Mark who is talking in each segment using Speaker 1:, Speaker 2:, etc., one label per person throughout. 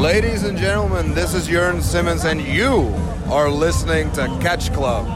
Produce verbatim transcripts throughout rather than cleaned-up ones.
Speaker 1: Ladies and gentlemen, this is Jörn Simmons and you are listening to Catch Club.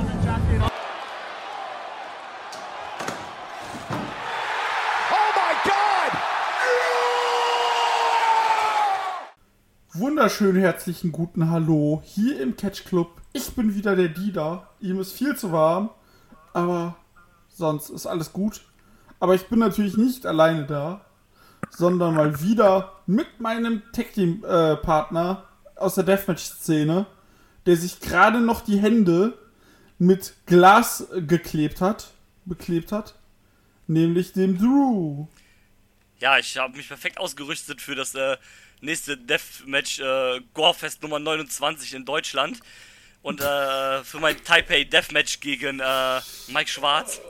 Speaker 2: Wunderschön herzlichen guten Hallo hier im Catch Club. Ich bin wieder der Dieter. Ihm ist viel zu warm, aber sonst ist alles gut. Aber ich bin natürlich nicht alleine da, sondern mal wieder mit meinem Tag-Team-Partner aus der Deathmatch-Szene, der sich gerade noch die Hände mit Glas geklebt hat, beklebt hat, nämlich dem Drew.
Speaker 3: Ja, ich habe mich perfekt ausgerüstet für das äh, nächste Deathmatch äh, Gorefest Nummer neunundzwanzig in Deutschland und äh, für mein Taipei Deathmatch gegen äh, Mike Schwarz.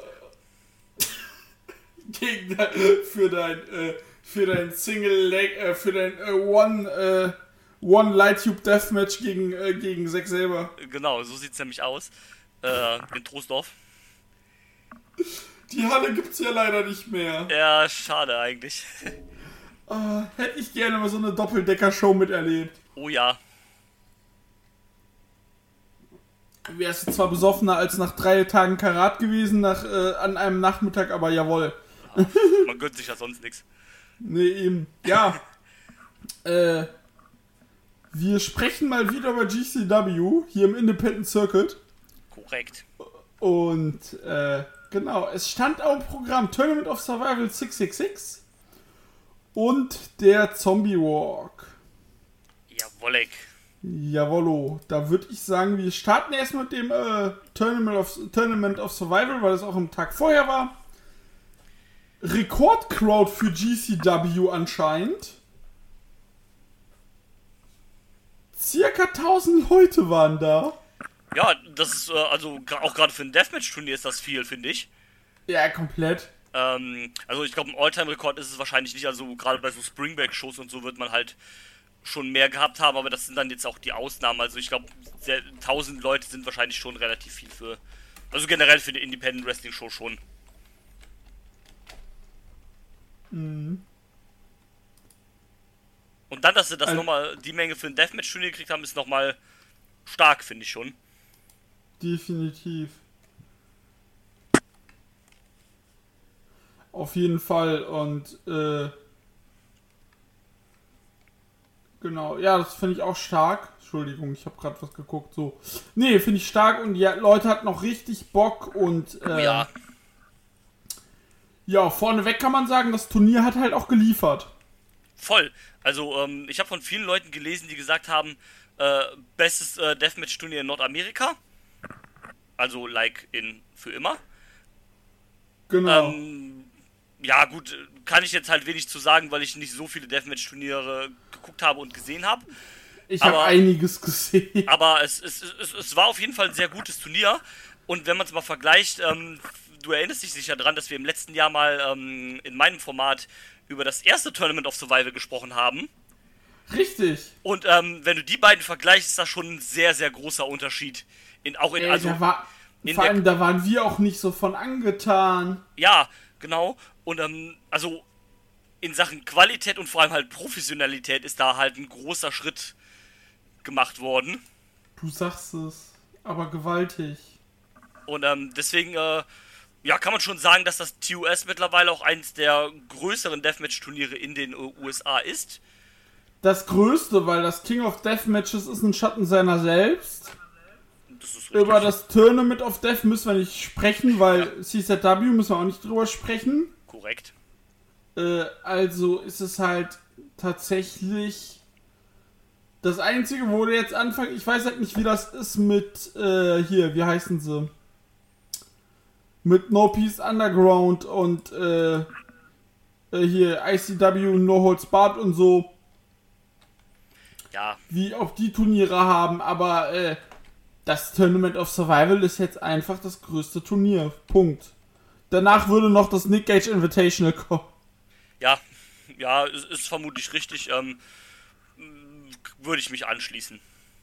Speaker 2: Gegen dein, für dein äh, für dein Single Leg äh, für dein äh, One äh, One Light Tube Deathmatch gegen äh, gegen Zack selber.
Speaker 3: Genau, so sieht's nämlich aus. Äh, in Troisdorf.
Speaker 2: Die Halle gibt's ja leider nicht mehr.
Speaker 3: Ja, schade eigentlich.
Speaker 2: Uh, hätte ich gerne mal so eine Doppeldecker-Show miterlebt.
Speaker 3: Oh ja.
Speaker 2: Wärst du zwar besoffener als nach drei Tagen Karat gewesen, nach, äh, an einem Nachmittag, aber jawohl.
Speaker 3: Ja, man gönnt sich ja sonst nichts.
Speaker 2: Nee, eben. Ja. äh, wir sprechen mal wieder über G C W hier im Independent Circuit.
Speaker 3: Korrekt.
Speaker 2: Und, äh, genau, es stand auch im Programm Tournament of Survival sechs sechs sechs. Und der Zombie Walk.
Speaker 3: Jawollek.
Speaker 2: Jawollo. Da würde ich sagen, wir starten erst mit dem äh, Tournament, of, Tournament of Survival, weil das auch am Tag vorher war. Rekordcrowd für G C W anscheinend. Circa tausend Leute waren da.
Speaker 3: Ja, das ist, äh, also auch gerade für ein Deathmatch-Turnier ist das viel, finde ich.
Speaker 2: Ja, komplett.
Speaker 3: Ähm, also ich glaube, ein All-Time-Rekord ist es wahrscheinlich nicht, also gerade bei so Springback-Shows und so wird man halt schon mehr gehabt haben, aber das sind dann jetzt auch die Ausnahmen, also ich glaube, tausend Leute sind wahrscheinlich schon relativ viel für, also generell für eine Independent-Wrestling-Show schon.
Speaker 2: Mhm.
Speaker 3: Und dann, dass sie das
Speaker 2: also,
Speaker 3: nochmal, die Menge für ein Deathmatch-Turnier gekriegt haben, ist nochmal stark, finde ich schon.
Speaker 2: Definitiv. Auf jeden Fall und äh, genau, ja, das finde ich auch stark. Entschuldigung, ich habe gerade was geguckt. So, nee, finde ich stark und die Leute hatten noch richtig Bock und äh,
Speaker 3: Oh ja.
Speaker 2: Ja, vorneweg kann man sagen, das Turnier hat halt auch geliefert.
Speaker 3: Voll. Also ähm, ich habe von vielen Leuten gelesen, die gesagt haben, äh, bestes äh, Deathmatch-Turnier in Nordamerika. Also like in für immer.
Speaker 2: Genau.
Speaker 3: Ähm, Ja gut, kann ich jetzt halt wenig zu sagen, weil ich nicht so viele Deathmatch-Turniere geguckt habe und gesehen habe.
Speaker 2: Ich habe einiges gesehen.
Speaker 3: Aber es, es, es, es war auf jeden Fall ein sehr gutes Turnier. Und wenn man es mal vergleicht, ähm, du erinnerst dich sicher dran, dass wir im letzten Jahr mal ähm, in meinem Format über das erste Tournament of Survival gesprochen haben.
Speaker 2: Richtig.
Speaker 3: Und ähm, wenn du die beiden vergleichst, ist das schon ein sehr, sehr großer Unterschied. In, auch in,
Speaker 2: Ey,
Speaker 3: also,
Speaker 2: da war,
Speaker 3: in
Speaker 2: vor
Speaker 3: der,
Speaker 2: allem, da waren wir auch nicht so von angetan.
Speaker 3: Ja, genau. Und ähm, also in Sachen Qualität und vor allem halt Professionalität ist da halt ein großer Schritt gemacht worden.
Speaker 2: Du sagst es, aber gewaltig.
Speaker 3: Und ähm, deswegen, äh, ja, kann man schon sagen, dass das T U S mittlerweile auch eines der größeren Deathmatch-Turniere in den U S A ist.
Speaker 2: Das größte, weil das King of Deathmatches ist ein Schatten seiner selbst.
Speaker 3: Das ist richtig.
Speaker 2: Über das Tournament of Death müssen wir nicht sprechen, weil ja. C Z W müssen wir auch nicht drüber sprechen.
Speaker 3: Korrekt.
Speaker 2: Äh, also ist es halt tatsächlich das Einzige, wo du jetzt anfangen, ich weiß halt nicht, wie das ist mit, äh, hier, wie heißen sie? Mit No Peace Underground und, äh, äh hier, I C W, No Holds Barred und so.
Speaker 3: Ja.
Speaker 2: Wie auch die Turniere haben, aber, äh, das Tournament of Survival ist jetzt einfach das größte Turnier. Punkt. Danach würde noch das Nick Gage Invitational kommen.
Speaker 3: Ja, ja, ist, ist vermutlich richtig. Ähm, würde ich mich anschließen.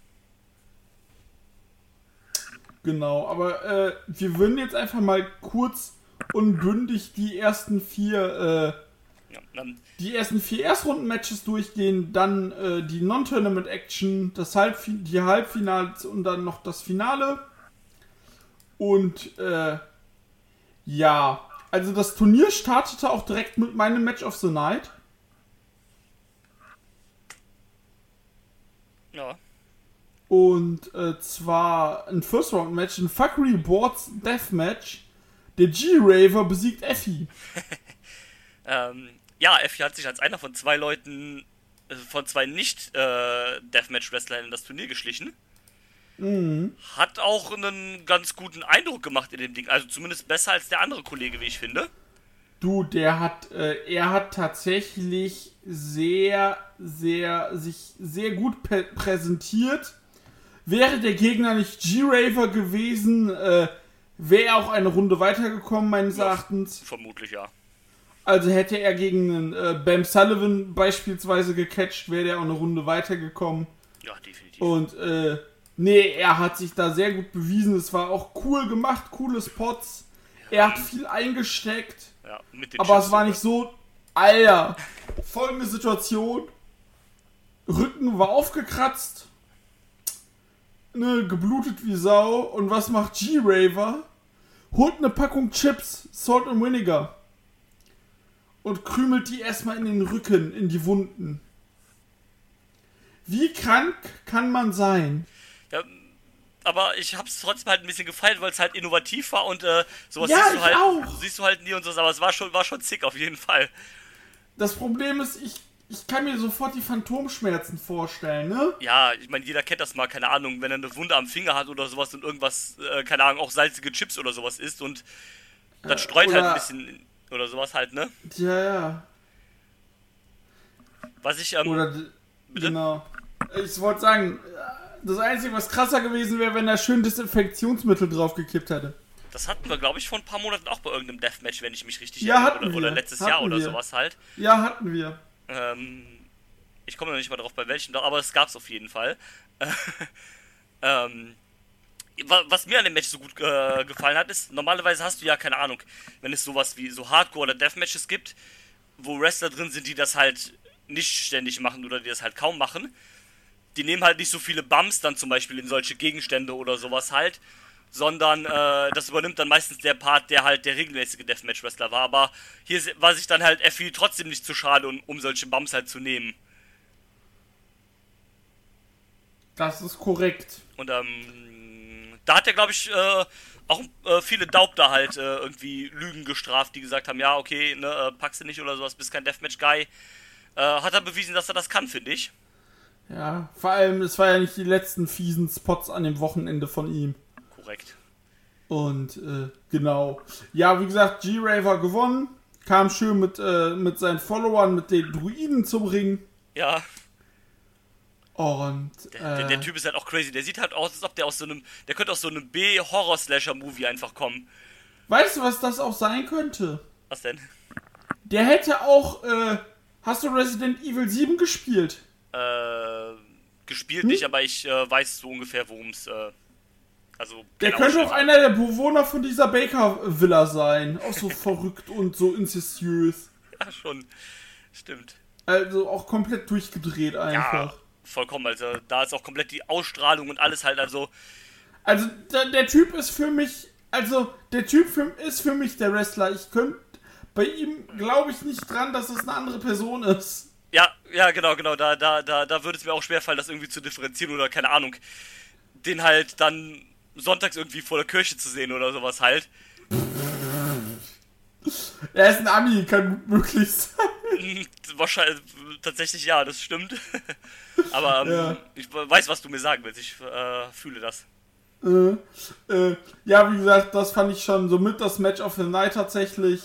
Speaker 2: Genau, aber äh, wir würden jetzt einfach mal kurz und bündig die ersten vier
Speaker 3: Ja, dann
Speaker 2: die ersten vier Erstrunden-Matches durchgehen, dann äh, die Non-Tournament-Action, das Halbfi- die Halbfinals und dann noch das Finale. Und äh, ja, also das Turnier startete auch direkt mit meinem Match of the Night.
Speaker 3: ja.
Speaker 2: Und äh, zwar ein First-Round-Match, ein Fuckery Boards Deathmatch. Der G-Raver besiegt Effie.
Speaker 3: Ähm, ja, Effie hat sich als einer von zwei Leuten, äh, von zwei Nicht-Deathmatch-Wrestlern in das Turnier geschlichen.
Speaker 2: Mhm.
Speaker 3: Hat auch einen ganz guten Eindruck gemacht in dem Ding. Also zumindest besser als der andere Kollege, wie ich finde.
Speaker 2: Du, der hat, äh, er hat tatsächlich sehr, sehr, sich sehr gut prä- präsentiert. Wäre der Gegner nicht G-Raver gewesen, äh, wäre er auch eine Runde weitergekommen, meines
Speaker 3: Ja,
Speaker 2: Erachtens.
Speaker 3: Vermutlich, ja.
Speaker 2: Also hätte er gegen einen äh, Bam Sullivan beispielsweise gecatcht, wäre der auch eine Runde weitergekommen.
Speaker 3: Ja, definitiv.
Speaker 2: Und, äh, nee, er hat sich da sehr gut bewiesen. Es war auch cool gemacht, coole Spots. Er hat viel eingesteckt.
Speaker 3: Ja, mit den
Speaker 2: Aber
Speaker 3: Chips
Speaker 2: es war
Speaker 3: sogar.
Speaker 2: nicht so, Alter, folgende Situation, Rücken war aufgekratzt, ne, geblutet wie Sau, und was macht G-Raver? Holt eine Packung Chips, Salt and Vinegar, und krümelt die erstmal in den Rücken, in die Wunden. Wie krank kann man sein?
Speaker 3: Ja, aber ich hab's trotzdem halt ein bisschen gefeiert, weil es halt innovativ war und äh, sowas
Speaker 2: Ja,
Speaker 3: siehst du
Speaker 2: ich
Speaker 3: halt,
Speaker 2: auch.
Speaker 3: siehst du halt nie und so, aber es war schon, war schon zick auf jeden Fall.
Speaker 2: Das Problem ist, ich, ich kann mir sofort die Phantomschmerzen vorstellen, ne?
Speaker 3: Ja, ich meine, jeder kennt das mal, keine Ahnung, wenn er eine Wunde am Finger hat oder sowas und irgendwas, äh, keine Ahnung, auch salzige Chips oder sowas isst und das streut
Speaker 2: oder-
Speaker 3: halt ein bisschen oder sowas halt, ne?
Speaker 2: Ja, ja.
Speaker 3: Was ich, ähm,
Speaker 2: Oder, d-
Speaker 3: bitte?
Speaker 2: genau. Ich wollte sagen, das Einzige, was krasser gewesen wäre, wenn er schön Desinfektionsmittel draufgekippt hätte.
Speaker 3: das hatten wir, glaube ich, vor ein paar Monaten auch bei irgendeinem Deathmatch, wenn ich mich richtig
Speaker 2: Ja,
Speaker 3: erinnere.
Speaker 2: hatten
Speaker 3: Oder, oder
Speaker 2: wir.
Speaker 3: letztes
Speaker 2: Hatten
Speaker 3: Jahr oder
Speaker 2: wir.
Speaker 3: sowas halt.
Speaker 2: Ja, hatten wir.
Speaker 3: Ähm, ich komme noch nicht mal drauf, bei welchem, aber es gab's auf jeden Fall. ähm, wa- was mir an dem Match so gut äh, gefallen hat, ist, normalerweise hast du ja, keine Ahnung, wenn es sowas wie so Hardcore- oder Deathmatches gibt, wo Wrestler drin sind, die das halt nicht ständig machen oder die das halt kaum machen, die nehmen halt nicht so viele Bumps dann zum Beispiel in solche Gegenstände oder sowas halt, sondern äh, das übernimmt dann meistens der Part, der halt der regelmäßige Deathmatch-Wrestler war. Aber hier war sich dann halt Effie trotzdem nicht zu schade, um, um solche Bumps halt zu nehmen.
Speaker 2: Das ist korrekt.
Speaker 3: Und ähm, da hat er, glaube ich, äh, auch äh, viele Daub da halt äh, irgendwie Lügen gestraft, die gesagt haben, ja, okay, ne, äh, packst du nicht oder sowas, bist kein Deathmatch-Guy. Äh, hat er bewiesen, dass er das kann, finde ich.
Speaker 2: Ja, vor allem, es war ja nicht die letzten fiesen Spots an dem Wochenende von ihm.
Speaker 3: Korrekt.
Speaker 2: Und, äh, genau. Ja, wie gesagt, G-Raver gewonnen. Kam schön mit, äh, mit seinen Followern, mit den Druiden zum Ring.
Speaker 3: Ja,
Speaker 2: Und,
Speaker 3: der,
Speaker 2: äh,
Speaker 3: der, der Typ ist halt auch crazy. Der sieht halt aus, als ob der aus so einem, der könnte aus so einem B-Horror-Slasher-Movie einfach kommen.
Speaker 2: weißt du, was das auch sein könnte?
Speaker 3: Was denn?
Speaker 2: Der hätte auch, äh, hast du Resident Evil sieben gespielt?
Speaker 3: Äh, gespielt
Speaker 2: Hm?
Speaker 3: nicht, aber ich äh, weiß so ungefähr, worum es, äh, also...
Speaker 2: Der
Speaker 3: keine
Speaker 2: könnte auch
Speaker 3: Ausschnitte.
Speaker 2: einer der Bewohner von dieser Baker-Villa sein. Auch so verrückt und so incestuös.
Speaker 3: Ja, schon. Stimmt.
Speaker 2: Also auch komplett durchgedreht
Speaker 3: Ja,
Speaker 2: einfach.
Speaker 3: vollkommen. Also da ist auch komplett die Ausstrahlung und alles halt, also...
Speaker 2: Also der, der Typ ist für mich, also der Typ für, ist für mich der Wrestler. Ich könnte, bei ihm glaube ich nicht dran, dass es eine andere Person ist.
Speaker 3: Ja, ja, genau, genau. Da, da, da, da würde es mir auch schwerfallen, das irgendwie zu differenzieren oder keine Ahnung. Den halt dann sonntags irgendwie vor der Kirche zu sehen oder sowas halt.
Speaker 2: Er ist ein Ami, kann gut möglich sein.
Speaker 3: Wahrscheinlich, tatsächlich ja, das stimmt. Aber ähm,
Speaker 2: Ja.
Speaker 3: ich weiß, was du mir sagen willst. Ich äh, fühle das.
Speaker 2: Äh, äh, ja, wie gesagt, das fand ich schon so mit das Match of the Night tatsächlich.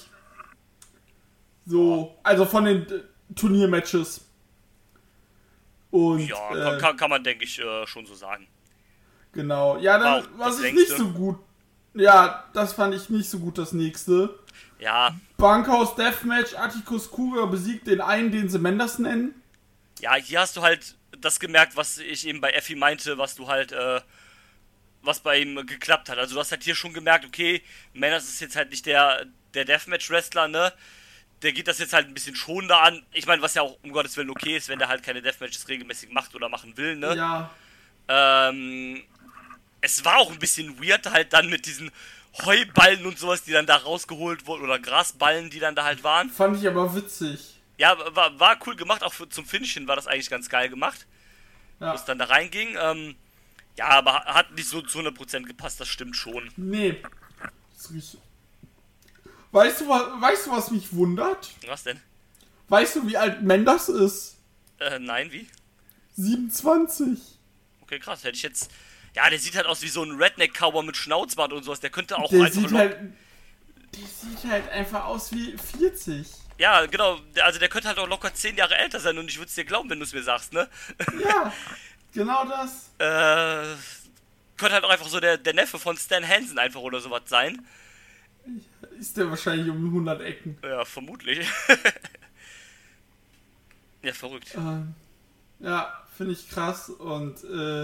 Speaker 2: So, also von den äh, Turniermatches. Und,
Speaker 3: Ja,
Speaker 2: äh,
Speaker 3: kann, kann, kann man, denke ich, äh, schon so sagen.
Speaker 2: genau. Ja, dann,
Speaker 3: Wow,
Speaker 2: was
Speaker 3: das
Speaker 2: ich
Speaker 3: längste.
Speaker 2: nicht so gut. Ja, das fand ich nicht so gut, das nächste.
Speaker 3: Ja,
Speaker 2: Bunkhouse Deathmatch, Atticus Cougar besiegt den einen, den sie Menders nennen.
Speaker 3: ja, hier hast du halt das gemerkt, was ich eben bei Effie meinte, was du halt, äh, was bei ihm geklappt hat. Also du hast halt hier schon gemerkt, okay, Manners ist jetzt halt nicht der, der Deathmatch-Wrestler, ne? der geht das jetzt halt ein bisschen schonender an. Ich meine, was ja auch um Gottes Willen okay ist, wenn der halt keine Deathmatches regelmäßig macht oder machen will, ne?
Speaker 2: Ja.
Speaker 3: Ähm, es war auch ein bisschen weird halt dann mit diesen Heuballen und sowas, die dann da rausgeholt wurden, oder Grasballen, die dann da halt waren.
Speaker 2: Fand ich aber witzig.
Speaker 3: Ja, war, war cool gemacht, auch für, zum Finishen war das eigentlich ganz geil gemacht.
Speaker 2: Ja.
Speaker 3: Wo es dann da reinging. Ähm, ja, aber hat nicht so zu hundert Prozent gepasst, das stimmt schon.
Speaker 2: Nee. Das ist richtig. Weißt du, was, weißt du, was mich wundert?
Speaker 3: Was denn?
Speaker 2: Weißt du, wie alt Mendes ist?
Speaker 3: Äh, nein, wie?
Speaker 2: siebenundzwanzig.
Speaker 3: Okay, krass, hätte ich jetzt... Ja, der sieht halt aus wie so ein Redneck-Cowboy mit Schnauzbart und sowas, der könnte auch
Speaker 2: Der
Speaker 3: einfach
Speaker 2: sieht
Speaker 3: noch...
Speaker 2: halt... Der sieht halt einfach aus wie vierzig.
Speaker 3: Ja, genau, der, also der könnte halt auch locker zehn Jahre älter sein und ich würde es dir glauben, wenn du es mir sagst, ne?
Speaker 2: Ja, genau das.
Speaker 3: äh... Könnte halt auch einfach so der, der Neffe von Stan Hansen einfach oder sowas sein.
Speaker 2: Ist der wahrscheinlich um hundert Ecken.
Speaker 3: Ja, vermutlich. Ja, verrückt.
Speaker 2: Ähm, ja, finde ich krass und äh,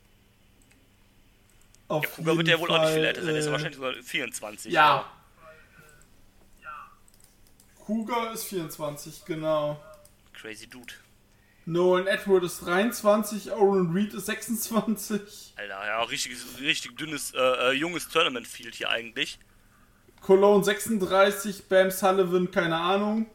Speaker 2: auf
Speaker 3: Ja, Kuga wird ja wohl
Speaker 2: Fall,
Speaker 3: auch nicht viel älter sein, der ist
Speaker 2: äh,
Speaker 3: ja wahrscheinlich sogar vierundzwanzig.
Speaker 2: Ja. Kuga ist vierundzwanzig, genau.
Speaker 3: Crazy Dude.
Speaker 2: Nolan Edward ist dreiundzwanzig, Owen Reed ist sechsundzwanzig.
Speaker 3: Alter, ja, richtig, richtig dünnes, äh, äh, junges Tournament-Field hier eigentlich.
Speaker 2: Cologne sechsunddreißig, Bam Sullivan, keine Ahnung.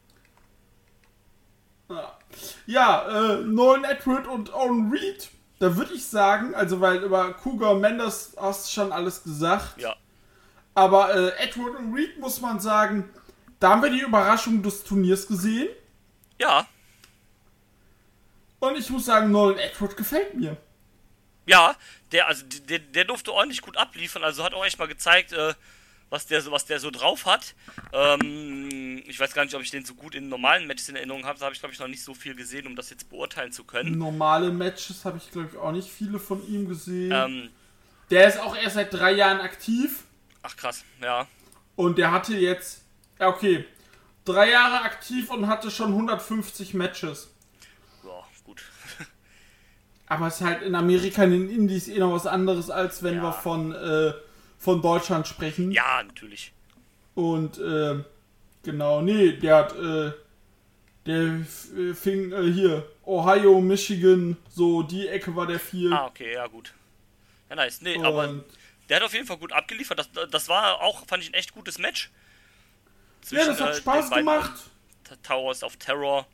Speaker 2: Ja, ja äh, Nolan Edward und Owen Reed, da würde ich sagen, also weil über Kuga und Mendes hast du schon alles gesagt.
Speaker 3: Ja.
Speaker 2: Aber äh, Edward und Reed muss man sagen, da haben wir die Überraschung des Turniers gesehen.
Speaker 3: Ja.
Speaker 2: Und ich muss sagen, Nolan Edward gefällt mir.
Speaker 3: Ja, der, also der, der durfte ordentlich gut abliefern, also hat auch echt mal gezeigt, äh, was der so, was der so drauf hat. Ähm, ich weiß gar nicht, ob ich den so gut in normalen Matches in Erinnerung habe, da habe ich glaube ich noch nicht so viel gesehen, um das jetzt beurteilen zu können.
Speaker 2: Normale Matches habe ich glaube ich auch nicht viele von ihm gesehen.
Speaker 3: Ähm,
Speaker 2: Der ist auch erst seit drei Jahren aktiv.
Speaker 3: ach krass, ja.
Speaker 2: Und der hatte jetzt, ja okay, drei Jahre aktiv und hatte schon hundertfünfzig Matches.
Speaker 3: Ja, gut.
Speaker 2: Aber es ist halt in Amerika, in den Indies eh noch was anderes, als wenn
Speaker 3: Ja.
Speaker 2: wir von, äh, von Deutschland sprechen.
Speaker 3: Ja, natürlich.
Speaker 2: Und, äh, genau, nee, der hat, äh, der f- äh, fing äh, hier, Ohio, Michigan, so die Ecke war der viel.
Speaker 3: Ah, okay, ja gut. Ja, nice. Nee, aber
Speaker 2: Und
Speaker 3: der hat auf jeden Fall gut abgeliefert. Das, das war auch, fand ich, ein echt gutes Match.
Speaker 2: ja, das hat
Speaker 3: äh,
Speaker 2: Spaß
Speaker 3: den beiden
Speaker 2: gemacht.
Speaker 3: T- Towers of Terror.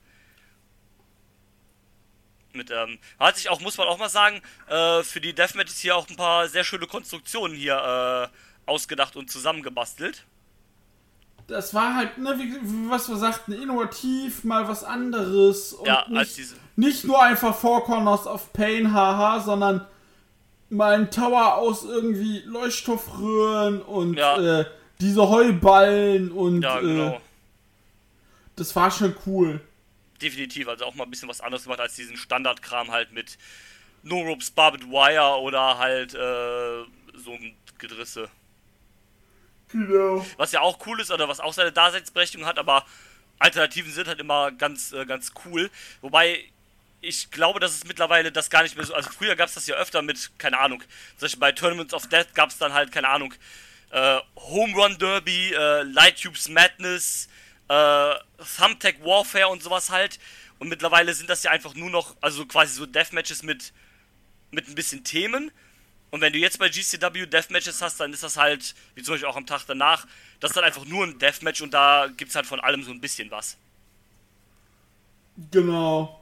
Speaker 3: Mit, ähm, hat sich auch, muss man auch mal sagen, äh, für die Deathmatches hier auch ein paar sehr schöne Konstruktionen hier äh, ausgedacht und zusammengebastelt.
Speaker 2: Das war halt, ne, wie, wie was wir sagten, innovativ, mal was anderes. Und
Speaker 3: Ja,
Speaker 2: nicht,
Speaker 3: als diese.
Speaker 2: nicht nur einfach Four Corners of Pain, haha, sondern mal ein Tower aus irgendwie Leuchtstoffröhren und
Speaker 3: Ja.
Speaker 2: äh, diese Heuballen und
Speaker 3: Ja, genau.
Speaker 2: äh, das war schon cool.
Speaker 3: Definitiv, also auch mal ein bisschen was anderes gemacht als diesen Standardkram halt mit No Ropes, Barbed Wire oder halt äh, so ein Gedrisse.
Speaker 2: Genau.
Speaker 3: Was ja auch cool ist oder was auch seine Daseinsberechtigung hat, aber Alternativen sind halt immer ganz, äh, ganz cool. Wobei ich glaube, dass es mittlerweile das gar nicht mehr so. Also früher gab es das ja öfter mit, keine Ahnung, zum Beispiel bei Tournaments of Death gab es dann halt, keine Ahnung, äh, Home Run Derby, äh, Light Tubes Madness, äh, Thumbtack Warfare und sowas halt. Und mittlerweile sind das ja einfach nur noch, also quasi so Deathmatches mit, mit ein bisschen Themen. Und wenn du jetzt bei G C W Deathmatches hast, dann ist das halt, wie zum Beispiel auch am Tag danach, das ist dann einfach nur ein Deathmatch und da gibt's halt von allem so ein bisschen was.
Speaker 2: Genau.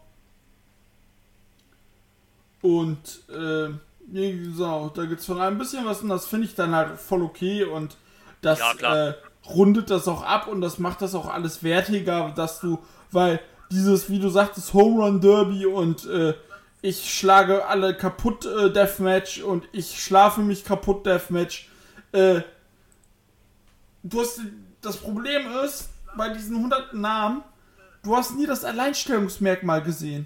Speaker 2: Und, äh, wie gesagt, da gibt's von allem ein bisschen was und das finde ich dann halt voll okay und das
Speaker 3: Ja, klar.
Speaker 2: äh, rundet das auch ab und das macht das auch alles wertiger, dass du, weil dieses, wie du sagtest, Home Run Derby und äh, ich schlage alle kaputt äh, Deathmatch und ich schlafe mich kaputt Deathmatch, äh, du hast, das Problem ist, bei diesen hunderten Namen, du hast nie das Alleinstellungsmerkmal gesehen.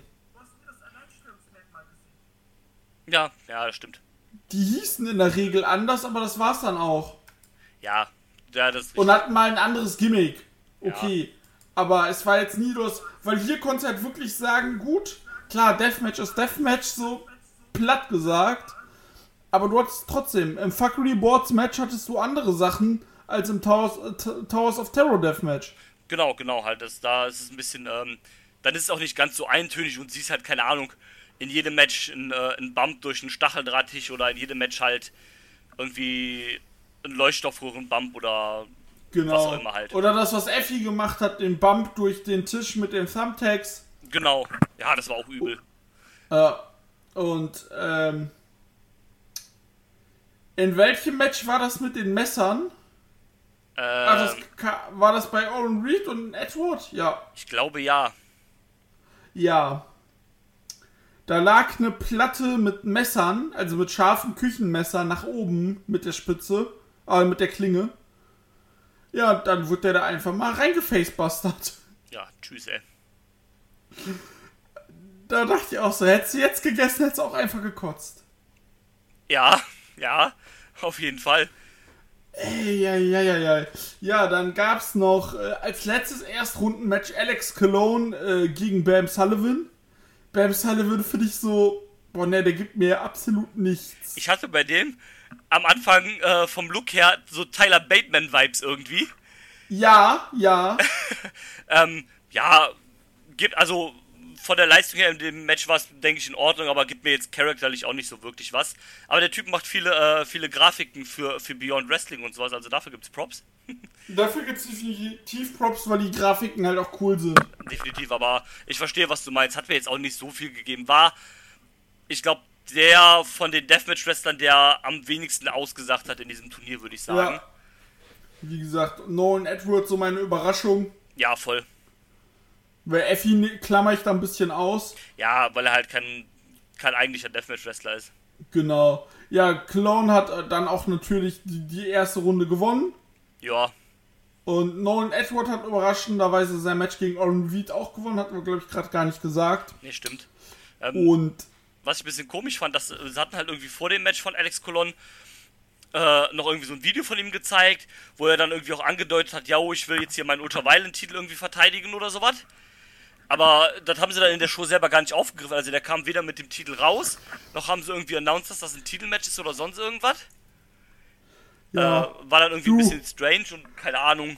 Speaker 3: Ja, ja, das stimmt.
Speaker 2: Die hießen in der Regel anders, aber das war's dann auch.
Speaker 3: Ja, ja, das ist
Speaker 2: Und
Speaker 3: richtig.
Speaker 2: hatten mal ein anderes Gimmick. Okay. Aber es war jetzt nie los, weil hier konntest du halt wirklich sagen, gut, klar, Deathmatch ist Deathmatch, so platt gesagt. Aber du hattest trotzdem, im Fuckery Boards Match hattest du andere Sachen als im Towers, äh, T- Towers of Terror Deathmatch.
Speaker 3: Genau, genau, halt. Das, da ist es ein bisschen, ähm, dann ist es auch nicht ganz so eintönig und siehst halt, keine Ahnung, in jedem Match ein, äh, ein Bump durch einen Stacheldrahttisch oder in jedem Match halt irgendwie ein Leuchtstoffröhren-Bump oder was auch
Speaker 2: Genau.
Speaker 3: immer halt.
Speaker 2: Oder das, was Effi gemacht hat, den Bump durch den Tisch mit den Thumbtacks.
Speaker 3: Genau. Ja, das war auch übel.
Speaker 2: Äh, und, ähm, in welchem Match war das mit den Messern?
Speaker 3: Ähm,
Speaker 2: Ah, das ka- war das bei Owen Reed und Edward? Ja.
Speaker 3: ich glaube ja.
Speaker 2: Ja. Da lag eine Platte mit Messern, also mit scharfen Küchenmessern nach oben mit der Spitze, äh, mit der Klinge. Ja, dann wurde der da einfach mal reingefacebustert.
Speaker 3: Ja, tschüss, ey.
Speaker 2: Da dachte ich auch so, hättest du jetzt gegessen, hättest du auch einfach gekotzt.
Speaker 3: Ja, ja, auf jeden Fall.
Speaker 2: Ey, ja, ja, ja, ja. Ja, dann gab's noch äh, als letztes Erstrundenmatch Alex Cologne äh, gegen Bam Sullivan. Bam Sullivan finde ich so, boah, ne, der gibt mir absolut nichts.
Speaker 3: Ich hatte bei dem am Anfang äh, vom Look her so Tyler Bateman-Vibes irgendwie.
Speaker 2: Ja, ja.
Speaker 3: Ähm, ja, gibt, also von der Leistung her in dem Match war es, denke ich, in Ordnung, aber gibt mir jetzt charakterlich auch nicht so wirklich was. Aber der Typ macht viele, äh, viele Grafiken für, für Beyond Wrestling und sowas, also dafür gibt's Props.
Speaker 2: Dafür gibt's definitiv Props, weil die Grafiken halt auch cool sind.
Speaker 3: Definitiv, aber ich verstehe, was du meinst. Hat mir jetzt auch nicht so viel gegeben. War, ich glaube, der von den Deathmatch-Wrestlern, der am wenigsten ausgesagt hat in diesem Turnier, würde ich sagen.
Speaker 2: Ja. Wie gesagt, Nolan Edwards so meine Überraschung.
Speaker 3: Ja, voll.
Speaker 2: Weil Effi klammer ich da ein bisschen aus.
Speaker 3: Ja, weil er halt kein, kein eigentlicher Deathmatch-Wrestler ist.
Speaker 2: Genau. Ja, Clown hat äh, dann auch natürlich die, die erste Runde gewonnen.
Speaker 3: Ja,
Speaker 2: Und Nolan Edwards hat überraschenderweise sein Match gegen Owen Reed auch gewonnen. Hatten wir, glaube ich, gerade gar nicht gesagt.
Speaker 3: nee, stimmt. Ähm,
Speaker 2: Und
Speaker 3: was ich ein bisschen komisch fand, dass sie hatten halt irgendwie vor dem Match von Alex Colon äh, noch irgendwie so ein Video von ihm gezeigt, wo er dann irgendwie auch angedeutet hat, ja, ich will jetzt hier meinen Ultra-Violent-Titel irgendwie verteidigen oder sowas. Aber das haben sie dann in der Show selber gar nicht aufgegriffen. Also der kam weder mit dem Titel raus, noch haben sie irgendwie announced, dass das ein Titelmatch ist oder sonst irgendwas.
Speaker 2: ja,
Speaker 3: Äh, war dann irgendwie
Speaker 2: du.
Speaker 3: ein bisschen strange und keine Ahnung.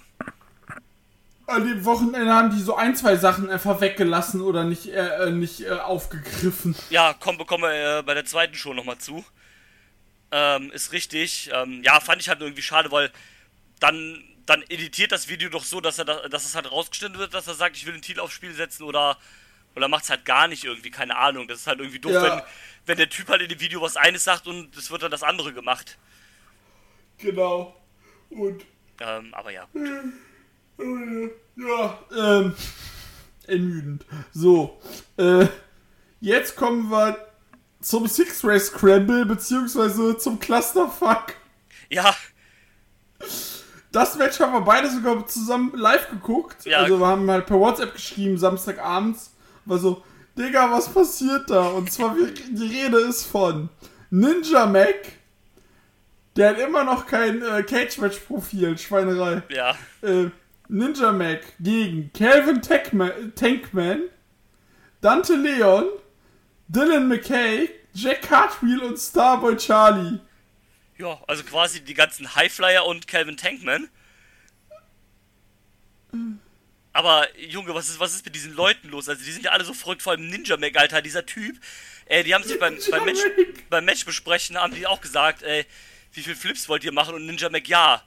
Speaker 2: an dem Wochenende haben die so ein, zwei Sachen einfach weggelassen oder nicht, äh, nicht äh, aufgegriffen.
Speaker 3: Ja, komm, bekommen wir äh, bei der zweiten Show nochmal zu. Ähm, ist richtig. Ähm, ja, fand ich halt irgendwie schade, weil dann, dann editiert das Video doch so, dass er da, dass es halt rausgeschnitten wird, dass er sagt, ich will den Titel aufs Spiel setzen oder oder macht's halt gar nicht irgendwie, keine Ahnung. Das ist halt irgendwie doof,
Speaker 2: Ja.
Speaker 3: wenn, wenn der Typ halt in dem Video was eines sagt und es wird dann das andere gemacht.
Speaker 2: Genau. Und
Speaker 3: Ähm, aber ja.
Speaker 2: ja, ähm, ermüdend. So, äh, jetzt kommen wir zum Six-Race Scramble, beziehungsweise zum Clusterfuck.
Speaker 3: Ja,
Speaker 2: Das Match haben wir beide sogar zusammen live geguckt.
Speaker 3: Ja.
Speaker 2: Also wir haben halt per WhatsApp geschrieben, Samstagabends. War so, Digga, was passiert da? Und zwar, wir- die Rede ist von Ninja Mac. Der hat immer noch kein äh, Cage-Match-Profil, Schweinerei.
Speaker 3: ja.
Speaker 2: Äh, Ninja Mac gegen Calvin Tankman, Tankman, Dante Leon, Dylan McKay, Jack Cartwheel und Starboy Charlie.
Speaker 3: Ja, also quasi die ganzen Highflyer und Calvin Tankman. Aber, Junge, was ist, was ist mit diesen Leuten los? Also, die sind ja alle so verrückt, vor allem Ninja Mac, Alter, dieser Typ. Ey, die haben sich beim, beim, Match,
Speaker 2: Mac.
Speaker 3: beim Match besprechen, haben die auch gesagt, ey, wie viel Flips wollt ihr machen? Und Ninja Mac, ja.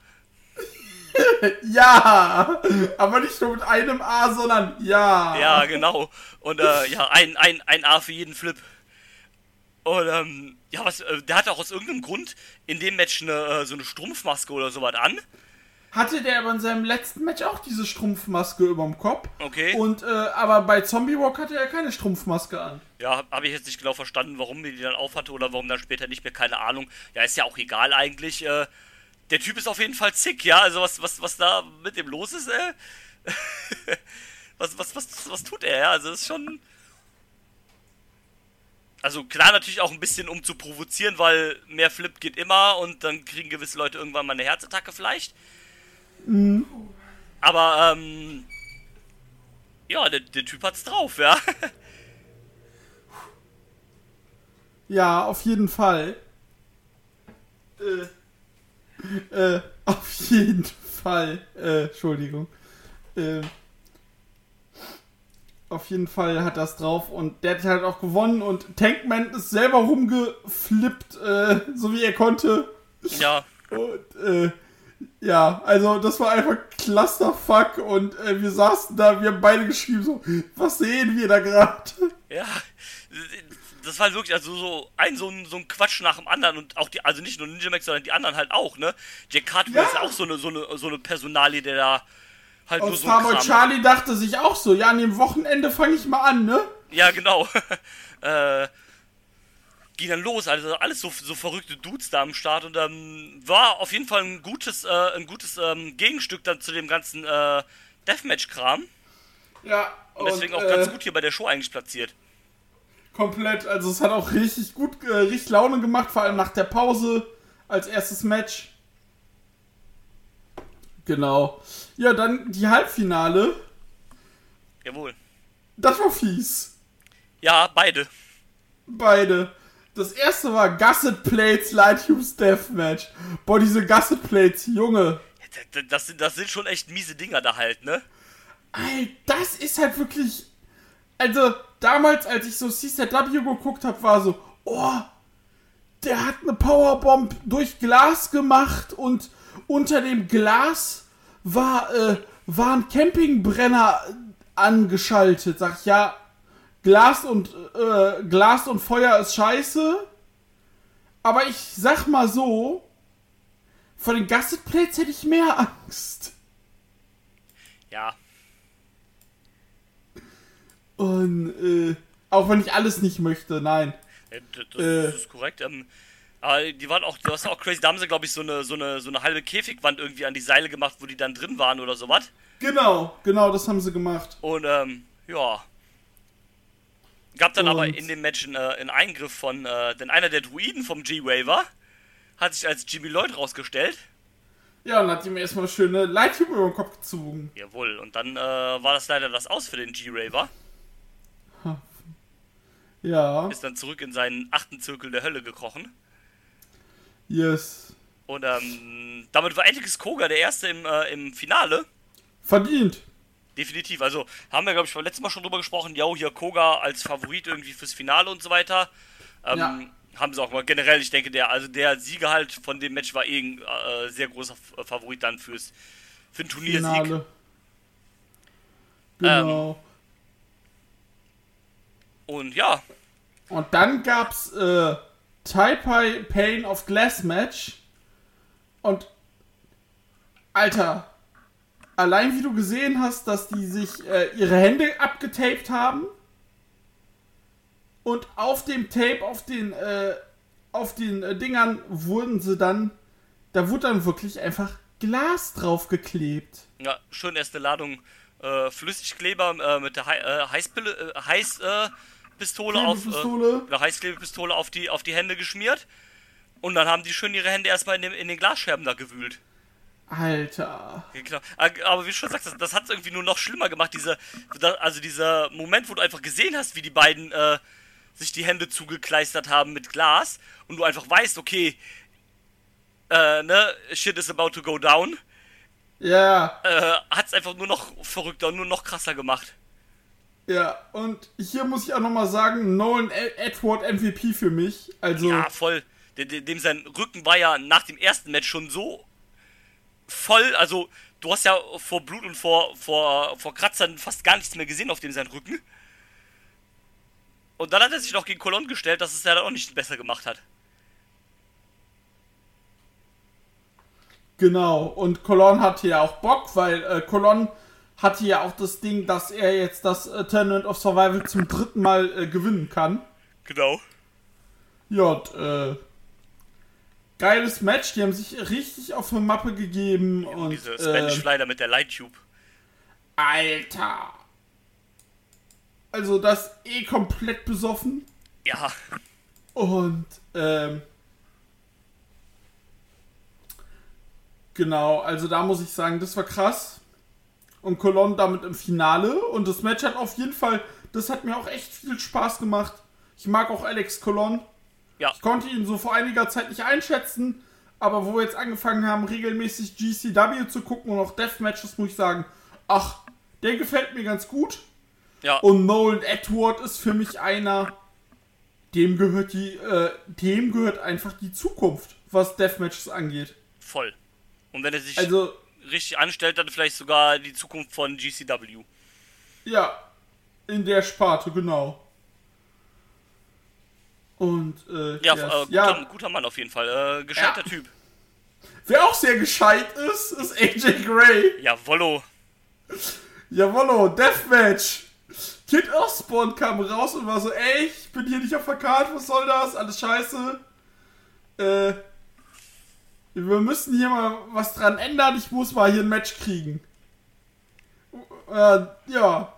Speaker 2: Ja, aber nicht nur mit einem A, sondern ja.
Speaker 3: Ja, genau. Und, äh, ja, ein, ein, ein A für jeden Flip. Und, ähm, ja, was, äh, der hat auch aus irgendeinem Grund in dem Match eine, äh, so eine Strumpfmaske oder sowas an.
Speaker 2: Hatte der aber in seinem letzten Match auch diese Strumpfmaske überm Kopf.
Speaker 3: Okay.
Speaker 2: Und, äh, aber bei Zombie Walk hatte er keine Strumpfmaske an.
Speaker 3: Ja, habe ich jetzt nicht genau verstanden, warum die die dann aufhatte oder warum dann später nicht mehr, keine Ahnung. Ja, ist ja auch egal eigentlich. Äh, der Typ ist auf jeden Fall sick, ja. Also was, was, was da mit dem los ist, äh. was, was, was, was tut er, ja? Also das ist schon. Also klar natürlich auch ein bisschen um zu provozieren, weil mehr Flip geht immer und dann kriegen gewisse Leute irgendwann mal eine Herzattacke vielleicht.
Speaker 2: Mhm.
Speaker 3: Aber, ähm. Ja, der, der Typ hat's drauf, ja.
Speaker 2: Ja, auf jeden Fall. Äh, äh, auf jeden Fall. Äh, Entschuldigung. Äh, auf jeden Fall hat das drauf und der hat halt auch gewonnen und Tankman ist selber rumgeflippt, äh, so wie er konnte.
Speaker 3: Ja.
Speaker 2: Und, äh, ja, also das war einfach Clusterfuck und äh, wir saßen da, wir haben beide geschrieben so, was sehen wir da gerade?
Speaker 3: Ja, das war wirklich also so ein so ein, so ein Quatsch nach dem anderen und auch die, also nicht nur Ninja Max, sondern die anderen halt auch, ne? Jack Cartwheel
Speaker 2: Ja.
Speaker 3: ist ja auch so eine, so eine, so eine Personalie, der da halt nur
Speaker 2: Und
Speaker 3: so ein
Speaker 2: Starboy
Speaker 3: Kram
Speaker 2: Charlie dachte sich auch so, ja, an dem Wochenende fange ich mal an, ne?
Speaker 3: Ja, genau. äh, ging dann los, also alles so, so verrückte Dudes da am Start und ähm, war auf jeden Fall ein gutes, äh, ein gutes ähm, Gegenstück dann zu dem ganzen äh, Deathmatch-Kram.
Speaker 2: Ja,
Speaker 3: Und deswegen auch
Speaker 2: äh,
Speaker 3: ganz gut hier bei der Show eigentlich platziert.
Speaker 2: komplett, also es hat auch richtig gut, äh, richtig Laune gemacht, vor allem nach der Pause als erstes Match. Genau. Ja, dann die Halbfinale.
Speaker 3: Jawohl.
Speaker 2: Das war fies.
Speaker 3: Ja, beide.
Speaker 2: Beide. Das erste war Gusset Plates Light Hughes Deathmatch. Boah, diese Gusset Plates, Junge.
Speaker 3: Das, das, sind, das sind schon echt miese Dinger da halt, ne?
Speaker 2: Alter, das ist halt wirklich... Also, damals, als ich so C Z W geguckt habe, war so, oh, der hat eine Powerbomb durch Glas gemacht und unter dem Glas war, äh, war ein Campingbrenner angeschaltet. Sag ich, ja, Glas und, äh, Glas und Feuer ist scheiße. Aber ich sag mal so, vor den Gusset Plates hätte ich mehr Angst.
Speaker 3: Ja.
Speaker 2: Und, äh, auch wenn ich alles nicht möchte, nein.
Speaker 3: Ja, Das, das
Speaker 2: Äh.
Speaker 3: ist korrekt. Ähm, aber die waren auch, das war auch crazy. Da haben sie, glaube ich, so eine, so, eine, so eine halbe Käfigwand irgendwie an die Seile gemacht, wo die dann drin waren oder sowas.
Speaker 2: Genau, genau, das haben sie gemacht.
Speaker 3: Und, ähm, ja. Gab dann
Speaker 2: Und-
Speaker 3: aber in dem Match einen, äh, einen Eingriff von, äh, denn einer der Druiden vom G-Waver hat sich als Jimmy Lloyd rausgestellt.
Speaker 2: Ja, und hat ihm erstmal schöne Lighttube über den Kopf gezogen.
Speaker 3: Jawohl. Und dann äh, war das leider das Aus für den G-Raver.
Speaker 2: Ja,
Speaker 3: Ist dann zurück in seinen achten Zirkel der Hölle gekrochen.
Speaker 2: yes.
Speaker 3: Und ähm, damit war Atticus Koga der Erste im, äh, im Finale.
Speaker 2: Verdient.
Speaker 3: Definitiv. Also haben wir, glaube ich, beim letzten Mal schon drüber gesprochen. Ja, hier Koga als Favorit irgendwie fürs Finale und so weiter. Ähm,
Speaker 2: Ja.
Speaker 3: Haben sie auch mal generell, ich denke, der, also der Sieger halt von dem Match war eh ein äh, sehr großer F- Favorit dann fürs für den Turniersieg.
Speaker 2: Finale. Genau.
Speaker 3: Und ja,
Speaker 2: Und dann gab's äh, Taipei Pain of Glass Match. Und Alter, allein wie du gesehen hast, dass die sich äh, ihre Hände abgetaped haben und auf dem Tape, auf den äh, auf den äh, Dingern wurden sie dann, da wurde dann wirklich einfach Glas draufgeklebt.
Speaker 3: ja, schön erste Ladung äh, Flüssigkleber äh, mit der Hei- äh, Heißpille, äh, Heiß, äh, Pistole auf
Speaker 2: Klebepistole.
Speaker 3: äh, Heißklebepistole auf die auf die Hände geschmiert und dann haben die schön ihre Hände erstmal in, dem, in den Glasscherben da gewühlt.
Speaker 2: Alter.
Speaker 3: Ja, genau. Aber wie du schon sagst, das, das hat es irgendwie nur noch schlimmer gemacht. Diese, da- also dieser Moment, wo du einfach gesehen hast, wie die beiden äh, sich die Hände zugekleistert haben mit Glas und du einfach weißt, okay, äh, ne, shit is about to go down,
Speaker 2: Ja.
Speaker 3: äh, hat es einfach nur noch verrückter und nur noch krasser gemacht.
Speaker 2: Ja, und hier muss ich auch nochmal sagen, Nolan Edward M V P für mich. Also,
Speaker 3: Ja, voll. Dem, dem dem sein Rücken war ja nach dem ersten Match schon so voll, also du hast ja vor Blut und vor, vor, vor Kratzern fast gar nichts mehr gesehen auf dem sein Rücken. Und dann hat er sich noch gegen Colon gestellt, dass es ja dann auch nicht besser gemacht hat.
Speaker 2: genau. Und Colon hatte ja auch Bock, weil äh, Colon hatte ja auch das Ding, dass er jetzt das äh, Tournament of Survival zum dritten Mal äh, gewinnen kann.
Speaker 3: Genau.
Speaker 2: Ja, und, äh, geiles Match. Die haben sich richtig auf eine Mappe gegeben. Und,
Speaker 3: Diese Spanish
Speaker 2: äh,
Speaker 3: Fly da mit der Light Tube.
Speaker 2: Alter. Also das eh komplett besoffen.
Speaker 3: Ja,
Speaker 2: Und, ähm, genau, also da muss ich sagen, das war krass. Und Colon damit im Finale. Und das Match hat auf jeden Fall, das hat mir auch echt viel Spaß gemacht. Ich mag auch Alex Colon.
Speaker 3: ja,
Speaker 2: Ich konnte ihn so vor einiger Zeit nicht einschätzen. Aber wo wir jetzt angefangen haben, regelmäßig G C W zu gucken und auch Deathmatches, muss ich sagen, ach, der gefällt mir ganz gut.
Speaker 3: Ja.
Speaker 2: Und Nolan Edward ist für mich einer, dem gehört die, äh, dem gehört einfach die Zukunft, was Deathmatches angeht.
Speaker 3: Voll. Und wenn er sich
Speaker 2: Also,
Speaker 3: richtig anstellt, dann vielleicht sogar die Zukunft von G C W.
Speaker 2: ja, in der Sparte, genau. Und, äh,
Speaker 3: Ja,
Speaker 2: yes.
Speaker 3: äh, guter,
Speaker 2: ja.
Speaker 3: guter Mann auf jeden Fall. Äh, gescheiter
Speaker 2: Ja.
Speaker 3: Typ.
Speaker 2: Wer auch sehr gescheit ist, ist A J Gray.
Speaker 3: Jawollo.
Speaker 2: Jawollo, Deathmatch. Kid Osborne kam raus und war so, ey, ich bin hier nicht auf der Karte, was soll das? Alles scheiße. Äh, wir müssen hier mal was dran ändern, ich muss mal hier ein Match kriegen. Äh, ja.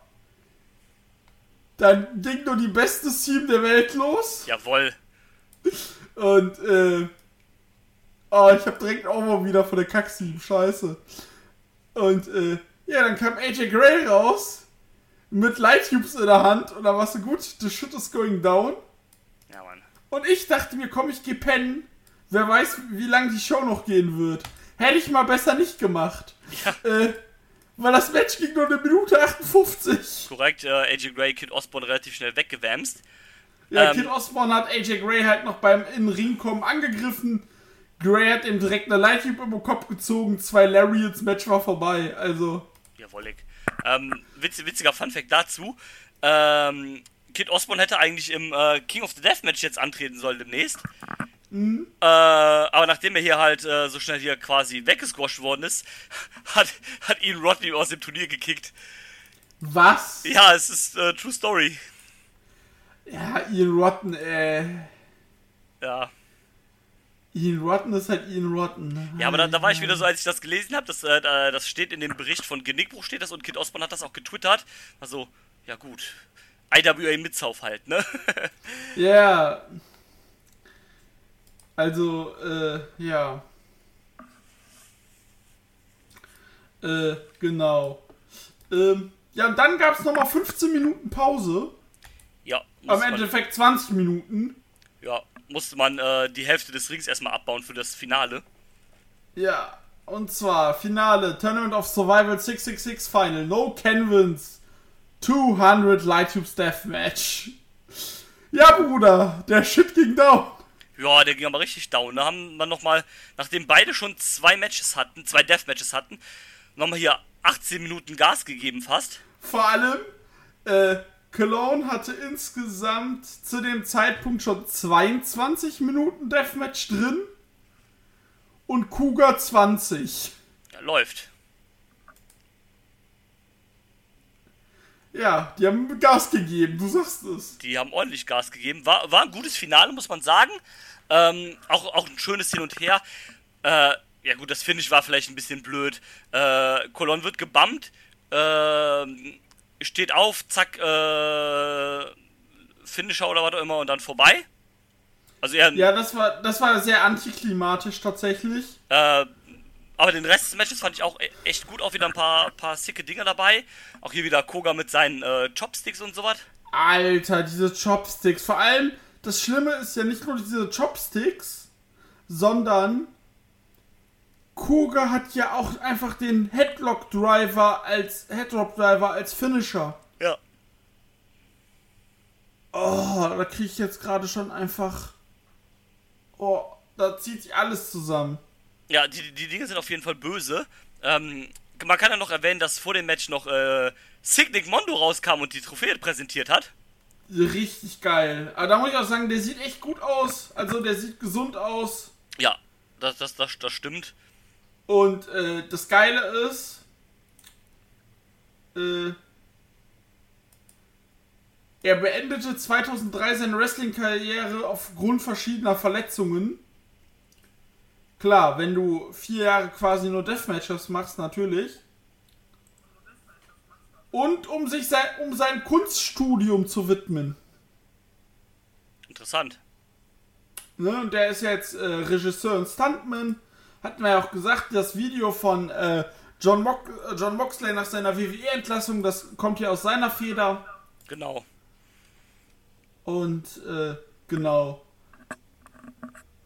Speaker 2: Dann ging nur die beste Team der Welt los.
Speaker 3: Jawoll.
Speaker 2: Und, äh, oh, ich hab direkt auch mal wieder von der Kack-Team, scheiße. Und, äh, ja, dann kam A J Gray raus mit Light Tubes in der Hand und dann warst du gut, the shit is going down.
Speaker 3: Ja, Mann.
Speaker 2: Und ich dachte mir, komm, ich geh pennen. Wer weiß, wie lange die Show noch gehen wird. Hätte ich mal besser nicht gemacht.
Speaker 3: Ja.
Speaker 2: Äh, weil das Match ging nur eine Minute achtundfünfzig.
Speaker 3: Korrekt, äh, A J Gray, Kid Osborne relativ schnell weggewämst.
Speaker 2: Ja,
Speaker 3: Ähm,
Speaker 2: Kid Osborne hat A J Gray halt noch beim in den Ring kommen angegriffen. Gray hat ihm direkt eine Light Tube im Kopf gezogen. Zwei Lariats, Match war vorbei. Also,
Speaker 3: Jawollig. Ähm, witz, witziger Funfact dazu. Ähm, Kid Osborne hätte eigentlich im äh, King of the Deathmatch jetzt antreten sollen demnächst.
Speaker 2: Mhm.
Speaker 3: Äh, aber nachdem er hier halt äh, so schnell hier quasi weggesquasht worden ist, hat, hat ihn Rodney aus dem Turnier gekickt.
Speaker 2: was?
Speaker 3: Ja, es ist äh, True Story.
Speaker 2: Ja, Ian Rotten, äh.
Speaker 3: Ja.
Speaker 2: Ian Rotten ist halt Ian Rotten.
Speaker 3: Ja, aber da, da war ich wieder so, als ich das gelesen habe, das, äh, das steht in dem Bericht von Genickbruch steht das und Kid Osborne hat das auch getwittert. Also, ja gut. I W A Midsouf halt, ne?
Speaker 2: Ja. Also, äh, ja. Äh, genau. Ähm, ja, und dann gab es nochmal fünfzehn Minuten Pause.
Speaker 3: Ja.
Speaker 2: Am
Speaker 3: muss man-
Speaker 2: Endeffekt zwanzig Minuten.
Speaker 3: Ja, musste man äh, die Hälfte des Rings erstmal abbauen für das Finale.
Speaker 2: Ja, und zwar Finale, Tournament of Survival sechs sechs sechs Final, No Canvas, zweihundert Light Tubes Deathmatch. Ja, Bruder, der Shit ging down.
Speaker 3: Ja, der ging aber richtig down. Da haben wir nochmal, nachdem beide schon zwei Matches hatten, zwei Deathmatches hatten, nochmal hier achtzehn Minuten Gas gegeben fast.
Speaker 2: Vor allem, äh, Cologne hatte insgesamt zu dem Zeitpunkt schon zweiundzwanzig Minuten Deathmatch drin und Cougar zwanzig.
Speaker 3: Ja, läuft.
Speaker 2: Ja, die haben Gas gegeben, du sagst es.
Speaker 3: Die haben ordentlich Gas gegeben. War, war ein gutes Finale, muss man sagen. Ähm, auch, auch ein schönes Hin und Her. Äh, ja gut, das Finish war vielleicht ein bisschen blöd. Äh, Colon wird gebammt. Äh, steht auf, zack, äh, Finisher oder was auch immer und dann vorbei. Also eher,
Speaker 2: Ja, das war, das war sehr antiklimatisch tatsächlich.
Speaker 3: äh, aber den Rest des Matches fand ich auch e- echt gut. Auch wieder ein paar, paar sicke Dinger dabei. Auch hier wieder Koga mit seinen äh, Chopsticks und sowas.
Speaker 2: Alter, diese Chopsticks. Vor allem, das Schlimme ist ja nicht nur diese Chopsticks, sondern Koga hat ja auch einfach den Headlock Driver als Headlock Driver als Finisher.
Speaker 3: Ja.
Speaker 2: Oh, da kriege ich jetzt gerade schon einfach. Oh, da zieht sich alles zusammen.
Speaker 3: Ja, die, die Dinge sind auf jeden Fall böse. Ähm, man kann ja noch erwähnen, dass vor dem Match noch äh, Signic Mondo rauskam und die Trophäe präsentiert hat.
Speaker 2: Richtig geil. Aber da muss ich auch sagen, der sieht echt gut aus. Also der sieht gesund aus.
Speaker 3: Ja, das, das, das, das stimmt.
Speaker 2: Und äh, das Geile ist, äh, er beendete zweitausenddrei seine Wrestling-Karriere aufgrund verschiedener Verletzungen. Klar, wenn du vier Jahre quasi nur Deathmatches machst, natürlich. Und um sich sein, um sein Kunststudium zu widmen.
Speaker 3: Interessant.
Speaker 2: Ne, und der ist ja jetzt äh, Regisseur und Stuntman. Hatten wir ja auch gesagt, das Video von äh, John, Mock, äh, John Moxley nach seiner W W E-Entlassung, das kommt ja aus seiner Feder.
Speaker 3: Genau.
Speaker 2: Und, äh, genau.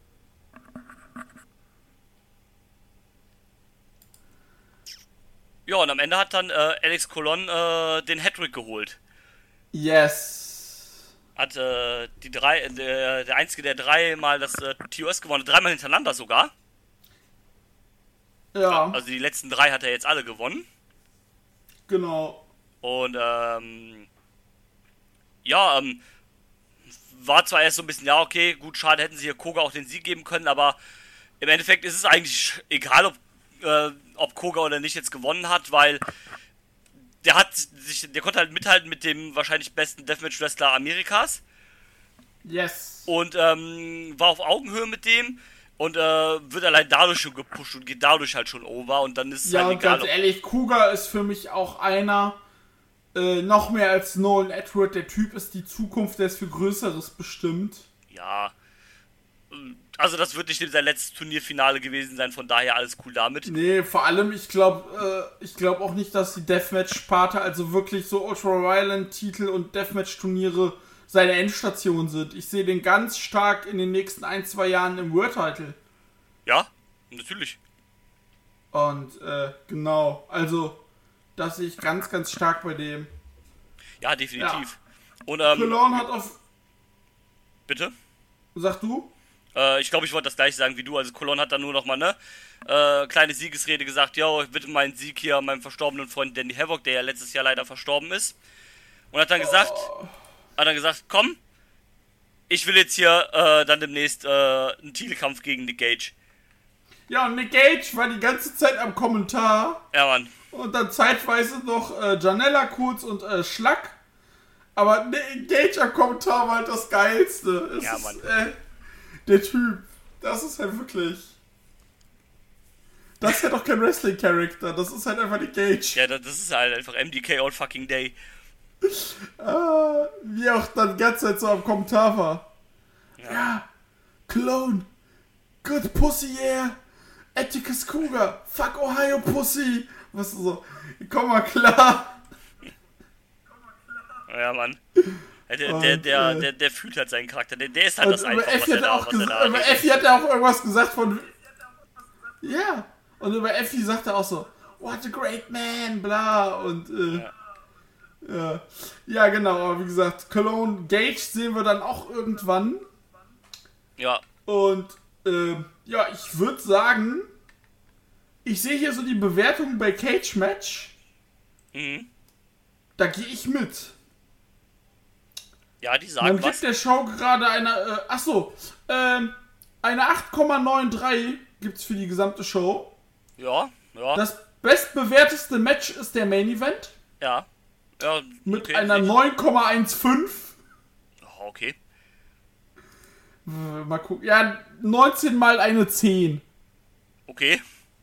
Speaker 3: Ja, Ja, und am Ende hat dann äh, Alex Colon äh, den Hattrick geholt.
Speaker 2: Yes.
Speaker 3: Hat äh, die drei, der, der einzige, der dreimal das äh, T O S gewonnen hat, dreimal hintereinander sogar.
Speaker 2: Ja,
Speaker 3: Also die letzten drei hat er jetzt alle gewonnen.
Speaker 2: genau.
Speaker 3: Und ähm, ja, ähm, war zwar erst so ein bisschen, ja okay, gut, schade, hätten sie hier Koga auch den Sieg geben können, aber im Endeffekt ist es eigentlich egal, ob, äh, ob Koga oder nicht jetzt gewonnen hat, weil der hat sich, der konnte halt mithalten mit dem wahrscheinlich besten Deathmatch-Wrestler Amerikas
Speaker 2: Yes.
Speaker 3: und ähm, war auf Augenhöhe mit dem und äh, wird allein dadurch schon gepusht und geht dadurch halt schon over und dann ist es
Speaker 2: Ja,
Speaker 3: halt
Speaker 2: und
Speaker 3: egal,
Speaker 2: ganz
Speaker 3: ob,
Speaker 2: ehrlich, Kuga ist für mich auch einer, äh, noch mehr als Nolan Edward, der Typ ist die Zukunft, der ist für Größeres bestimmt.
Speaker 3: ja, also das wird nicht sein letztes Turnierfinale gewesen sein, von daher alles cool damit.
Speaker 2: Nee, vor allem, ich glaube äh, ich glaube auch nicht, dass die Deathmatch-Sparte, also wirklich so Ultra-Violent-Titel und Deathmatch-Turniere seine Endstation sind. Ich sehe den ganz stark in den nächsten ein, zwei Jahren im World-Title.
Speaker 3: Ja, natürlich.
Speaker 2: Und, äh, genau, also, das sehe ich ganz, ganz stark bei dem.
Speaker 3: Ja, definitiv.
Speaker 2: Ja.
Speaker 3: Und, ähm,
Speaker 2: Colon hat auf...
Speaker 3: bitte?
Speaker 2: Sag du?
Speaker 3: Äh, ich glaube, ich wollte das gleiche sagen wie du. Also Colon hat dann nur noch mal eine äh, kleine Siegesrede gesagt. Ja, ich bitte meinen Sieg hier meinem verstorbenen Freund Danny Havoc, der ja letztes Jahr leider verstorben ist. Und hat dann gesagt,
Speaker 2: Oh.
Speaker 3: hat dann gesagt, komm, ich will jetzt hier äh, dann demnächst äh, einen Titelkampf gegen Nick Gage.
Speaker 2: Ja, und Nick Gage war die ganze Zeit am Kommentar.
Speaker 3: Ja, Mann.
Speaker 2: Und dann zeitweise noch äh, Janella kurz und äh, Schlack. Aber Nick Gage am Kommentar war halt das Geilste. Es
Speaker 3: Ja,
Speaker 2: ist,
Speaker 3: Mann.
Speaker 2: Äh, der Typ, das ist halt wirklich... Das ist halt doch kein Wrestling-Charakter, das ist halt einfach Nick Gage.
Speaker 3: Ja, das ist halt einfach M D K all fucking day.
Speaker 2: Ah, wie auch dann die ganze Zeit so am Kommentar war.
Speaker 3: Ja.
Speaker 2: Ja, Clone, good pussy, yeah. Atticus Cougar, fuck Ohio Pussy. Was so, komm mal klar.
Speaker 3: Ja, Mann. Der,
Speaker 2: Und,
Speaker 3: der, der,
Speaker 2: äh,
Speaker 3: der, der fühlt halt seinen Charakter. Der, der ist halt
Speaker 2: Und
Speaker 3: das
Speaker 2: über
Speaker 3: einfach, was
Speaker 2: Effi
Speaker 3: er
Speaker 2: hat
Speaker 3: da,
Speaker 2: er auch
Speaker 3: was er
Speaker 2: gesagt,
Speaker 3: da
Speaker 2: über
Speaker 3: redet.
Speaker 2: Effi hat er auch irgendwas gesagt von... Ja, und über Effi sagt er auch so, what a great man, bla, und, äh,
Speaker 3: Ja.
Speaker 2: ja. Ja, genau, aber wie gesagt, Cologne Gage sehen wir dann auch irgendwann.
Speaker 3: Ja,
Speaker 2: Und, äh, ja, ich würde sagen, ich sehe hier so die Bewertung bei Cage Match,
Speaker 3: mhm.
Speaker 2: da gehe ich mit.
Speaker 3: Ja, die
Speaker 2: Man
Speaker 3: sagen
Speaker 2: gibt
Speaker 3: was.
Speaker 2: der Show gerade eine, äh, achso, ähm, eine acht Komma dreiundneunzig gibt's für die gesamte Show.
Speaker 3: Ja, ja,
Speaker 2: Das bestbewerteste Match ist der Main Event
Speaker 3: ja. Ja,
Speaker 2: mit
Speaker 3: okay,
Speaker 2: einer
Speaker 3: sehe ich.
Speaker 2: neun Komma fünfzehn.
Speaker 3: Oh, okay.
Speaker 2: Äh, Mal gucken. Ja, neunzehn mal eine zehn.
Speaker 3: Okay.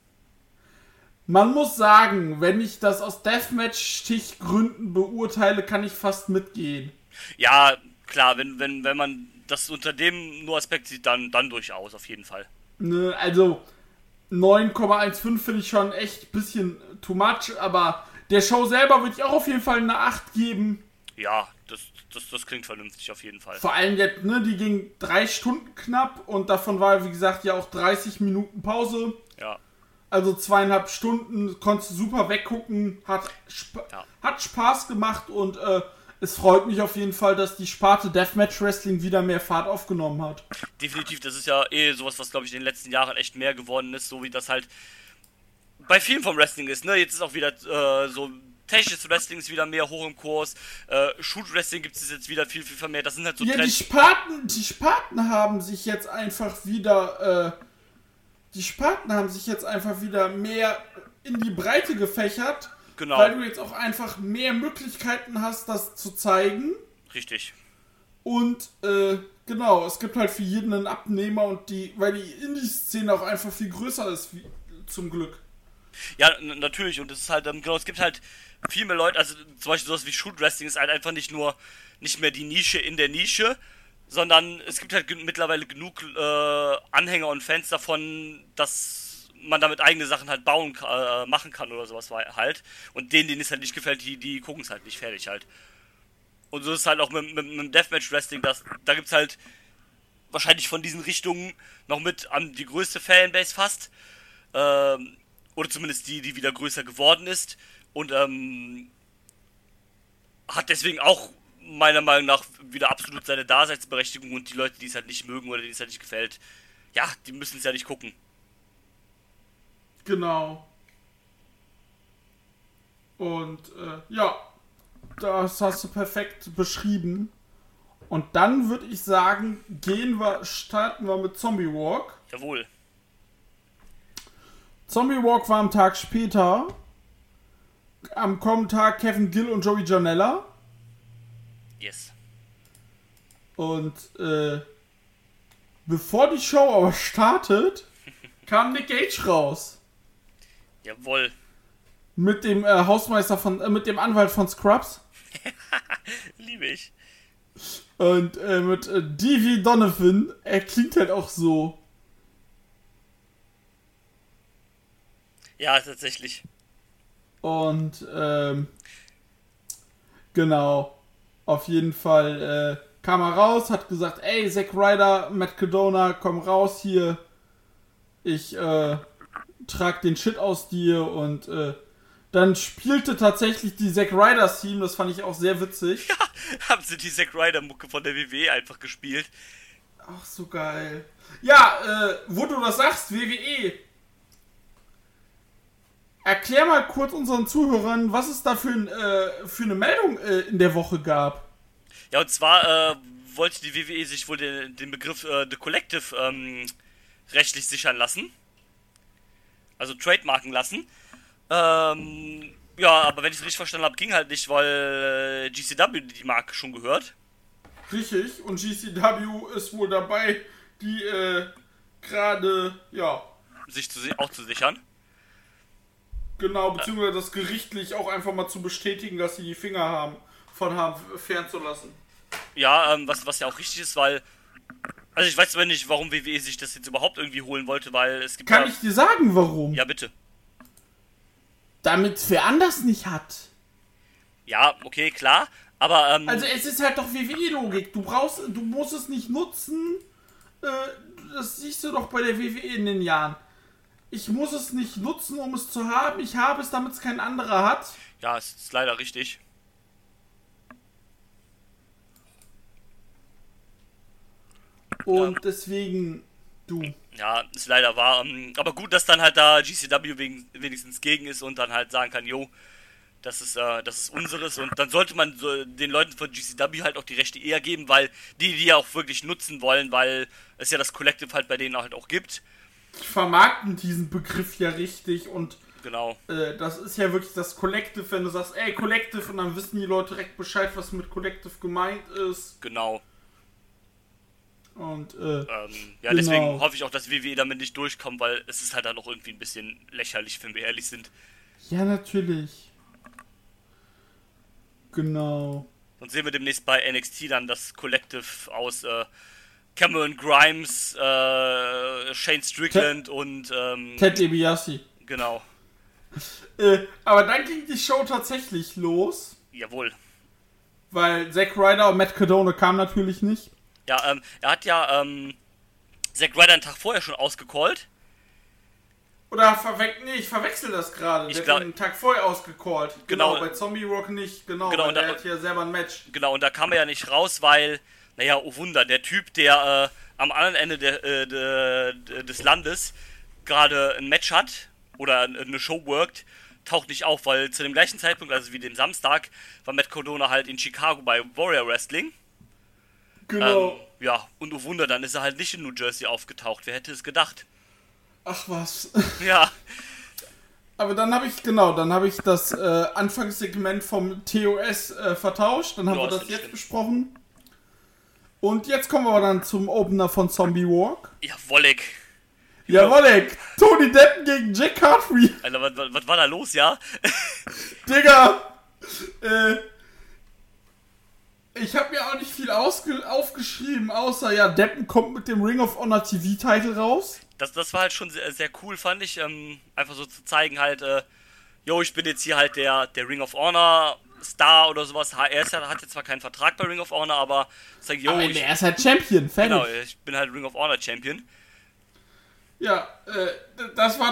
Speaker 2: Man muss sagen, wenn ich das aus Deathmatch-Stichgründen beurteile, kann ich fast mitgehen.
Speaker 3: Ja, klar, wenn, wenn, wenn man das unter dem nur Aspekt sieht, dann, dann durchaus, auf jeden Fall.
Speaker 2: Ne, also neun Komma fünfzehn finde ich schon echt ein bisschen too much, aber der Show selber würde ich auch auf jeden Fall eine acht geben.
Speaker 3: Ja, das, das, das klingt vernünftig, auf jeden Fall.
Speaker 2: Vor allem jetzt, ne, die ging drei Stunden knapp und davon war, wie gesagt, ja auch dreißig Minuten Pause.
Speaker 3: Ja,
Speaker 2: Also zweieinhalb Stunden, konntest du super weggucken, hat, spa
Speaker 3: Ja.
Speaker 2: hat Spaß gemacht und äh, es freut mich auf jeden Fall, dass die Sparte Deathmatch Wrestling wieder mehr Fahrt aufgenommen hat.
Speaker 3: definitiv, das ist ja eh sowas, was, glaube ich, in den letzten Jahren echt mehr geworden ist, so wie das halt bei vielen vom Wrestling ist, ne? Jetzt ist auch wieder äh, so technisches Wrestling ist wieder mehr hoch im Kurs, äh, Shoot Wrestling gibt es jetzt wieder viel, viel vermehrt, das sind halt so
Speaker 2: Ja, die
Speaker 3: Trends.
Speaker 2: Sparten, die Sparten haben sich jetzt einfach wieder, äh, die Sparten haben sich jetzt einfach wieder mehr in die Breite gefächert,
Speaker 3: Genau,
Speaker 2: weil du jetzt auch einfach mehr Möglichkeiten hast, das zu zeigen.
Speaker 3: richtig.
Speaker 2: Und, äh, genau, es gibt halt für jeden einen Abnehmer und die, weil die Indie-Szene auch einfach viel größer ist, wie, zum Glück.
Speaker 3: Ja, n- natürlich, und es ist halt, ähm, genau, es gibt halt viel mehr Leute, also zum Beispiel sowas wie Shoot Wrestling ist halt einfach nicht nur, nicht mehr die Nische in der Nische, sondern es gibt halt gen- mittlerweile genug äh, Anhänger und Fans davon, dass man damit eigene Sachen halt bauen, ka- äh, machen kann oder sowas war halt. Und denen, denen es halt nicht gefällt, die, die gucken es halt nicht fertig halt. Und so ist es halt auch mit, mit, mit dem Deathmatch Wrestling, das, da gibt's halt wahrscheinlich von diesen Richtungen noch mit an die größte Fanbase fast. Ähm, oder zumindest die, die wieder größer geworden ist und ähm, hat deswegen auch meiner Meinung nach wieder absolut seine Daseinsberechtigung und die Leute, die es halt nicht mögen oder denen es halt nicht gefällt, ja, die müssen es ja nicht gucken.
Speaker 2: Genau. Und äh, ja, das hast du perfekt beschrieben. Und dann würde ich sagen, gehen wir, starten wir mit Zombie Walk.
Speaker 3: Jawohl.
Speaker 2: Zombie Walk war am Tag später. Am kommenden Tag Kevin Gill und Joey Janela.
Speaker 3: Yes.
Speaker 2: Und äh, bevor die Show aber startet, kam Nick Gage raus.
Speaker 3: Jawohl.
Speaker 2: Mit dem äh, Hausmeister von, äh, mit dem Anwalt von Scrubs.
Speaker 3: Liebe ich.
Speaker 2: Und äh, mit äh, D V Donovan, er klingt halt auch so.
Speaker 3: Ja, tatsächlich.
Speaker 2: Und ähm, genau, auf jeden Fall äh, kam er raus, hat gesagt, ey, Zack Ryder, Matt Cardona, komm raus hier. Ich äh, trag den Shit aus dir und äh, dann spielte tatsächlich die Zack Ryder Team, das fand ich auch sehr witzig.
Speaker 3: Ja, haben sie die Zack Ryder Mucke von der W W E einfach gespielt.
Speaker 2: Ach, so geil. Ja, äh, wo du das sagst, W W E. Erklär mal kurz unseren Zuhörern, was es da für, ein, äh, für eine Meldung äh, in der Woche gab.
Speaker 3: Ja, und zwar äh, wollte die W W E sich wohl den, den Begriff äh, The Collective ähm, rechtlich sichern lassen. Also trademarken lassen. Ähm, ja, aber wenn ich es richtig verstanden habe, ging halt nicht, weil äh, G C W die Marke schon gehört.
Speaker 2: Richtig, und G C W ist wohl dabei, die äh, gerade, ja...
Speaker 3: Sich zu, auch zu sichern.
Speaker 2: Genau, beziehungsweise das gerichtlich auch einfach mal zu bestätigen, dass sie die Finger haben, von haben fernzulassen.
Speaker 3: Ja, ähm, was, was ja auch richtig ist, weil... Also ich weiß aber nicht, warum W W E sich das jetzt überhaupt irgendwie holen wollte, weil es gibt
Speaker 2: Kann
Speaker 3: ja...
Speaker 2: ich dir sagen, warum?
Speaker 3: Ja, bitte.
Speaker 2: Damit wer anders nicht hat.
Speaker 3: Ja, okay, klar, aber... Ähm,
Speaker 2: Also es ist halt doch W W E-Logik. Du brauchst, du musst es nicht nutzen. Äh, das siehst du doch bei der W W E in den Jahren. Ich muss es nicht nutzen, um es zu haben. Ich habe es, damit es kein anderer hat.
Speaker 3: ja, es ist leider richtig.
Speaker 2: Und
Speaker 3: Ja.
Speaker 2: deswegen, du.
Speaker 3: Ja, ist leider wahr. ähm, Aber gut, dass dann halt da G C W wegen, wenigstens gegen ist und dann halt sagen kann, jo, das ist, äh, das ist unseres. Und dann sollte man so den Leuten von G C W halt auch die Rechte eher geben, weil die, die ja auch wirklich nutzen wollen, weil es ja das Collective halt bei denen halt auch gibt.
Speaker 2: Die vermarkten diesen Begriff ja richtig und
Speaker 3: Genau.
Speaker 2: äh, das ist ja wirklich das Collective, wenn du sagst, ey, Collective, und dann wissen die Leute direkt Bescheid, was mit Collective gemeint ist.
Speaker 3: Genau.
Speaker 2: Und, äh,
Speaker 3: Ähm, ja,
Speaker 2: genau.
Speaker 3: deswegen hoffe ich auch, dass W W E damit nicht durchkommt, weil es ist halt dann auch irgendwie ein bisschen lächerlich, wenn wir ehrlich sind.
Speaker 2: Ja, natürlich. Genau.
Speaker 3: Und sehen wir demnächst bei N X T dann das Collective aus äh, Cameron Grimes, äh, Shane Strickland Ted, und ähm,
Speaker 2: Ted DiBiase.
Speaker 3: Genau.
Speaker 2: Äh, aber dann ging die Show tatsächlich los.
Speaker 3: Jawohl.
Speaker 2: Weil Zack Ryder und Matt Cardona kamen natürlich nicht.
Speaker 3: Ja, ähm, er hat ja ähm, Zack Ryder einen Tag vorher schon ausgecallt.
Speaker 2: Oder verwechsel, nee, ich verwechsel das gerade.
Speaker 3: Ich
Speaker 2: Der
Speaker 3: glaub,
Speaker 2: hat einen Tag vorher ausgecallt. Genau,
Speaker 3: Genau.
Speaker 2: bei Zombie Rock nicht. Genau,
Speaker 3: Genau,
Speaker 2: weil
Speaker 3: und
Speaker 2: der
Speaker 3: da-
Speaker 2: hat hier selber ein Match.
Speaker 3: Genau, und da kam er ja nicht raus, weil, naja, oh Wunder, der Typ, der äh, am anderen Ende der, äh, de, de, des Landes gerade ein Match hat oder eine Show workt, taucht nicht auf, weil zu dem gleichen Zeitpunkt, also wie dem Samstag, war Matt Cardona halt in Chicago bei Warrior Wrestling.
Speaker 2: Genau.
Speaker 3: Ähm, ja, und oh Wunder, dann ist er halt nicht in New Jersey aufgetaucht. Wer hätte es gedacht?
Speaker 2: Ach was.
Speaker 3: Ja,
Speaker 2: Aber dann habe ich, genau, dann habe ich das äh, Anfangssegment vom T O S äh, vertauscht. Dann haben
Speaker 3: Ja,
Speaker 2: wir
Speaker 3: ist
Speaker 2: das
Speaker 3: nicht
Speaker 2: jetzt
Speaker 3: schlimm.
Speaker 2: besprochen. Und jetzt kommen wir aber dann zum Opener von Zombie Walk.
Speaker 3: ja, Wolleck.
Speaker 2: Jawolle, Tony Deppen gegen Jack Cartwheel.
Speaker 3: Alter, was, was, was war da los, ja?
Speaker 2: Digga! Äh, ich habe mir auch nicht viel ausge- aufgeschrieben, außer, ja, Deppen kommt mit dem Ring of Honor T V-Title raus.
Speaker 3: Das, das war halt schon sehr, sehr cool, fand ich. Ähm, einfach so zu zeigen halt, äh, yo, ich bin jetzt hier halt der, der Ring of Honor Star oder sowas. Er ist ja, hat jetzt zwar keinen Vertrag bei Ring of Honor, aber sag, yo,
Speaker 2: Aber
Speaker 3: ich,
Speaker 2: er ist halt Champion, fertig.
Speaker 3: genau, ich bin halt Ring of Honor Champion.
Speaker 2: Ja, äh, das war das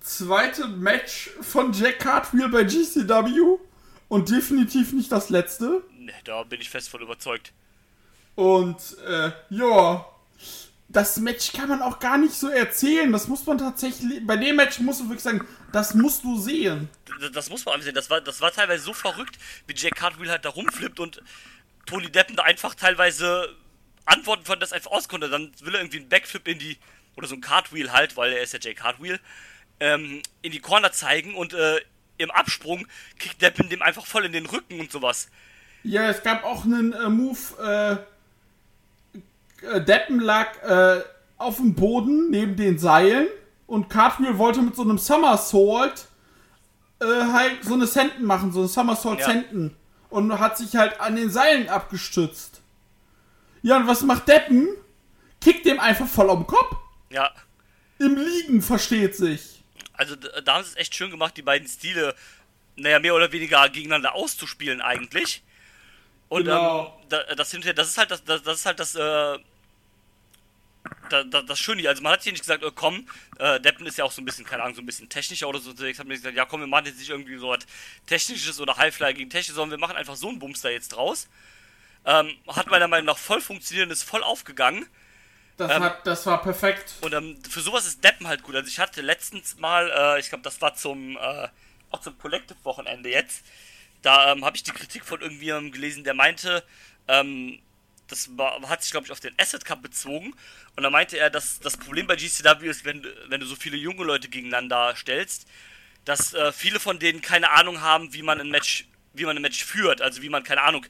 Speaker 2: zweite Match von Jack Cartwheel bei G C W und definitiv nicht das letzte.
Speaker 3: Ne, da bin ich fest von überzeugt.
Speaker 2: Und, äh, ja, das Match kann man auch gar nicht so erzählen. Das muss man tatsächlich, bei dem Match musst du wirklich sagen, das musst du sehen.
Speaker 3: Das, das muss man einfach sehen. Das war, das war teilweise so verrückt, wie Jack Cartwheel halt da rumflippt und Tony Deppen da einfach teilweise Antworten von das einfach aus konnte. Dann will er irgendwie einen Backflip in die, oder so ein Cartwheel halt, weil er ist ja Jack Cartwheel, ähm, in die Corner zeigen und äh, im Absprung kickt Deppen dem einfach voll in den Rücken und sowas.
Speaker 2: Ja, es gab auch einen äh, Move, äh, Deppen lag äh, auf dem Boden neben den Seilen und Cartwheel wollte mit so einem Somersault äh, halt so eine Senten machen, so eine Somersault
Speaker 3: Ja.
Speaker 2: Senten und hat sich halt an den Seilen abgestützt. Ja, und was macht Deppen? Kickt dem einfach voll am Kopf.
Speaker 3: Ja.
Speaker 2: Im Liegen, versteht sich.
Speaker 3: Also da da haben sie es echt schön gemacht, die beiden Stile, naja, mehr oder weniger gegeneinander auszuspielen eigentlich. Und
Speaker 2: Genau.
Speaker 3: ähm, da, das hinterher, das ist halt das, das, das ist halt das, äh, da, da, das Schöne. Also man hat hier nicht gesagt, oh, komm, äh, Deppen ist ja auch so ein bisschen, keine Ahnung, so ein bisschen technischer oder so. Ich habe mir gesagt, ja komm, wir machen jetzt nicht irgendwie so was Technisches oder Highfly gegen Technik, sondern wir machen einfach so einen Bumster jetzt draus. Ähm, hat meiner Meinung nach voll funktioniert und ist voll aufgegangen.
Speaker 2: Das,
Speaker 3: Ähm,
Speaker 2: hat, das war perfekt.
Speaker 3: Und ähm, für sowas ist Deppen halt gut. Also ich hatte letztens mal, äh, ich glaube, das war zum, äh, auch zum Collective-Wochenende jetzt, da ähm, habe ich die Kritik von irgendjemandem gelesen, der meinte, ähm, das war, hat sich, glaube ich, auf den Asset Cup bezogen. Und da meinte er, dass das Problem bei G C W ist, wenn, wenn du so viele junge Leute gegeneinander stellst, dass äh, viele von denen keine Ahnung haben, wie man ein Match, wie man ein Match führt. Also wie man, keine Ahnung,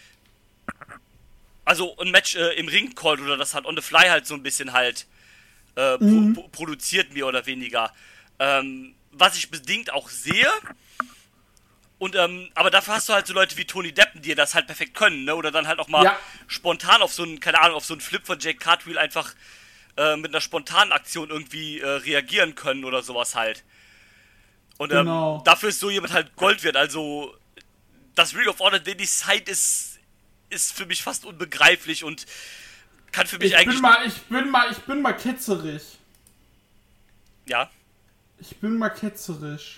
Speaker 3: also ein Match äh, im Ring callt oder das halt on the fly halt so ein bisschen halt äh,
Speaker 2: Mhm.
Speaker 3: pro, pro, produziert, mehr oder weniger. Ähm, was ich bedingt auch sehe. Und, ähm, aber dafür hast du halt so Leute wie Tony Deppen, die das halt perfekt können, ne? Oder dann halt auch mal
Speaker 2: Ja.
Speaker 3: spontan auf so einen, keine Ahnung, auf so einen Flip von Jake Cartwheel einfach äh, mit einer spontanen Aktion irgendwie äh, reagieren können oder sowas halt. Und ähm,
Speaker 2: Genau.
Speaker 3: dafür ist so jemand halt Gold wert. Also das Ring of Honor Daily Side ist, ist für mich fast unbegreiflich und kann für mich
Speaker 2: Ich
Speaker 3: eigentlich...
Speaker 2: bin mal, ich bin mal, ich bin mal ketzerig.
Speaker 3: Ja,
Speaker 2: Ich bin mal ketzerisch.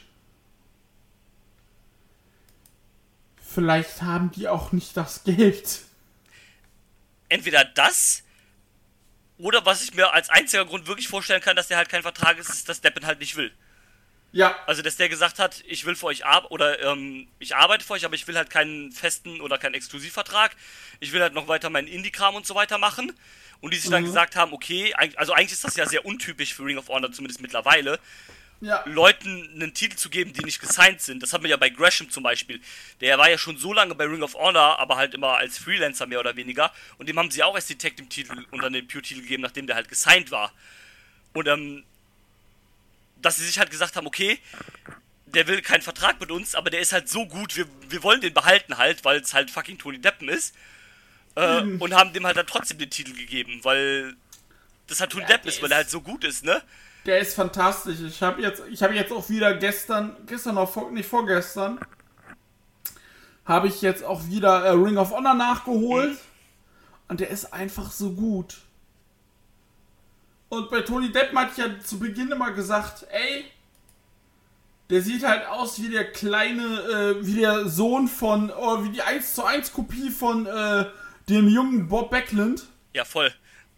Speaker 2: Vielleicht haben die auch nicht das Geld.
Speaker 3: entweder das oder was ich mir als einziger Grund wirklich vorstellen kann, dass der halt kein Vertrag ist, ist, dass Deppen halt nicht will.
Speaker 2: Ja,
Speaker 3: Also, dass der gesagt hat, ich will für euch arbeiten, oder ähm, ich arbeite für euch, aber ich will halt keinen festen oder keinen Exklusivvertrag. Ich will halt noch weiter meinen Indie-Kram und so weiter machen. Und die sich dann
Speaker 2: Mhm.
Speaker 3: gesagt haben, okay, eig- also eigentlich ist das ja sehr untypisch für Ring of Honor, zumindest mittlerweile,
Speaker 2: ja.
Speaker 3: Leuten einen Titel zu geben, die nicht gesigned sind. Das hat man ja bei Gresham zum Beispiel. Der war ja schon so lange bei Ring of Honor, aber halt immer als Freelancer mehr oder weniger. Und dem haben sie auch erst die Tag Team Titel und dann den Pure-Titel gegeben, nachdem der halt gesigned war. Und ähm, dass sie sich halt gesagt haben, okay, der will keinen Vertrag mit uns, aber der ist halt so gut, wir, wir wollen den behalten halt, weil es halt fucking Tony Deppen ist. Äh,
Speaker 2: Mhm.
Speaker 3: Und haben dem halt dann trotzdem den Titel gegeben, weil das halt Tony
Speaker 2: Ja,
Speaker 3: Deppen
Speaker 2: der
Speaker 3: ist, weil er
Speaker 2: ist-
Speaker 3: halt so gut ist, ne?
Speaker 2: Der ist fantastisch. Ich habe jetzt, ich habe jetzt auch wieder gestern, gestern noch vor, nicht vorgestern, habe ich jetzt auch wieder äh, Ring of Honor nachgeholt.
Speaker 3: Mhm.
Speaker 2: Und der ist einfach so gut. Und bei Tony Deppen hatte ich ja zu Beginn immer gesagt, ey, der sieht halt aus wie der kleine, äh, wie der Sohn von, oh, wie die eins zu eins Kopie von äh, dem jungen Bob Backlund.
Speaker 3: Ja, voll.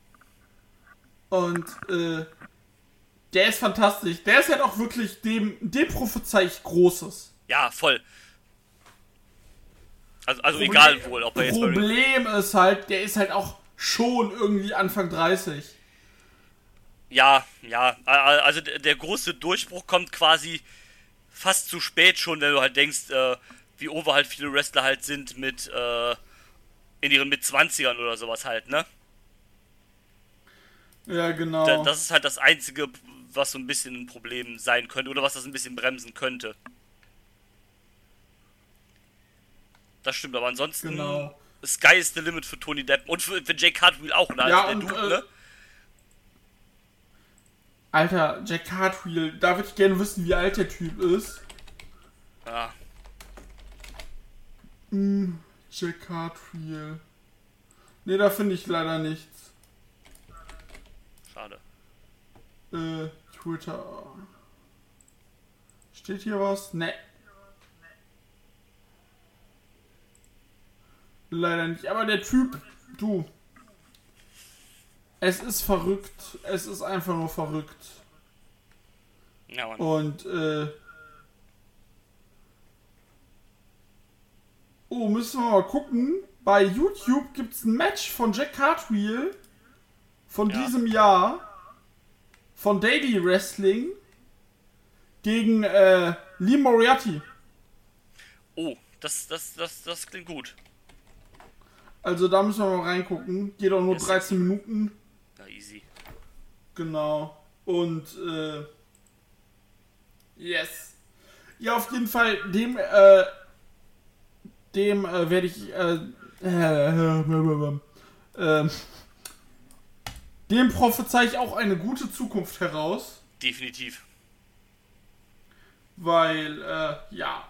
Speaker 2: Und äh, der ist fantastisch. Der ist halt auch wirklich, dem, dem prophezei ich Großes.
Speaker 3: Ja, voll. Also, also
Speaker 2: Problem-
Speaker 3: egal wohl, ob er jetzt bei Ring...
Speaker 2: Problem ist halt, der ist halt auch schon irgendwie Anfang dreißig.
Speaker 3: Ja, ja, a- also der, der große Durchbruch kommt quasi fast zu spät schon, wenn du halt denkst, äh, wie over halt viele Wrestler halt sind mit, äh, in ihren Mitzwanzigern oder sowas halt, ne?
Speaker 2: Ja, genau.
Speaker 3: Da, das ist halt das Einzige, was so ein bisschen ein Problem sein könnte oder was das ein bisschen bremsen könnte. Das stimmt, aber ansonsten
Speaker 2: Genau.
Speaker 3: Sky is the limit für Tony Deppen und für, für Jake Cartwheel auch, ne? Also
Speaker 2: Ja,
Speaker 3: der
Speaker 2: und,
Speaker 3: Dude,
Speaker 2: äh,
Speaker 3: ne?
Speaker 2: Alter, Jack Cartwheel, da würde ich gerne wissen, wie alt der Typ ist.
Speaker 3: Ja,
Speaker 2: Hm, Jack Cartwheel. Ne, da finde ich leider nichts.
Speaker 3: schade.
Speaker 2: Äh, Twitter. Steht hier was? Ne. Leider nicht. Aber der Typ, du. Es ist verrückt. Es ist einfach nur verrückt.
Speaker 3: Ja, Mann.
Speaker 2: Und, äh. Oh, müssen wir mal gucken. Bei YouTube gibt es ein Match von Jack Cartwheel von
Speaker 3: Ja.
Speaker 2: diesem Jahr. Von Daily Wrestling. Gegen, äh, Lee Moriarty.
Speaker 3: Oh, das, das, das, das klingt gut.
Speaker 2: Also da müssen wir mal reingucken. Geht auch nur
Speaker 3: Yes.
Speaker 2: dreizehn Minuten.
Speaker 3: Na, easy.
Speaker 2: Genau. Und, äh. Yes. Ja, auf jeden Fall, dem, äh. Dem äh, werde ich, äh. äh, äh, äh dem prophezei ich auch eine gute Zukunft heraus.
Speaker 3: Definitiv.
Speaker 2: Weil, äh, ja.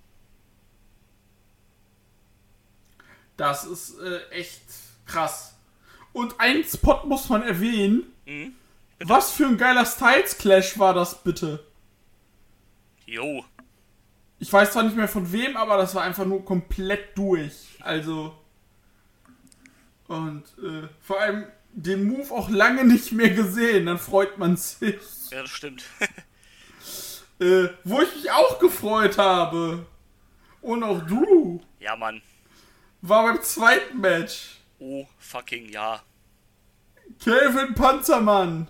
Speaker 2: Das ist äh, echt krass. Und einen Spot muss man erwähnen.
Speaker 3: Mhm.
Speaker 2: Was für ein geiler Styles Clash war das bitte?
Speaker 3: Jo.
Speaker 2: Ich weiß zwar nicht mehr von wem, aber das war einfach nur komplett durch. Also. Und äh, vor allem den Move auch lange nicht mehr gesehen. Dann freut man sich.
Speaker 3: Ja, das stimmt.
Speaker 2: Äh, wo ich mich auch gefreut habe. Und auch du.
Speaker 3: Ja, Mann.
Speaker 2: War beim zweiten Match.
Speaker 3: Oh, fucking ja.
Speaker 2: Kelvin Panzermann.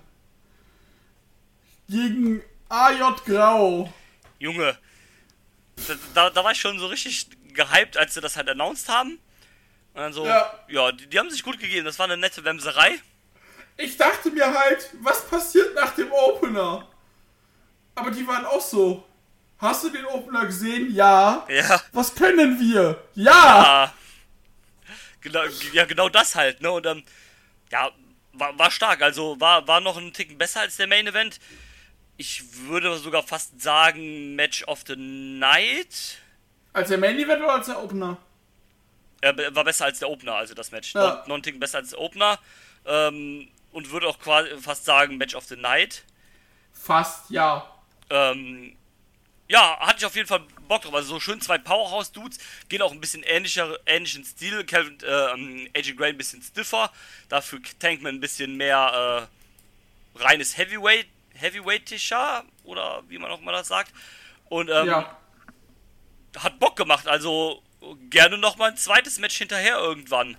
Speaker 2: Gegen A J Grau.
Speaker 3: Junge. Da, da, da war ich schon so richtig gehypt, als sie das halt announced haben. Und dann so, ja,
Speaker 2: Ja.
Speaker 3: die, die haben sich gut gegeben. Das war eine nette Wemserei.
Speaker 2: Ich dachte mir halt, was passiert nach dem Opener? Aber die waren auch so. Hast du den Opener gesehen? Ja.
Speaker 3: Ja.
Speaker 2: Was können wir? Ja.
Speaker 3: Ah. Genau, ja, genau das halt, ne? Und ähm, ja, war, war stark. Also war, war noch ein Ticken besser als der Main Event. Ich würde sogar fast sagen, Match of the Night.
Speaker 2: Als der Main Event oder als der Opener?
Speaker 3: Äh, war besser als der Opener, also das Match.
Speaker 2: Ja.
Speaker 3: Noch, noch ein Ticken besser als der Opener. Ähm, und würde auch quasi fast sagen, Match of the Night.
Speaker 2: Fast, ja.
Speaker 3: Ähm, ja, hatte ich auf jeden Fall Bock drauf. Also so schön zwei Powerhouse-Dudes, gehen auch ein bisschen ähnlicher, ähnlichen Stil. Calvin, äh, A J Gray ein bisschen stiffer, dafür Tankman ein bisschen mehr äh, reines Heavyweight, Heavyweightischer, oder wie man auch mal das sagt. Und ähm,
Speaker 2: Ja.
Speaker 3: hat Bock gemacht, also gerne nochmal ein zweites Match hinterher irgendwann.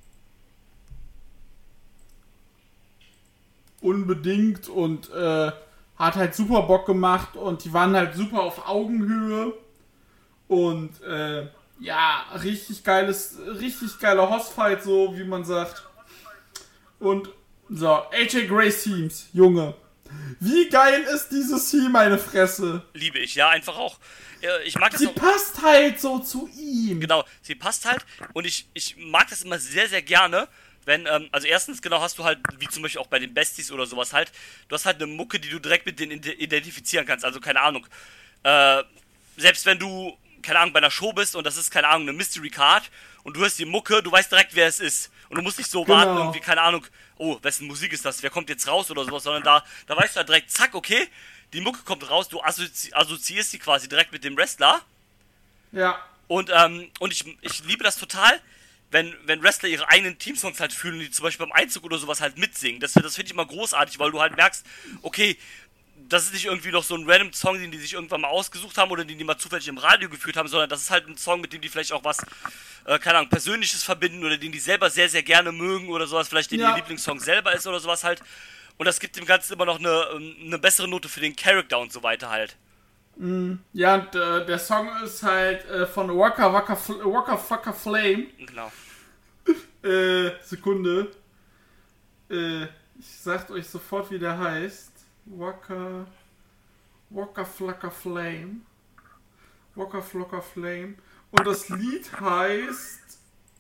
Speaker 2: Unbedingt und äh, hat halt super Bock gemacht und die waren halt super auf Augenhöhe und äh, ja, richtig geiles, richtig geiler Hossfight, so wie man sagt. Und so, A J Grace Teams, Junge. Wie geil ist dieses Team, meine Fresse?
Speaker 3: Liebe ich, ja, einfach auch. Äh, Ich mag das
Speaker 2: Sie
Speaker 3: auch.
Speaker 2: passt halt so zu ihm.
Speaker 3: Genau, sie passt halt und ich, ich mag das immer sehr, sehr gerne, wenn, ähm, also erstens, genau, hast du halt, wie zum Beispiel auch bei den Besties oder sowas halt, du hast halt eine Mucke, die du direkt mit denen identifizieren kannst, also keine Ahnung, äh, selbst wenn du, keine Ahnung, bei einer Show bist und das ist, keine Ahnung, eine Mystery Card und du hörst die Mucke, du weißt direkt, wer es ist und du musst nicht so
Speaker 2: Genau.
Speaker 3: warten, irgendwie, keine Ahnung, oh, wessen Musik ist das, wer kommt jetzt raus oder sowas, sondern da, da weißt du halt direkt, zack, okay, die Mucke kommt raus, du assozi assoziierst sie quasi direkt mit dem Wrestler.
Speaker 2: Ja,
Speaker 3: Und, ähm, und ich, ich liebe das total, wenn, wenn Wrestler ihre eigenen Teamsongs halt fühlen, die zum Beispiel beim Einzug oder sowas halt mitsingen. Das, das finde ich immer großartig, weil du halt merkst, okay, das ist nicht irgendwie noch so ein random Song, den die sich irgendwann mal ausgesucht haben oder den die mal zufällig im Radio geführt haben, sondern das ist halt ein Song, mit dem die vielleicht auch was, äh, keine Ahnung, Persönliches verbinden oder den die selber sehr, sehr gerne mögen oder sowas, vielleicht den
Speaker 2: Ja.
Speaker 3: ihr Lieblingssong selber ist oder sowas halt. Und das gibt dem Ganzen immer noch eine, eine bessere Note für den Charakter und so weiter halt.
Speaker 2: ja, und äh, der Song ist halt äh, von Waka Waka Fl- Waka Fucker Flame.
Speaker 3: Genau.
Speaker 2: Äh, Sekunde. Äh, ich sag euch sofort, wie der heißt. Waka. Waka Flacker Flame. Waka Flocker Flame. Und das Lied heißt.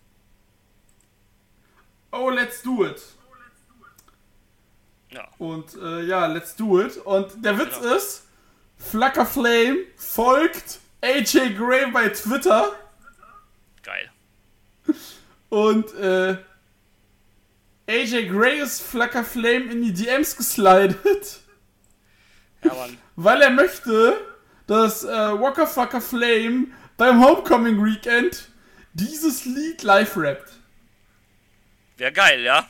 Speaker 2: Oh, Let's Do It.
Speaker 3: Ja.
Speaker 2: Und äh, ja, Let's Do It. Und der Witz
Speaker 3: Genau.
Speaker 2: ist, Flacker Flame folgt A J Gray bei Twitter.
Speaker 3: Geil.
Speaker 2: Und äh, A J Gray ist Flacker Flame in die D Ms geslidet,
Speaker 3: Ja, Mann.
Speaker 2: weil er möchte, dass äh, Waka Flocka Flame beim Homecoming Weekend dieses Lied live rappt.
Speaker 3: Wäre geil, ja?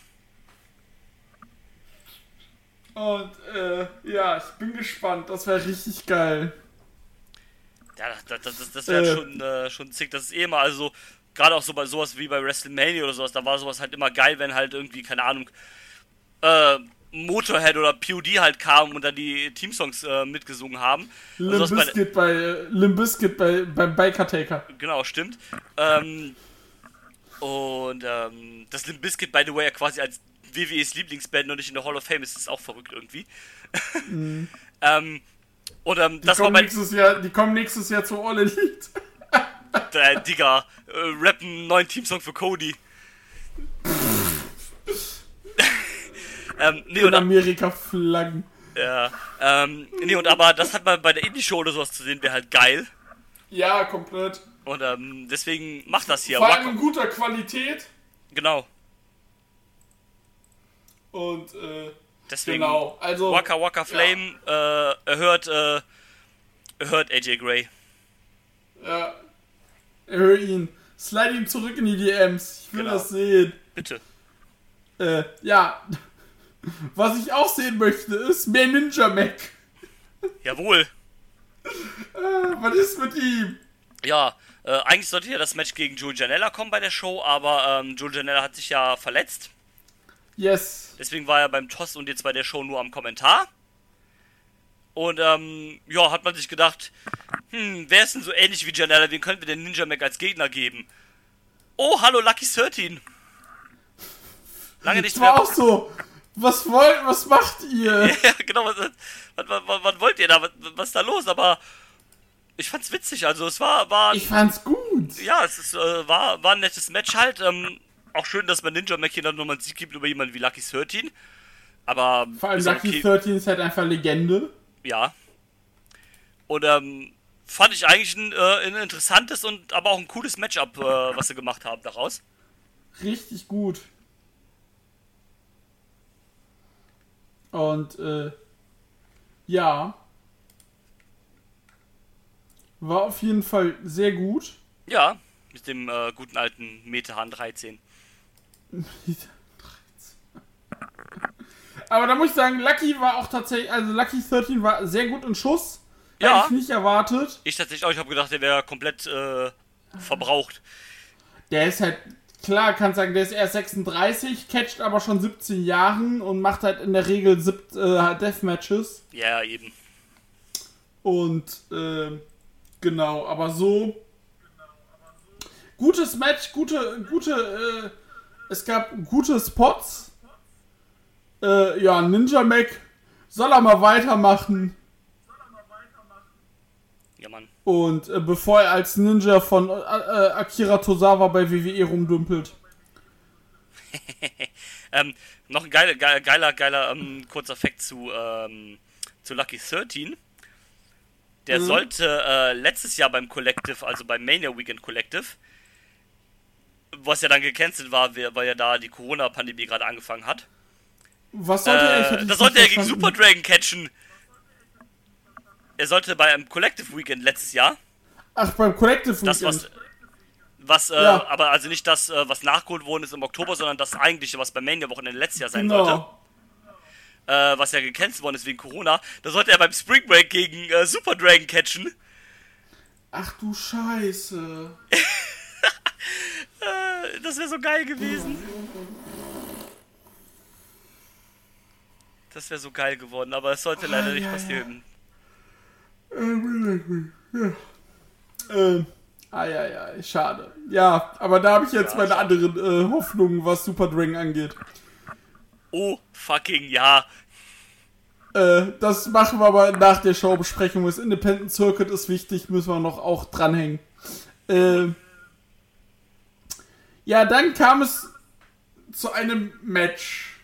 Speaker 2: Und, äh, ja, ich bin gespannt. Das wäre richtig geil.
Speaker 3: Ja, das, das, das wäre
Speaker 2: Äh.
Speaker 3: schon, äh, schon zick. Das ist eh immer, also, gerade auch so bei sowas wie bei WrestleMania oder sowas, da war sowas halt immer geil, wenn halt irgendwie, keine Ahnung, äh, Motorhead oder P O D halt kamen und dann die Teamsongs äh, mitgesungen haben. Und
Speaker 2: Limp
Speaker 3: sowas bei-
Speaker 2: Bizkit bei, äh, Limp Bizkit bei, beim Biker Taker.
Speaker 3: Genau, stimmt. Ähm, und ähm, das Limp Bizkit, by the way, ja quasi als W W Es Lieblingsband noch nicht in der Hall of Fame ist, ist auch verrückt irgendwie.
Speaker 2: Mhm.
Speaker 3: ähm, und ähm,
Speaker 2: Die,
Speaker 3: das war
Speaker 2: kommen
Speaker 3: bei...
Speaker 2: nächstes Jahr, die kommen nächstes Jahr zu All Elite.
Speaker 3: Äh, Digga, äh, rappen einen neuen Teamsong für Cody. ähm, nee,
Speaker 2: In
Speaker 3: und,
Speaker 2: Amerika flaggen.
Speaker 3: ja, ähm, nee, und aber das hat man bei der Indie-Show oder sowas zu sehen, wäre halt geil.
Speaker 2: Ja, komplett.
Speaker 3: Und ähm, deswegen macht das hier.
Speaker 2: Vor allem
Speaker 3: Waka-
Speaker 2: in guter Qualität.
Speaker 3: Genau.
Speaker 2: Und, äh,
Speaker 3: Deswegen
Speaker 2: genau. Also,
Speaker 3: Waka Waka Flame, äh, er hört, äh, er hört A J Gray.
Speaker 2: ja. Hör ihn. Slide ihn zurück in die D Ms. Ich will
Speaker 3: Genau.
Speaker 2: das sehen.
Speaker 3: Bitte.
Speaker 2: Äh, ja. Was ich auch sehen möchte, ist mehr Ninja Mac.
Speaker 3: Jawohl.
Speaker 2: Äh, was ist mit ihm?
Speaker 3: Ja, äh, eigentlich sollte ja das Match gegen Joe Janela kommen bei der Show, aber ähm, Joe Janela hat sich ja verletzt.
Speaker 2: Yes.
Speaker 3: Deswegen war er beim Toss und jetzt bei der Show nur am Kommentar. Und ähm, ja, hat man sich gedacht, hm, wer ist denn so ähnlich wie Janela, wen können wir den Ninja Mac als Gegner geben? Oh, hallo Lucky dreizehn. Lange nicht
Speaker 2: Das war
Speaker 3: mehr.
Speaker 2: auch so. Was wollt, was macht ihr?
Speaker 3: Ja, genau, was, was, was, was wollt ihr da? Was, was ist da los? Aber ich fand's witzig, also es war, war
Speaker 2: Ich fand's gut.
Speaker 3: ja, es ist, äh, war, war ein nettes Match halt. Ähm, auch schön, dass man Ninja Mac hier dann nochmal einen Sieg gibt über jemanden wie Lucky dreizehn. Aber
Speaker 2: Vor allem
Speaker 3: ist auch
Speaker 2: Lucky
Speaker 3: okay.
Speaker 2: dreizehn ist halt einfach Legende.
Speaker 3: Ja. Und ähm, fand ich eigentlich ein, äh, ein interessantes und aber auch ein cooles Matchup, äh, was sie gemacht haben daraus.
Speaker 2: Richtig gut. Und, äh, ja. War auf jeden Fall sehr gut.
Speaker 3: Ja, mit dem äh, guten alten Metehan dreizehn.
Speaker 2: Aber da muss ich sagen, Lucky war auch tatsächlich, also Lucky dreizehn war sehr gut in Schuss.
Speaker 3: Ja.
Speaker 2: Hätte ich nicht erwartet.
Speaker 3: Ich tatsächlich auch, ich habe gedacht, der wäre komplett äh, verbraucht.
Speaker 2: Der ist halt, klar, kann sagen, der ist erst sechsunddreißig, catcht aber schon siebzehn Jahren und macht halt in der Regel siebt, äh, Deathmatches.
Speaker 3: Ja, eben.
Speaker 2: Und, äh, genau, aber so. Gutes Match, gute, gute, äh, es gab gute Spots. Äh, ja, Ninja Mac soll er mal weitermachen.
Speaker 3: Ja, Mann.
Speaker 2: Und äh, bevor er als Ninja von äh, äh, Akira Tozawa bei W W E rumdümpelt.
Speaker 3: ähm, noch ein geiler, geiler, geiler, geiler ähm, kurzer Fact zu, ähm, zu Lucky dreizehn. Der
Speaker 2: Mhm.
Speaker 3: sollte äh, letztes Jahr beim Collective, also beim Mania Weekend Collective, was ja dann gecancelt war, weil ja da die Corona-Pandemie gerade angefangen hat.
Speaker 2: Was sollte er? Ich hatte
Speaker 3: Äh,
Speaker 2: das
Speaker 3: das sollte er
Speaker 2: nicht
Speaker 3: gegen
Speaker 2: verstanden.
Speaker 3: Super Dragon catchen. Er sollte bei einem Collective Weekend letztes Jahr,
Speaker 2: Ach, beim Collective
Speaker 3: das
Speaker 2: Weekend.
Speaker 3: was, was, äh,
Speaker 2: Ja.
Speaker 3: aber also nicht das, äh, was nachgeholt worden ist im Oktober, sondern das eigentliche, was beim Mania-Wochenende letztes Jahr sein sollte.
Speaker 2: Genau.
Speaker 3: Äh, was ja gecancelt worden ist wegen Corona. Da sollte er beim Spring Break gegen äh, Super Dragon catchen.
Speaker 2: Ach du Scheiße.
Speaker 3: Äh, das wäre so geil gewesen. Das wäre so geil geworden, aber es sollte leider
Speaker 2: Ah,
Speaker 3: nicht
Speaker 2: ja,
Speaker 3: passieren.
Speaker 2: Ähm, ah ja, ja, schade. Ja, aber da habe ich jetzt
Speaker 3: Ja,
Speaker 2: meine
Speaker 3: schade.
Speaker 2: anderen äh, Hoffnungen, was Super Dragon angeht.
Speaker 3: Oh, fucking ja.
Speaker 2: Äh, das machen wir aber nach der Showbesprechung. Das Independent Circuit ist wichtig, müssen wir noch auch dranhängen. Äh, ja, dann kam es zu einem Match.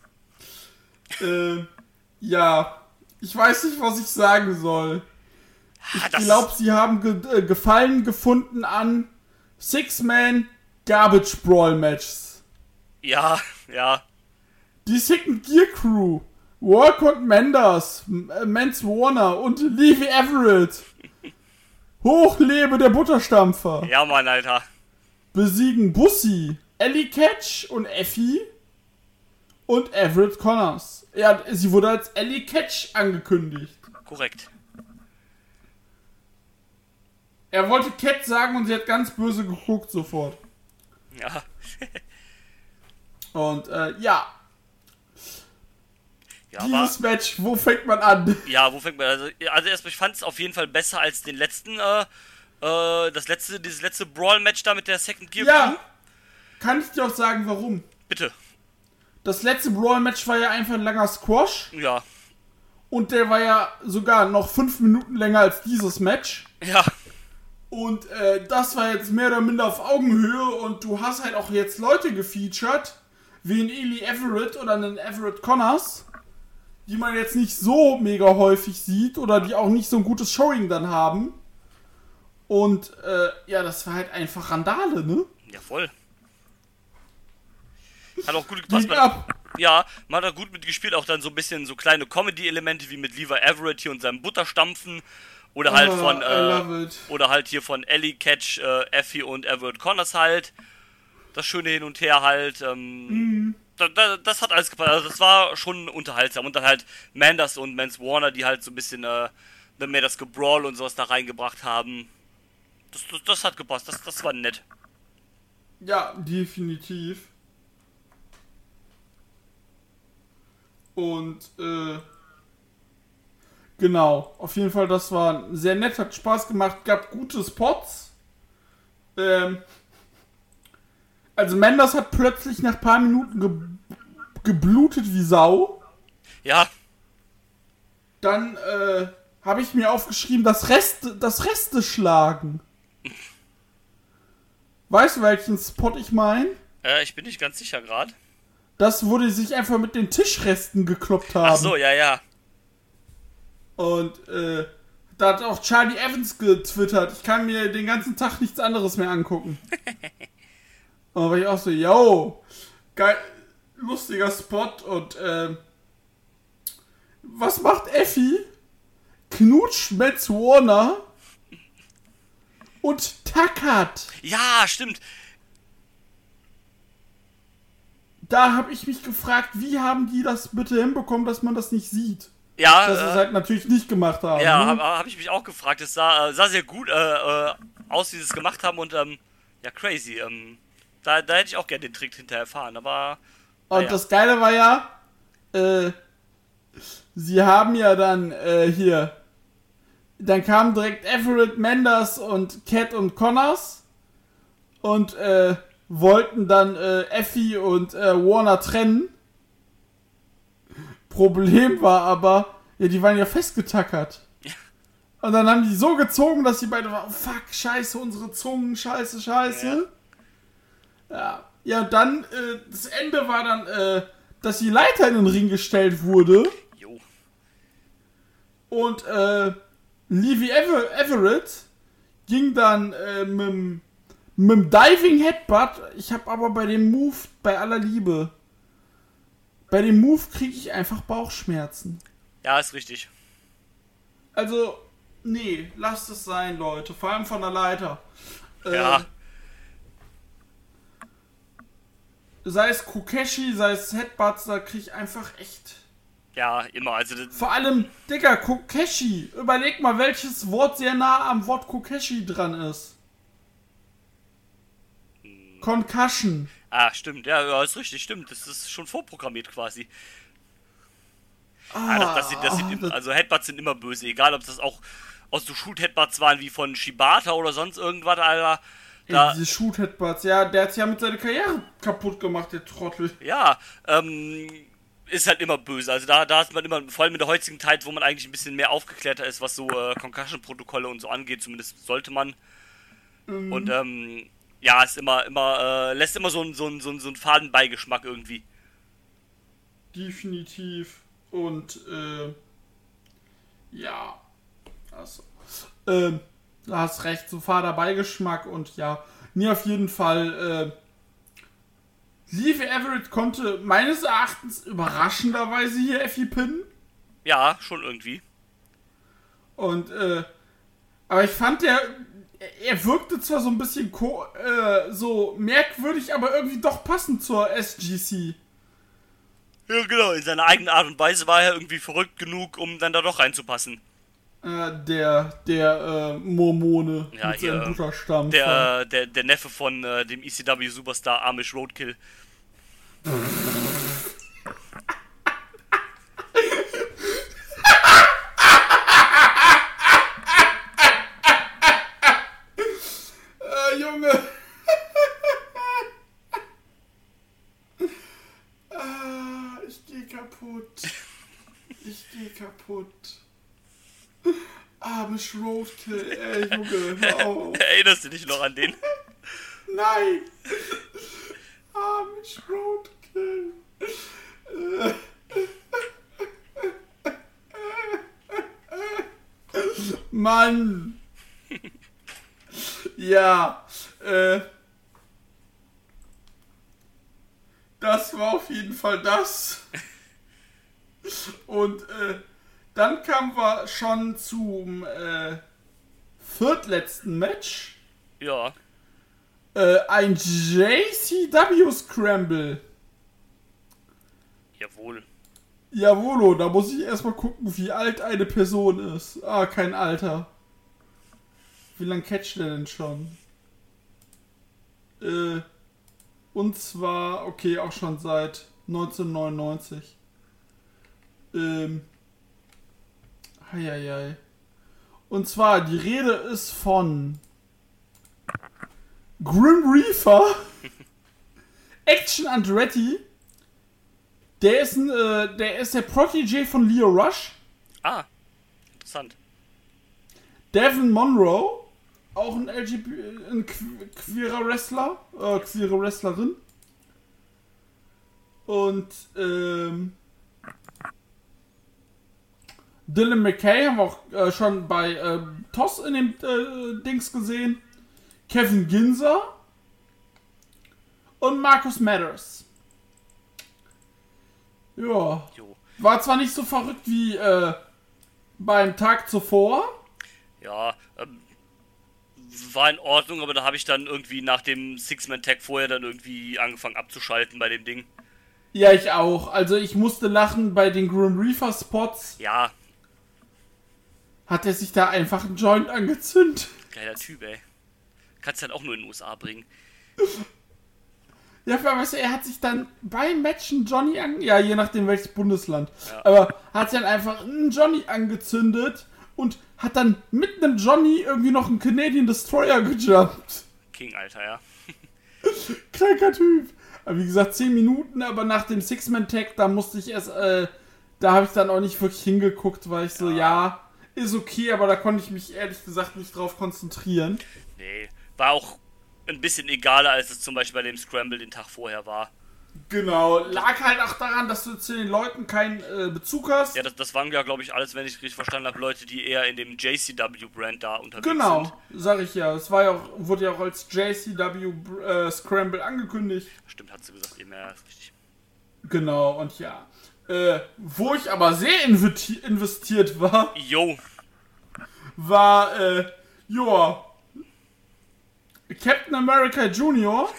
Speaker 2: Äh, ja, ich weiß nicht, was ich sagen soll.
Speaker 3: Ah,
Speaker 2: Ich
Speaker 3: das-
Speaker 2: glaube, sie haben ge äh, Gefallen gefunden an Six-Man Garbage Brawl Matches.
Speaker 3: Ja, ja.
Speaker 2: Die Second Gear Crew Walk und Mendes, Mance Warner und Levi Everett. Hoch lebe der Butterstampfer.
Speaker 3: Ja, Mann, Alter.
Speaker 2: Besiegen Bussi, Ellie Catch und Effie und Everett Connors. Ja, sie wurde als Ellie Catch angekündigt.
Speaker 3: Korrekt.
Speaker 2: Er wollte Cat sagen und sie hat ganz böse geguckt sofort.
Speaker 3: Ja.
Speaker 2: Und äh, ja.
Speaker 3: ja
Speaker 2: Dieses
Speaker 3: aber,
Speaker 2: Match, wo fängt man an?
Speaker 3: Ja, wo fängt man an? Also, also erstmal, ich fand es auf jeden Fall besser als den letzten, äh, äh, das letzte, dieses letzte Brawl-Match da mit der Second Gear
Speaker 2: Ja.
Speaker 3: Crew.
Speaker 2: Kann ich dir auch sagen, warum?
Speaker 3: Bitte.
Speaker 2: Das letzte Brawl-Match war ja einfach ein langer Squash.
Speaker 3: Ja.
Speaker 2: Und der war ja sogar noch fünf Minuten länger als dieses Match.
Speaker 3: Ja.
Speaker 2: Und äh, das war jetzt mehr oder minder auf Augenhöhe. Und du hast halt auch jetzt Leute gefeatured, wie ein Ellie Everett oder einen Everett Connors, die man jetzt nicht so mega häufig sieht oder die auch nicht so ein gutes Showing dann haben. Und äh, ja, das war halt einfach Randale, ne?
Speaker 3: Ja, voll. Hat auch gut gepasst.
Speaker 2: Ging ab.
Speaker 3: Ja, man hat da gut mitgespielt, auch dann so ein bisschen so kleine Comedy-Elemente wie mit Levi Everett hier und seinem Butterstampfen. Oder halt
Speaker 2: Oh,
Speaker 3: von,
Speaker 2: I love
Speaker 3: äh,
Speaker 2: it.
Speaker 3: oder halt hier von Ellie Catch, äh, Effie und Everett Connors halt. Das schöne Hin und Her halt, ähm,
Speaker 2: Mhm.
Speaker 3: da, da, das hat alles gepasst. Also das war schon unterhaltsam. Und dann halt Manders und Mance Warner, die halt so ein bisschen, äh, mehr das Gebrawl und sowas da reingebracht haben. Das, das, das hat gepasst, das, das war nett.
Speaker 2: Ja, definitiv. Und, äh, genau, auf jeden Fall, das war sehr nett, hat Spaß gemacht, gab gute Spots. Ähm, also Mendes hat plötzlich nach ein paar Minuten ge geblutet wie Sau.
Speaker 3: Ja,
Speaker 2: Dann, äh, habe ich mir aufgeschrieben, das Reste, das Reste schlagen. Weißt du, welchen Spot ich meine?
Speaker 3: äh, ich bin nicht ganz sicher gerade.
Speaker 2: Das, wo die sich einfach mit den Tischresten gekloppt haben.
Speaker 3: Ach so, ja, ja.
Speaker 2: Und äh, da hat auch Charlie Evans getwittert, ich kann mir den ganzen Tag nichts anderes mehr angucken. Und da war ich auch so, yo, geil, lustiger Spot. Und äh, was macht Effie? Knutscht Mance Warner und tackert.
Speaker 3: Ja, stimmt.
Speaker 2: Da habe ich mich gefragt, wie haben die das bitte hinbekommen, dass man das nicht sieht?
Speaker 3: Ja,
Speaker 2: Dass sie es
Speaker 3: äh,
Speaker 2: halt natürlich nicht gemacht haben.
Speaker 3: ja,
Speaker 2: ne?
Speaker 3: habe hab ich mich auch gefragt. Es sah, äh, sah sehr gut äh, äh, aus, wie sie es gemacht haben und ähm, ja, crazy. Ähm, da, da hätte ich auch gerne den Trick hinterher erfahren, aber.
Speaker 2: Und
Speaker 3: naja.
Speaker 2: das Geile war ja, äh, sie haben ja dann äh, hier, dann kamen direkt Everett, Mendes und Cat und Connors und äh, wollten dann äh, Effie und äh, Warner trennen. Problem war aber, ja, die waren ja festgetackert. Und dann haben die so gezogen, dass sie beide waren, oh, fuck, scheiße, unsere Zungen, scheiße, scheiße. Ja, ja, dann, äh, das Ende war dann, äh, dass die Leiter in den Ring gestellt wurde
Speaker 3: Jo.
Speaker 2: und äh, Levi Ever Everett ging dann äh, mit dem mit dem Diving Headbutt. Ich habe aber bei dem Move, bei aller Liebe, bei dem Move kriege ich einfach Bauchschmerzen.
Speaker 3: Ja, ist richtig.
Speaker 2: Also, nee, lasst es sein, Leute. Vor allem von der Leiter. Äh,
Speaker 3: Ja.
Speaker 2: Sei es Kokeshi, sei es Headbutts, da kriege ich einfach echt...
Speaker 3: Ja, immer. Also, das,
Speaker 2: Vor allem, Digga, Kokeshi. Überleg mal, welches Wort sehr nah am Wort Kokeshi dran ist. Concussion.
Speaker 3: ah, stimmt. Ja, ja, ist richtig, stimmt. Das ist schon vorprogrammiert quasi. Ah, das, das sind, das sind im,
Speaker 2: das-
Speaker 3: also Headbutts sind immer böse. Egal, ob das auch aus so Shoot-Headbutts waren wie von Shibata oder sonst irgendwas, Alter. Da,
Speaker 2: Ey, diese Shoot-Headbutts, ja, der hat ja mit seiner Karriere kaputt gemacht, der Trottel.
Speaker 3: ja, ähm, ist halt immer böse. Also da, da ist man immer, vor allem in der heutigen Zeit, wo man eigentlich ein bisschen mehr aufgeklärter ist, was so äh, Concussion-Protokolle und so angeht, zumindest sollte man.
Speaker 2: Mhm.
Speaker 3: Und ähm, ja, ist immer, immer, äh, lässt immer so einen so einen- so einen- so einen faden Beigeschmack irgendwie.
Speaker 2: Definitiv. Und, äh, ja. Also, ähm, du hast recht, so fader Beigeschmack und ja, mir auf jeden Fall, Levi Everett konnte meines Erachtens überraschenderweise hier Effie pinnen.
Speaker 3: Ja, schon irgendwie.
Speaker 2: Und, äh, aber ich fand, der, er wirkte zwar so ein bisschen ko- äh, so merkwürdig, aber irgendwie doch passend zur S G C.
Speaker 3: Ja, genau, in seiner eigenen Art und Weise war er irgendwie verrückt genug, um dann da doch reinzupassen.
Speaker 2: Äh, der, der, äh, Mormone
Speaker 3: Ja,
Speaker 2: mit
Speaker 3: hier,
Speaker 2: seinem Butterstamm.
Speaker 3: Der, der, der Neffe von äh, dem E C W-Superstar Amish Roadkill.
Speaker 2: äh, Junge. ah, ich geh kaputt. Ich geh kaputt. Amish Roadkill, ey, Junge, hör auf.
Speaker 3: Erinnerst du dich noch an den?
Speaker 2: Nein! Amish Roadkill. Mann! Ja, äh. Das war auf jeden Fall das. Und, äh, dann kamen wir schon zum, äh, viertletzten Match.
Speaker 3: Ja.
Speaker 2: Äh, ein J C W Scramble.
Speaker 3: Jawohl.
Speaker 2: Jawolo, da muss ich erstmal gucken, wie alt eine Person ist. Ah, kein Alter. Wie lange catcht der denn schon? Äh, und zwar, okay, auch schon seit neunzehnhundertneunundneunzig. Ähm, heieiei. Und zwar, die Rede ist von Grim Reaper, Action Andretti. Der ist ein, äh, der ist der Protégé von Leo Rush.
Speaker 3: Ah, interessant.
Speaker 2: Devin Monroe, auch ein L G B T, ein que- queerer Wrestler, äh, queere Wrestlerin. Und, ähm, Dylan McKay haben wir auch äh, schon bei äh, T O S in dem äh, Dings gesehen. Kevin Ginzer und Marcus Mathers. Ja.
Speaker 3: Jo.
Speaker 2: War zwar nicht so verrückt wie äh, beim Tag zuvor.
Speaker 3: Ja, ähm, war in Ordnung, aber da habe ich dann irgendwie nach dem Six-Man-Tag vorher dann irgendwie angefangen abzuschalten bei dem Ding.
Speaker 2: Ja, ich auch. Also ich musste lachen bei den Grim Reaper Spots.
Speaker 3: Ja,
Speaker 2: Hat er sich da einfach einen Joint angezündet.
Speaker 3: geiler Typ, ey. Kannst halt auch nur in den U S A bringen.
Speaker 2: Ja, aber weißt du, er hat sich dann beim Matchen Johnny an... Ja, je nachdem welches Bundesland.
Speaker 3: Ja.
Speaker 2: Aber hat sich dann einfach einen Johnny angezündet und hat dann mit einem Johnny irgendwie noch einen Canadian Destroyer gejumpt.
Speaker 3: King, Alter, ja.
Speaker 2: Kranker Typ. Aber wie gesagt, zehn Minuten, aber nach dem Six-Man-Tag, da musste ich erst... Äh, da habe ich dann auch nicht wirklich hingeguckt, weil ich so, ja, ist okay, aber da konnte ich mich ehrlich gesagt nicht drauf konzentrieren.
Speaker 3: Nee, war auch ein bisschen egaler, als es zum Beispiel bei dem Scramble den Tag vorher war.
Speaker 2: Genau, lag halt auch daran, dass du zu den Leuten keinen äh, Bezug hast.
Speaker 3: Ja, das, das waren ja, glaube ich, alles, wenn ich richtig verstanden habe, Leute, die eher in dem J C W-Brand da unterwegs
Speaker 2: Genau,
Speaker 3: sind.
Speaker 2: sag ich ja. Es war ja auch, wurde ja auch als J C W äh, Scramble angekündigt.
Speaker 3: Stimmt, hat sie gesagt, eben, ja, ist richtig.
Speaker 2: Genau, und ja. Äh, wo ich aber sehr investi- investiert war,
Speaker 3: Jo,
Speaker 2: war, äh, joa, Captain America Junior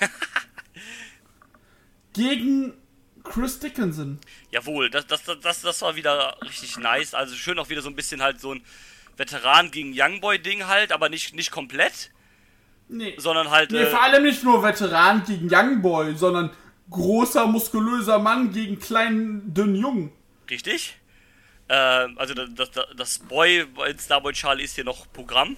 Speaker 2: gegen Chris Dickinson.
Speaker 3: jawohl, das, das, das, das war wieder richtig nice. Also schön auch wieder so ein bisschen halt so ein Veteran gegen Youngboy-Ding halt, aber nicht, nicht komplett,
Speaker 2: Nee.
Speaker 3: sondern halt...
Speaker 2: Nee,
Speaker 3: äh,
Speaker 2: vor allem nicht nur Veteran gegen Youngboy, sondern großer, muskulöser Mann gegen kleinen, dünnen Jungen.
Speaker 3: Richtig. Ähm, also das, das, das Boy in Starboy Charlie ist hier noch Programm.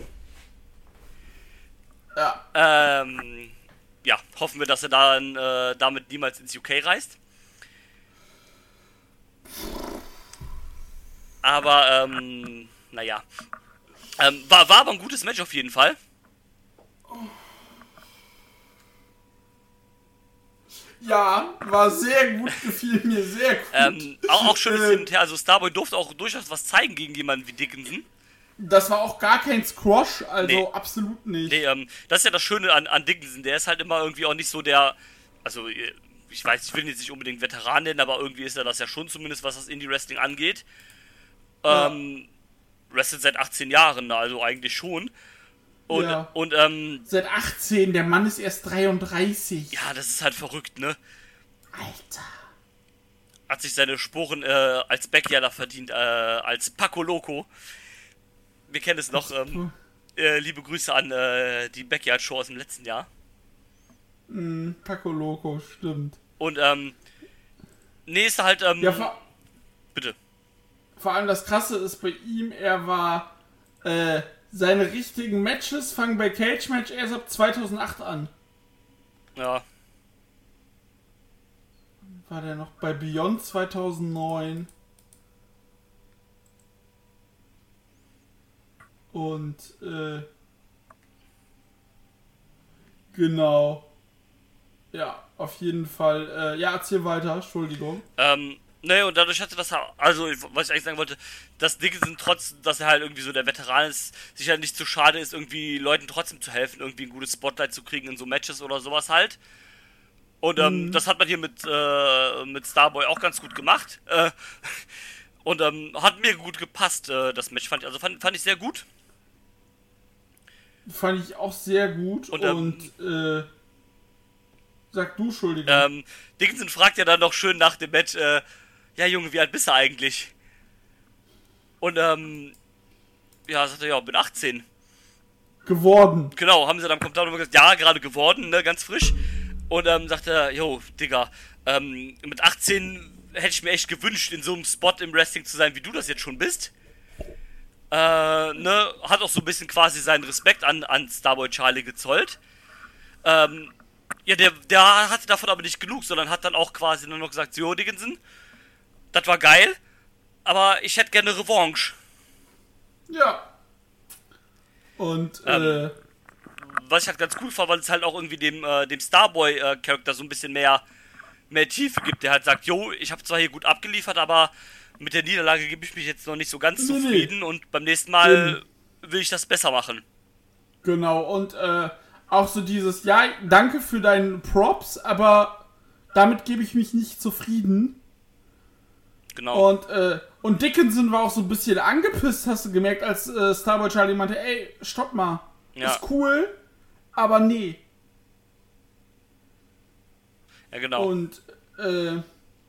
Speaker 2: Ja.
Speaker 3: Ähm, ja, hoffen wir, dass er dann äh, damit niemals ins U K reist. Aber, ähm, naja. Ähm, war, war aber ein gutes Match auf jeden Fall.
Speaker 2: Ja, war sehr gut, gefiel mir sehr gut.
Speaker 3: Ähm, auch, auch schönes
Speaker 2: Äh,
Speaker 3: Hin und Her. Also Starboy durfte auch durchaus was zeigen gegen jemanden wie Dickinson.
Speaker 2: Das war auch gar kein Squash, also
Speaker 3: Nee.
Speaker 2: absolut nicht.
Speaker 3: Nee, ähm, das ist ja das Schöne an, an Dickinson. Der ist halt immer irgendwie auch nicht so der, also äh, ich weiß, ich will ihn jetzt nicht unbedingt Veteran nennen, aber irgendwie ist er das ja schon zumindest, was das Indie-Wrestling angeht.
Speaker 2: Ja.
Speaker 3: Ähm, wrestelt seit achtzehn Jahren, also eigentlich schon. Und,
Speaker 2: Ja.
Speaker 3: und ähm,
Speaker 2: Seit achtzehn, der Mann ist erst dreiunddreißig.
Speaker 3: ja, das ist halt verrückt, ne?
Speaker 2: Alter.
Speaker 3: Hat sich seine Sporen äh, als Backyarder verdient, äh, als Paco Loco. Wir kennen es noch, ähm, äh, liebe Grüße an äh, die Backyard-Show aus dem letzten Jahr.
Speaker 2: Mm, Paco Loco, stimmt.
Speaker 3: Und, ähm, nee, ist halt, ähm,
Speaker 2: Ja, vor,
Speaker 3: bitte.
Speaker 2: vor allem das Krasse ist bei ihm, er war, äh, seine richtigen Matches fangen bei Cage Match erst ab zweitausendacht an.
Speaker 3: Ja,
Speaker 2: War der noch bei Beyond zweitausendneun? Und, äh, genau. Ja, auf jeden Fall. Äh, ja, erzähl weiter, Entschuldigung.
Speaker 3: ähm, ne, und dadurch hatte das, ha- also, was ich eigentlich sagen wollte, dass Dickinson trotz, dass er halt irgendwie so der Veteran ist, sich halt nicht zu schade ist, irgendwie Leuten trotzdem zu helfen, irgendwie ein gutes Spotlight zu kriegen in so Matches oder sowas halt. Und ähm,
Speaker 2: Mhm.
Speaker 3: das hat man hier mit, äh, mit Starboy auch ganz gut gemacht. Äh, und ähm, hat mir gut gepasst, äh, das Match. Fand ich, also fand, fand ich sehr gut.
Speaker 2: Fand ich auch sehr gut.
Speaker 3: Und,
Speaker 2: Und,
Speaker 3: ähm,
Speaker 2: äh, sag du, Entschuldigung.
Speaker 3: Ähm, Dickinson fragt ja dann noch schön nach dem Match, äh, ja Junge, wie alt bist du eigentlich? Und ähm, ja, sagt er, ja, bin achtzehn.
Speaker 2: Geworden.
Speaker 3: Genau, haben sie dann kommt dann gesagt, ja, gerade geworden, ne, ganz frisch. Und ähm, sagt er, jo, Digga, ähm, mit achtzehn hätte ich mir echt gewünscht, in so einem Spot im Wrestling zu sein, wie du das jetzt schon bist. Äh, ne, hat auch so ein bisschen quasi seinen Respekt an, an Starboy Charlie gezollt. Ähm, ja, der, der hatte davon aber nicht genug, sondern hat dann auch quasi nur noch gesagt, jo, Dickinson, das war geil, aber ich hätte gerne Revanche.
Speaker 2: Ja. Und,
Speaker 3: Ähm,
Speaker 2: äh,
Speaker 3: Was ich halt ganz cool fand, weil es halt auch irgendwie dem, äh, dem Starboy-Charakter so ein bisschen mehr, mehr Tiefe gibt, der halt sagt, jo, ich habe zwar hier gut abgeliefert, aber mit der Niederlage gebe ich mich jetzt noch nicht so ganz
Speaker 2: Nee, nee.
Speaker 3: zufrieden und beim nächsten Mal will ich das besser machen.
Speaker 2: genau. Und, äh, auch so dieses, ja, danke für deinen Props, aber damit gebe ich mich nicht zufrieden.
Speaker 3: Genau.
Speaker 2: Und, äh, und Dickinson war auch so ein bisschen angepisst, hast du gemerkt, als äh, Starboy Charlie meinte, ey, stopp mal.
Speaker 3: Ja.
Speaker 2: Ist cool, aber nee.
Speaker 3: Ja, genau.
Speaker 2: Und, äh,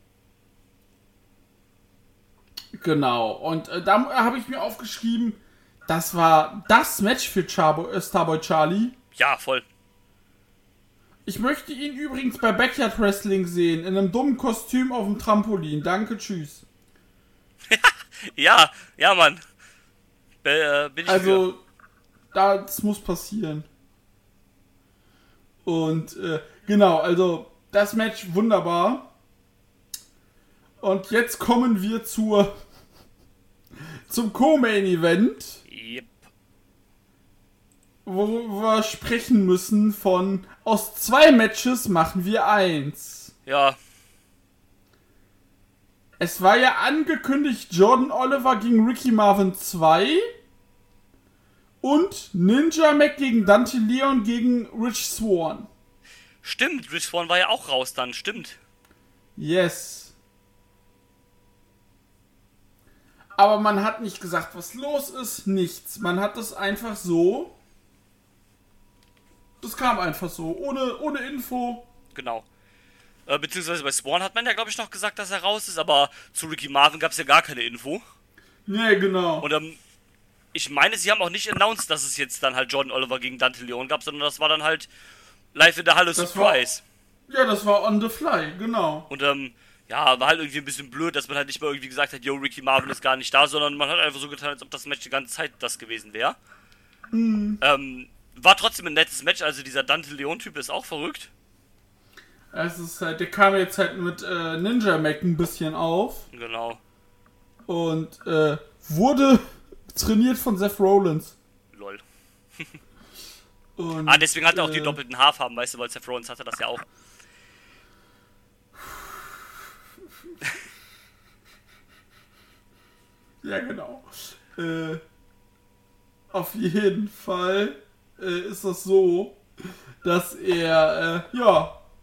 Speaker 2: genau. Und äh, da habe ich mir aufgeschrieben, das war das Match für Charbo, äh, Starboy Charlie.
Speaker 3: Ja, voll.
Speaker 2: Ich möchte ihn übrigens bei Backyard Wrestling sehen, in einem dummen Kostüm auf dem Trampolin. Danke, tschüss.
Speaker 3: Ja, ja, Mann. Be- äh, bin ich für.
Speaker 2: Also, das muss passieren. Und, äh, genau, also, das Match wunderbar. Und jetzt kommen wir zur, zum Co-Main-Event,
Speaker 3: Yep.
Speaker 2: wo wir sprechen müssen von, aus zwei Matches machen wir eins.
Speaker 3: Ja,
Speaker 2: Es war ja angekündigt, Jordan Oliver gegen Ricky Marvin zwei und Ninja Mac gegen Dante Leon gegen Rich Swann.
Speaker 3: stimmt. Rich Swann war ja auch raus dann, stimmt.
Speaker 2: Yes. Aber man hat nicht gesagt, was los ist, nichts. Man hat das einfach so. Das kam einfach so, ohne, ohne Info.
Speaker 3: Genau. Äh, beziehungsweise bei Swan hat man ja, glaube ich, noch gesagt, dass er raus ist, aber zu Ricky Marvin gab es ja gar keine Info.
Speaker 2: Nee, genau.
Speaker 3: Und ähm, ich meine, sie haben auch nicht announced, dass es jetzt dann halt Jordan Oliver gegen Dante Leon gab, sondern das war dann halt live in der Halle
Speaker 2: Das
Speaker 3: Surprise.
Speaker 2: Ja, das war on the fly, genau.
Speaker 3: Und ähm, ja, war halt irgendwie ein bisschen blöd, dass man halt nicht mal irgendwie gesagt hat, yo, Ricky Marvin ist gar nicht da, sondern man hat einfach so getan, als ob das Match die ganze Zeit das gewesen wäre.
Speaker 2: Mhm.
Speaker 3: Ähm, war trotzdem ein nettes Match, also dieser Dante Leon-Typ ist auch verrückt.
Speaker 2: Es ist halt, der kam jetzt halt mit äh, Ninja Mac ein bisschen auf
Speaker 3: Genau.
Speaker 2: und äh, wurde trainiert von Seth Rollins.
Speaker 3: Lol.
Speaker 2: Und,
Speaker 3: Ah, deswegen hat er auch die
Speaker 2: äh,
Speaker 3: doppelten Haarfarben, weißt du, weil Seth Rollins hatte das ja auch.
Speaker 2: Ja, genau. Äh, auf jeden Fall äh, ist das so, dass er, äh, ja,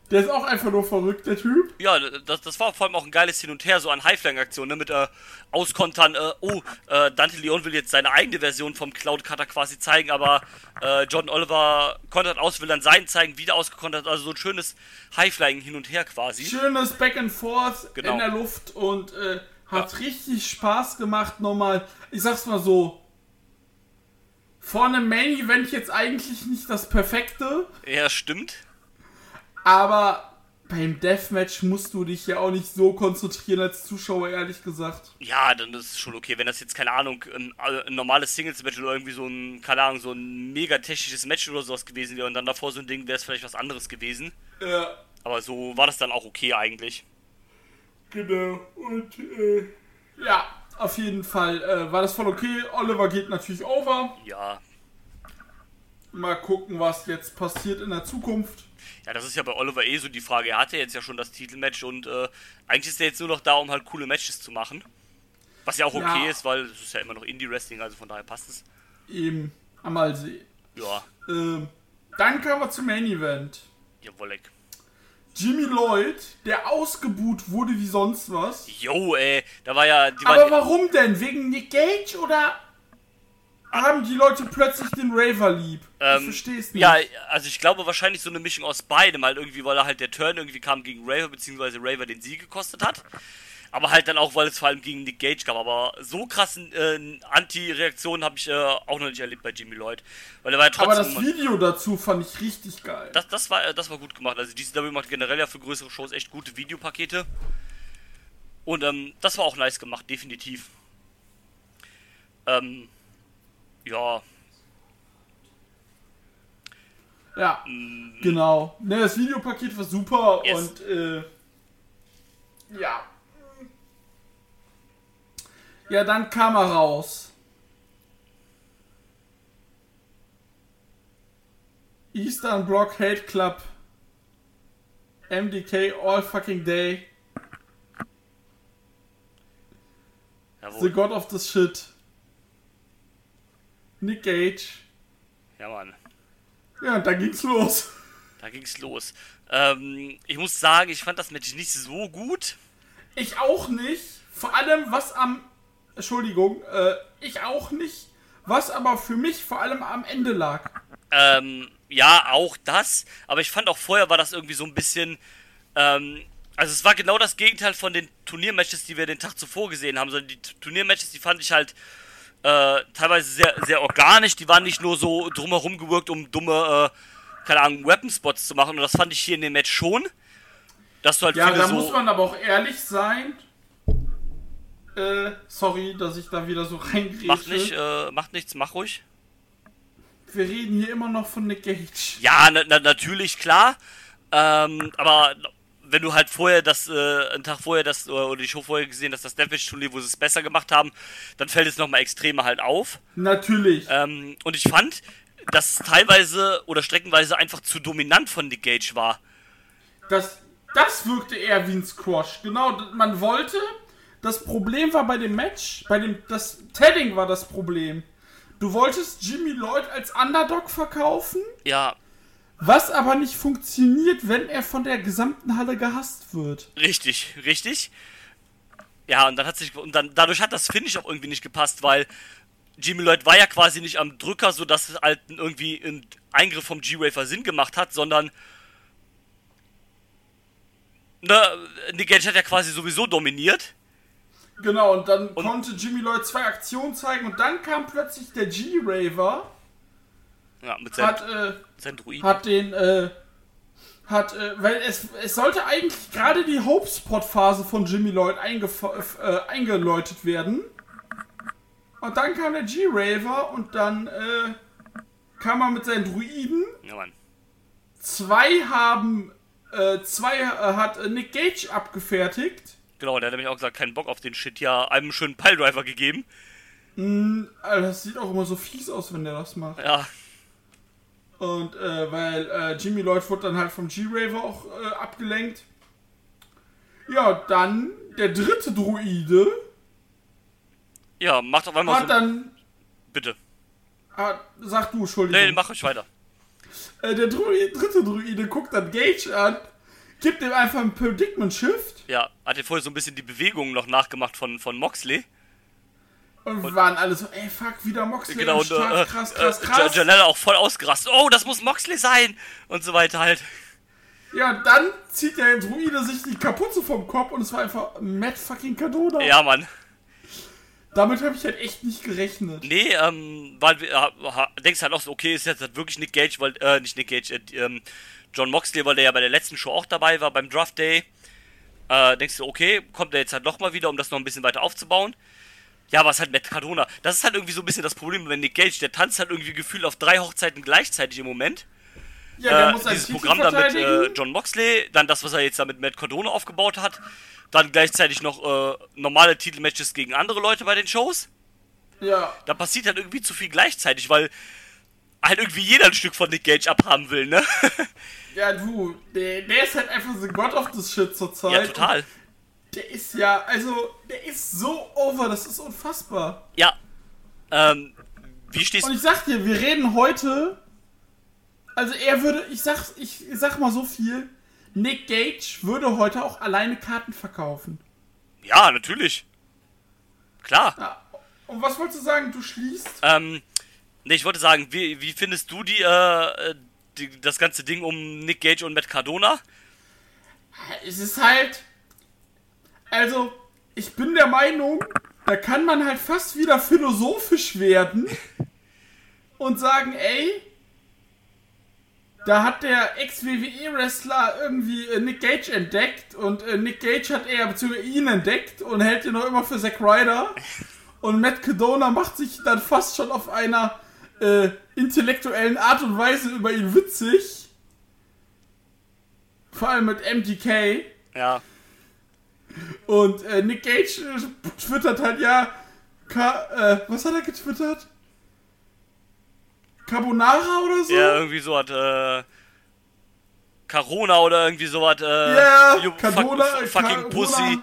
Speaker 2: Der ist auch einfach nur verrückt, der Typ.
Speaker 3: Ja, das, das war vor allem auch ein geiles Hin und Her, so an Highflying-Aktionen, ne, mit äh, Auskontern, äh, oh, äh, Dante Leon will jetzt seine eigene Version vom Cloud Cutter quasi zeigen, aber äh, John Oliver kontert aus, will dann seinen zeigen, wieder ausgekontert, also so ein schönes Highflying Hin und Her quasi.
Speaker 2: Schönes Back and Forth
Speaker 3: Genau.
Speaker 2: in der Luft und äh, hat
Speaker 3: Ja.
Speaker 2: richtig Spaß gemacht, nochmal, ich sag's mal so, vor einem Main Event jetzt eigentlich nicht das Perfekte,
Speaker 3: Ja, stimmt.
Speaker 2: aber beim Deathmatch musst du dich ja auch nicht so konzentrieren als Zuschauer, ehrlich gesagt.
Speaker 3: Ja, dann ist es schon okay, wenn das jetzt, keine Ahnung, ein, ein normales Singles-Match oder irgendwie so ein, keine Ahnung, so ein mega technisches Match oder sowas gewesen wäre und dann davor so ein Ding, wäre es vielleicht was anderes gewesen.
Speaker 2: Ja,
Speaker 3: Aber so war das dann auch okay eigentlich.
Speaker 2: genau. Und äh, ja, auf jeden Fall äh, war das voll okay. Oliver geht natürlich over.
Speaker 3: Ja.
Speaker 2: Mal gucken, was jetzt passiert in der Zukunft.
Speaker 3: Ja, das ist ja bei Oliver eh so die Frage. Er hatte jetzt ja schon das Titelmatch und äh, eigentlich ist er jetzt nur noch da, um halt coole Matches zu machen. Was ja auch okay
Speaker 2: Ja.
Speaker 3: ist, weil es ist ja immer noch Indie-Wrestling, also von daher passt es.
Speaker 2: Eben, einmal sehen.
Speaker 3: Ja,
Speaker 2: Ähm, dann kommen wir zum Main Event.
Speaker 3: jawolleck.
Speaker 2: Jimmy Lloyd, der ausgebuht wurde wie sonst was.
Speaker 3: Jo, ey, da war ja... Die
Speaker 2: Aber
Speaker 3: waren,
Speaker 2: warum denn? Wegen Nick Gage oder haben die Leute plötzlich den Raver lieb? ich
Speaker 3: ähm,
Speaker 2: verstehe es nicht.
Speaker 3: Ja, also ich glaube wahrscheinlich so eine Mischung aus beidem, halt irgendwie, weil er halt der Turn irgendwie kam gegen Raver, beziehungsweise Raver den Sieg gekostet hat. Aber halt dann auch, weil es vor allem gegen Nick Gage gab. Aber so krassen äh, Anti-Reaktionen habe ich äh, auch noch nicht erlebt bei Jimmy Lloyd. Weil er war ja trotzdem...
Speaker 2: Aber das Video dazu fand ich richtig geil.
Speaker 3: Das, das, war, das war gut gemacht. Also G C W macht generell ja für größere Shows echt gute Videopakete. Und ähm, das war auch nice gemacht, definitiv. Ähm, ja,
Speaker 2: Ja, genau. Ne, das Videopaket war super
Speaker 3: Yes.
Speaker 2: und äh, ja. Ja, dann kam er raus. Eastern Bloc Hate Club. M D K all fucking day. The
Speaker 3: jawohl.
Speaker 2: God of the Shit. Nick Gage.
Speaker 3: Ja, Mann.
Speaker 2: Ja, und dann ging's los.
Speaker 3: Da ging's los. Ähm, ich muss sagen, ich fand das Match nicht so gut.
Speaker 2: Ich auch nicht. Vor allem, was am... Entschuldigung, äh, ich auch nicht. Was aber für mich vor allem am Ende lag.
Speaker 3: Ähm, ja, auch das. Aber ich fand auch vorher war das irgendwie so ein bisschen, ähm, also es war genau das Gegenteil von den Turniermatches, die wir den Tag zuvor gesehen haben. Sondern die T- Turniermatches, die fand ich halt äh, teilweise sehr, sehr organisch. Die waren nicht nur so drumherum gewirkt, um dumme, äh, keine Ahnung, Weapon-Spots zu machen. Und das fand ich hier in dem Match schon. Dass du halt
Speaker 2: Ja,
Speaker 3: viele
Speaker 2: da
Speaker 3: so...
Speaker 2: muss man aber auch ehrlich sein. Äh, sorry, dass ich da wieder so reingrätsche.
Speaker 3: Macht nicht, äh, macht nichts, mach ruhig.
Speaker 2: Wir reden hier immer noch von Nick Gage.
Speaker 3: Ja, na, na, natürlich, klar. Ähm, aber wenn du halt vorher das, äh, einen Tag vorher das, oder die Show vorher gesehen hast, das Deathmatch-Turnier, wo sie es besser gemacht haben, dann fällt es nochmal extremer halt auf.
Speaker 2: Natürlich.
Speaker 3: Ähm, und ich fand, dass es teilweise oder streckenweise einfach zu dominant von Nick Gage war.
Speaker 2: Das, das wirkte eher wie ein Squash. Genau, d- man wollte... Das Problem war bei dem Match, bei dem... Das Tagging war das Problem. Du wolltest Jimmy Lloyd als Underdog verkaufen,
Speaker 3: Ja,
Speaker 2: was aber nicht funktioniert, wenn er von der gesamten Halle gehasst wird.
Speaker 3: richtig, richtig. Ja, und dann hat sich, und dann, dadurch hat das Finish auch irgendwie nicht gepasst, weil Jimmy Lloyd war ja quasi nicht am Drücker, sodass es halt irgendwie ein Eingriff vom G-Rafer Sinn gemacht hat, sondern ne, Nick Gage hat ja quasi sowieso dominiert.
Speaker 2: Genau, und dann
Speaker 3: Und-
Speaker 2: konnte Jimmy Lloyd zwei Aktionen zeigen und dann kam plötzlich der G-Raver,
Speaker 3: Ja, mit seinem,
Speaker 2: hat, äh,
Speaker 3: seinem Druiden.
Speaker 2: hat den, äh, hat, äh, weil es, es sollte eigentlich gerade die Hope-Spot-Phase von Jimmy Lloyd eingef- äh, eingeläutet werden. Und dann kam der G-Raver und dann, äh, kam er mit seinen Druiden.
Speaker 3: Ja, Mann.
Speaker 2: Zwei haben, äh, zwei äh, hat äh, Nick Gage abgefertigt.
Speaker 3: Genau, der hat nämlich auch gesagt, keinen Bock auf den Shit, ja, einem schönen Piledriver gegeben.
Speaker 2: Alter, das sieht auch immer so fies aus, wenn der das macht.
Speaker 3: Ja,
Speaker 2: Und äh, weil äh, Jimmy Lloyd wurde dann halt vom G-Raver auch äh, abgelenkt. Ja, dann der dritte Druide
Speaker 3: ja, macht auf einmal
Speaker 2: hat
Speaker 3: so...
Speaker 2: dann...
Speaker 3: Bitte.
Speaker 2: Hat, sag du, Entschuldigung.
Speaker 3: Nee, mach euch weiter.
Speaker 2: äh, der Druide, dritte Druide guckt dann Gage an. gibt ihm einfach ein Predicament Shift.
Speaker 3: Ja, hat er vorher so ein bisschen die Bewegungen noch nachgemacht von, von Moxley.
Speaker 2: Und, und waren alle so, ey, fuck, wieder Moxley.
Speaker 3: Genau, und
Speaker 2: Start,
Speaker 3: äh,
Speaker 2: krass, krass,
Speaker 3: äh,
Speaker 2: krass.
Speaker 3: Janelle auch voll ausgerastet. Oh, das muss Moxley sein! Und so weiter halt.
Speaker 2: Ja, und dann zieht der Druide sich die Kapuze vom Kopf und es war einfach Matt fucking Cardona.
Speaker 3: Ja, Mann.
Speaker 2: Damit habe ich halt echt nicht gerechnet.
Speaker 3: Nee, ähm, weil wir, äh, denkst halt auch so, okay, ist jetzt halt wirklich Nick Gage, weil, äh, nicht Nick Gage, äh, ähm, John Moxley, weil der ja bei der letzten Show auch dabei war, beim Draft Day. Äh, denkst du, okay, kommt der jetzt halt nochmal wieder, um das noch ein bisschen weiter aufzubauen. Ja, aber es ist halt Matt Cardona. Das ist halt irgendwie so ein bisschen das Problem, wenn Nick Gage, der tanzt halt irgendwie gefühlt auf drei Hochzeiten gleichzeitig im Moment.
Speaker 2: Ja, der
Speaker 3: äh,
Speaker 2: muss
Speaker 3: dieses
Speaker 2: Titel
Speaker 3: Programm da mit äh,
Speaker 2: verteidigen.
Speaker 3: John Moxley, dann das, was er jetzt da mit Matt Cardona aufgebaut hat, dann gleichzeitig noch äh, normale Titelmatches gegen andere Leute bei den Shows.
Speaker 2: Ja.
Speaker 3: Da passiert halt irgendwie zu viel gleichzeitig, weil halt irgendwie jeder ein Stück von Nick Gage abhaben will, ne?
Speaker 2: Ja, du, der, der ist halt einfach the God of this shit zurzeit.
Speaker 3: Ja, total.
Speaker 2: Der ist ja, also, der ist so over, das ist unfassbar.
Speaker 3: Ja. Ähm, wie stehst
Speaker 2: Und
Speaker 3: du?
Speaker 2: ich sag dir, wir reden heute, also er würde, ich sag, ich sag mal so viel, Nick Gage würde heute auch alleine Karten verkaufen.
Speaker 3: Ja, natürlich. Klar.
Speaker 2: Ja. Und was wolltest du sagen, du schließt?
Speaker 3: Ähm, ne, ich wollte sagen, wie, wie findest du die, äh, die, das ganze Ding um Nick Gage und Matt Cardona?
Speaker 2: Es ist halt, also, ich bin der Meinung, da kann man halt fast wieder philosophisch werden und sagen, ey, da hat der Ex-W W E-Wrestler irgendwie äh, Nick Gage entdeckt und äh, Nick Gage hat er beziehungsweise ihn entdeckt und hält ihn noch immer für Zack Ryder und Matt Cardona macht sich dann fast schon auf einer äh, intellektuellen Art und Weise über ihn witzig. Vor allem mit M G K.
Speaker 3: Ja.
Speaker 2: Und äh, Nick Gage äh, twittert halt, ja, Ka äh, was hat er getwittert? Carbonara oder so?
Speaker 3: Ja, irgendwie so hat, äh, Corona oder irgendwie so hat, äh,
Speaker 2: Ja,
Speaker 3: you
Speaker 2: Cardona,
Speaker 3: fuck, fucking
Speaker 2: Cardona.
Speaker 3: Pussy.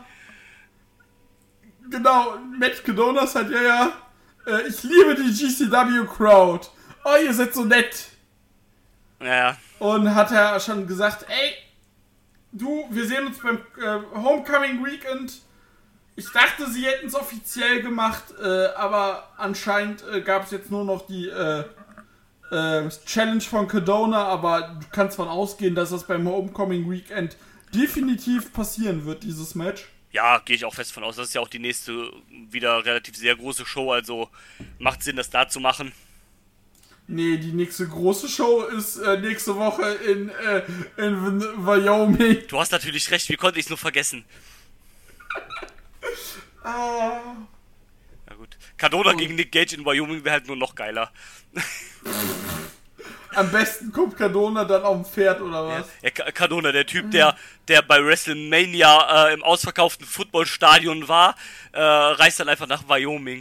Speaker 2: Genau, Matt Cardona ist halt, ja, ja, äh, ich liebe die G C W-Crowd. Oh, ihr seid so nett.
Speaker 3: Ja, ja.
Speaker 2: Und hat er schon gesagt, ey, du, wir sehen uns beim äh, Homecoming Weekend. Ich dachte, sie hätten es offiziell gemacht, äh, aber anscheinend äh, gab es jetzt nur noch die äh, äh, Challenge von Cardona, aber du kannst davon ausgehen, dass das beim Homecoming Weekend definitiv passieren wird, dieses Match.
Speaker 3: Ja, gehe ich auch fest von aus. Das ist ja auch die nächste wieder relativ sehr große Show, also macht Sinn, das da zu machen.
Speaker 2: Nee, die nächste große Show ist äh, nächste Woche in, äh, in Wyoming.
Speaker 3: Du hast natürlich recht, wie konnte ich es nur vergessen?
Speaker 2: Ah.
Speaker 3: Na gut. Cardona oh. gegen Nick Gage in Wyoming wäre halt nur noch geiler.
Speaker 2: Am besten kommt Cardona dann auf dem Pferd, oder was?
Speaker 3: Ja, ja, Cardona, der Typ, der, der bei WrestleMania äh, im ausverkauften Footballstadion war, äh, reist dann einfach nach Wyoming.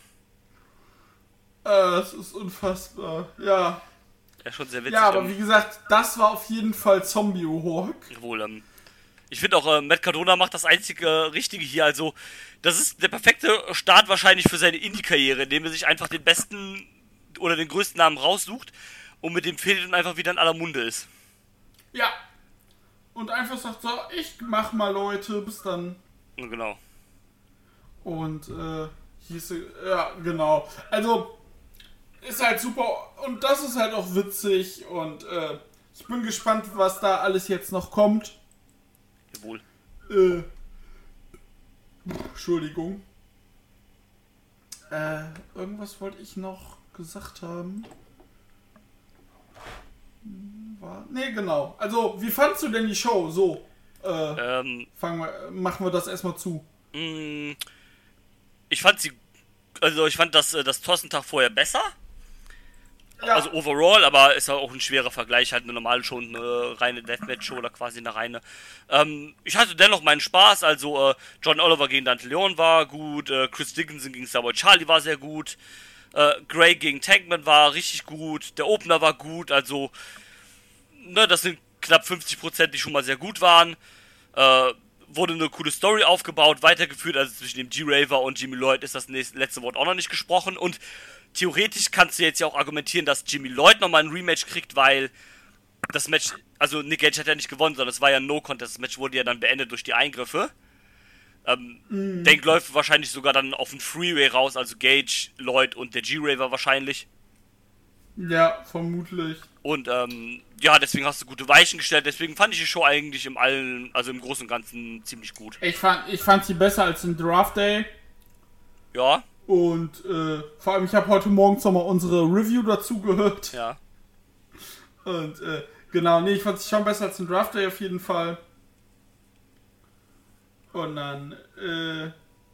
Speaker 2: Äh, das ist unfassbar. Ja.
Speaker 3: Ja, schon sehr witzig.
Speaker 2: Ja, aber wie gesagt, das war auf jeden Fall Zombie-Hawk.
Speaker 3: Wohl, ähm, ich finde auch, äh, Matt Cardona macht das einzige Richtige hier. Also, das ist der perfekte Start wahrscheinlich für seine Indie-Karriere, indem er sich einfach den besten oder den größten Namen raussucht und mit dem fehlt und einfach wieder in aller Munde ist.
Speaker 2: Ja. Und einfach sagt so, ich mach mal, Leute, bis dann.
Speaker 3: Ja, genau.
Speaker 2: Und, äh, hieß, ja, genau. Also, ist halt super und das ist halt auch witzig und, äh, ich bin gespannt, was da alles jetzt noch kommt.
Speaker 3: Jawohl.
Speaker 2: Äh, Entschuldigung. Äh, irgendwas wollte ich noch gesagt haben. War, nee, genau. Also, wie fandst du denn die Show? So, äh,
Speaker 3: Ähm,
Speaker 2: fangen wir, machen wir das erstmal zu.
Speaker 3: mh, ich fand sie, also ich fand das, äh, das Tossentag vorher besser.
Speaker 2: Ja.
Speaker 3: Also overall, aber ist ja auch ein schwerer Vergleich, halt eine normale Show, eine reine Deathmatch-Show oder quasi eine reine. Ähm, ich hatte dennoch meinen Spaß, also äh, John Oliver gegen Dante Leon war gut, äh, Chris Dickinson gegen Starboy Charlie war sehr gut, äh, Gray gegen Tankman war richtig gut, der Opener war gut, also ne, das sind knapp fünfzig Prozent, die schon mal sehr gut waren. Äh, wurde eine coole Story aufgebaut, weitergeführt, also zwischen dem G-Raver und Jimmy Lloyd ist das nächste, letzte Wort auch noch nicht gesprochen und theoretisch kannst du jetzt ja auch argumentieren, dass Jimmy Lloyd nochmal ein Rematch kriegt, weil das Match, also Nick Gage hat ja nicht gewonnen, sondern es war ja ein No-Contest. Das Match wurde ja dann beendet durch die Eingriffe. Ähm, mm. Denk läuft wahrscheinlich sogar dann auf den Freeway raus, also Gage, Lloyd und der G-Raver wahrscheinlich.
Speaker 2: Ja, vermutlich.
Speaker 3: Und ähm, ja, deswegen hast du gute Weichen gestellt, deswegen fand ich die Show eigentlich im allen, also im Großen und Ganzen ziemlich gut.
Speaker 2: Ich fand, ich fand sie besser als im Draft Day.
Speaker 3: Ja.
Speaker 2: Und äh, vor allem, ich habe heute Morgens nochmal unsere Review dazu gehört.
Speaker 3: Ja.
Speaker 2: Und äh, genau, nee, ich fand sie schon besser als im Draft Day auf jeden Fall. Und dann, äh,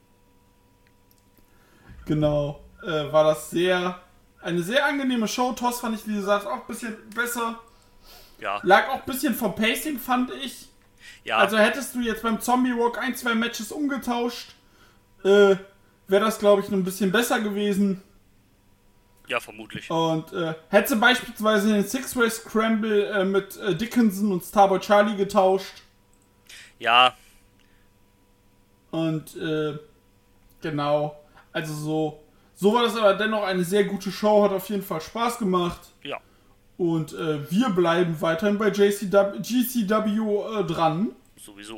Speaker 2: genau, äh, war das sehr, eine sehr angenehme Show. Toss fand ich, wie gesagt, auch ein bisschen besser.
Speaker 3: Ja.
Speaker 2: Lag auch ein bisschen vom Pacing, fand ich.
Speaker 3: Ja.
Speaker 2: Also hättest du jetzt beim Zombie Walk ein, zwei Matches umgetauscht, äh, wäre das, glaube ich, noch ein bisschen besser gewesen.
Speaker 3: Ja, vermutlich.
Speaker 2: Und äh, hätte sie beispielsweise den Six-Way Scramble äh, mit äh, Dickinson und Starboy Charlie getauscht.
Speaker 3: Ja.
Speaker 2: Und äh, genau, also so, so war das aber dennoch eine sehr gute Show, hat auf jeden Fall Spaß gemacht.
Speaker 3: Ja.
Speaker 2: Und äh, wir bleiben weiterhin bei J C W, G C W äh, dran.
Speaker 3: Sowieso.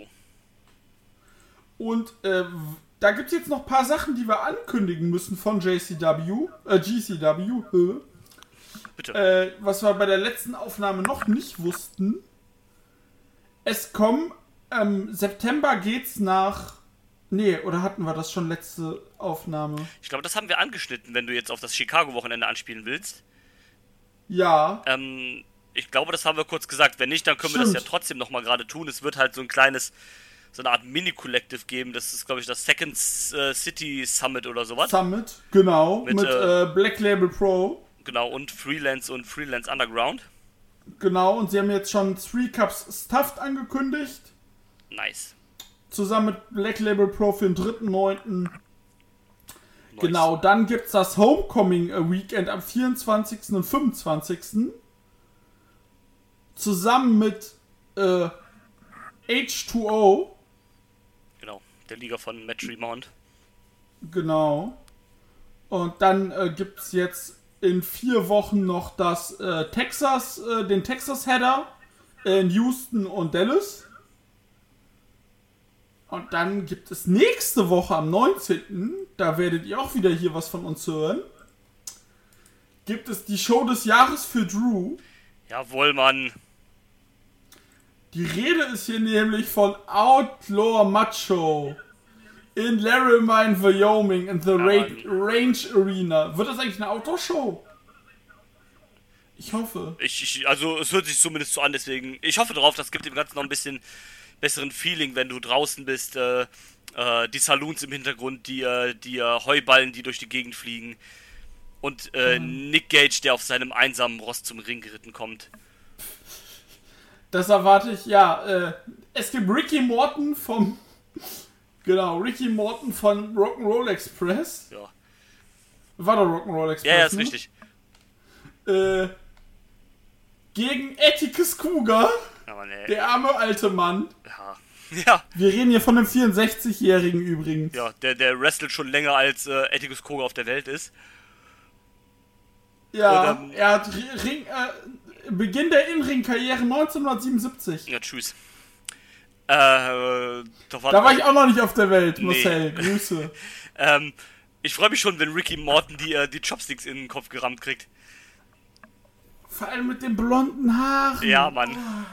Speaker 2: Und äh, da gibt es jetzt noch ein paar Sachen, die wir ankündigen müssen von J C W, äh, G C W. Äh,
Speaker 3: Bitte.
Speaker 2: Äh, was wir bei der letzten Aufnahme noch nicht wussten. Es kommen, ähm, September geht's nach... Nee, oder hatten wir das schon letzte Aufnahme?
Speaker 3: Ich glaube, das haben wir angeschnitten, wenn du jetzt auf das Chicago-Wochenende anspielen willst.
Speaker 2: Ja.
Speaker 3: Ähm, ich glaube, das haben wir kurz gesagt. Wenn nicht, dann können
Speaker 2: Stimmt.
Speaker 3: wir das ja trotzdem nochmal gerade tun. Es wird halt so ein kleines, so eine Art Mini-Collective geben. Das ist, glaube ich, das Second äh, City Summit oder sowas.
Speaker 2: Summit, genau.
Speaker 3: Mit,
Speaker 2: Mit,
Speaker 3: äh,
Speaker 2: äh, Black Label Pro.
Speaker 3: Genau, und Freelance und Freelance Underground.
Speaker 2: Genau, und sie haben jetzt schon Three Cups Stuffed angekündigt.
Speaker 3: Nice.
Speaker 2: Zusammen mit Black Label Pro für den dritten neunten
Speaker 3: Nice.
Speaker 2: Genau, dann gibt's das Homecoming Weekend am vierundzwanzigsten und fünfundzwanzigsten Zusammen mit äh, H zwei O.
Speaker 3: Genau, der Liga von Matt Tremont.
Speaker 2: Genau. Und dann äh, gibt's jetzt in vier Wochen noch das äh, Texas, äh, den Texas Header in Houston und Dallas. Und dann gibt es nächste Woche am neunzehnten Da werdet ihr auch wieder hier was von uns hören. Gibt es die Show des Jahres für Drew.
Speaker 3: Jawohl, Mann.
Speaker 2: Die Rede ist hier nämlich von Outlaw Macho in Laramie, Wyoming in the
Speaker 3: Ja,
Speaker 2: Ra-
Speaker 3: Mann.
Speaker 2: Range Arena. Wird das eigentlich eine Outdoor-Show? Ich hoffe.
Speaker 3: Ich, ich, also es hört sich zumindest so an, deswegen, ich hoffe drauf, das gibt dem Ganzen noch ein bisschen besseren Feeling, wenn du draußen bist, äh, äh, die Saloons im Hintergrund, die, äh, die äh, Heuballen, die durch die Gegend fliegen und äh,
Speaker 2: Mhm.
Speaker 3: Nick Gage, der auf seinem einsamen Ross zum Ring geritten kommt.
Speaker 2: Das erwarte ich, ja. Äh, es gibt Ricky Morton vom... Genau, Ricky Morton von Rock'n'Roll Express.
Speaker 3: Ja,
Speaker 2: War doch Rock'n'Roll Express,
Speaker 3: ja, ja ist
Speaker 2: ne?
Speaker 3: richtig.
Speaker 2: Äh, gegen Atticus Cougar,
Speaker 3: Ja, Mann, ey.
Speaker 2: der arme alte Mann.
Speaker 3: Ja. Ja,
Speaker 2: Wir reden hier von einem vierundsechzigjährigen übrigens.
Speaker 3: ja, der, der wrestelt schon länger als äh, Atticus Koga auf der Welt ist.
Speaker 2: Ja,
Speaker 3: Und, ähm,
Speaker 2: er hat Ri- Ring, äh, Beginn der In-Ring-Karriere neunzehnhundertsiebenundsiebzig.
Speaker 3: Ja, tschüss. Äh, da war,
Speaker 2: Da war ich auch noch nicht auf der Welt,
Speaker 3: Nee.
Speaker 2: Marcel. Grüße.
Speaker 3: ähm, ich freue mich schon, wenn Ricky Morton die, äh, die Chopsticks in den Kopf gerammt kriegt.
Speaker 2: Vor allem mit den blonden Haaren.
Speaker 3: Ja, Mann.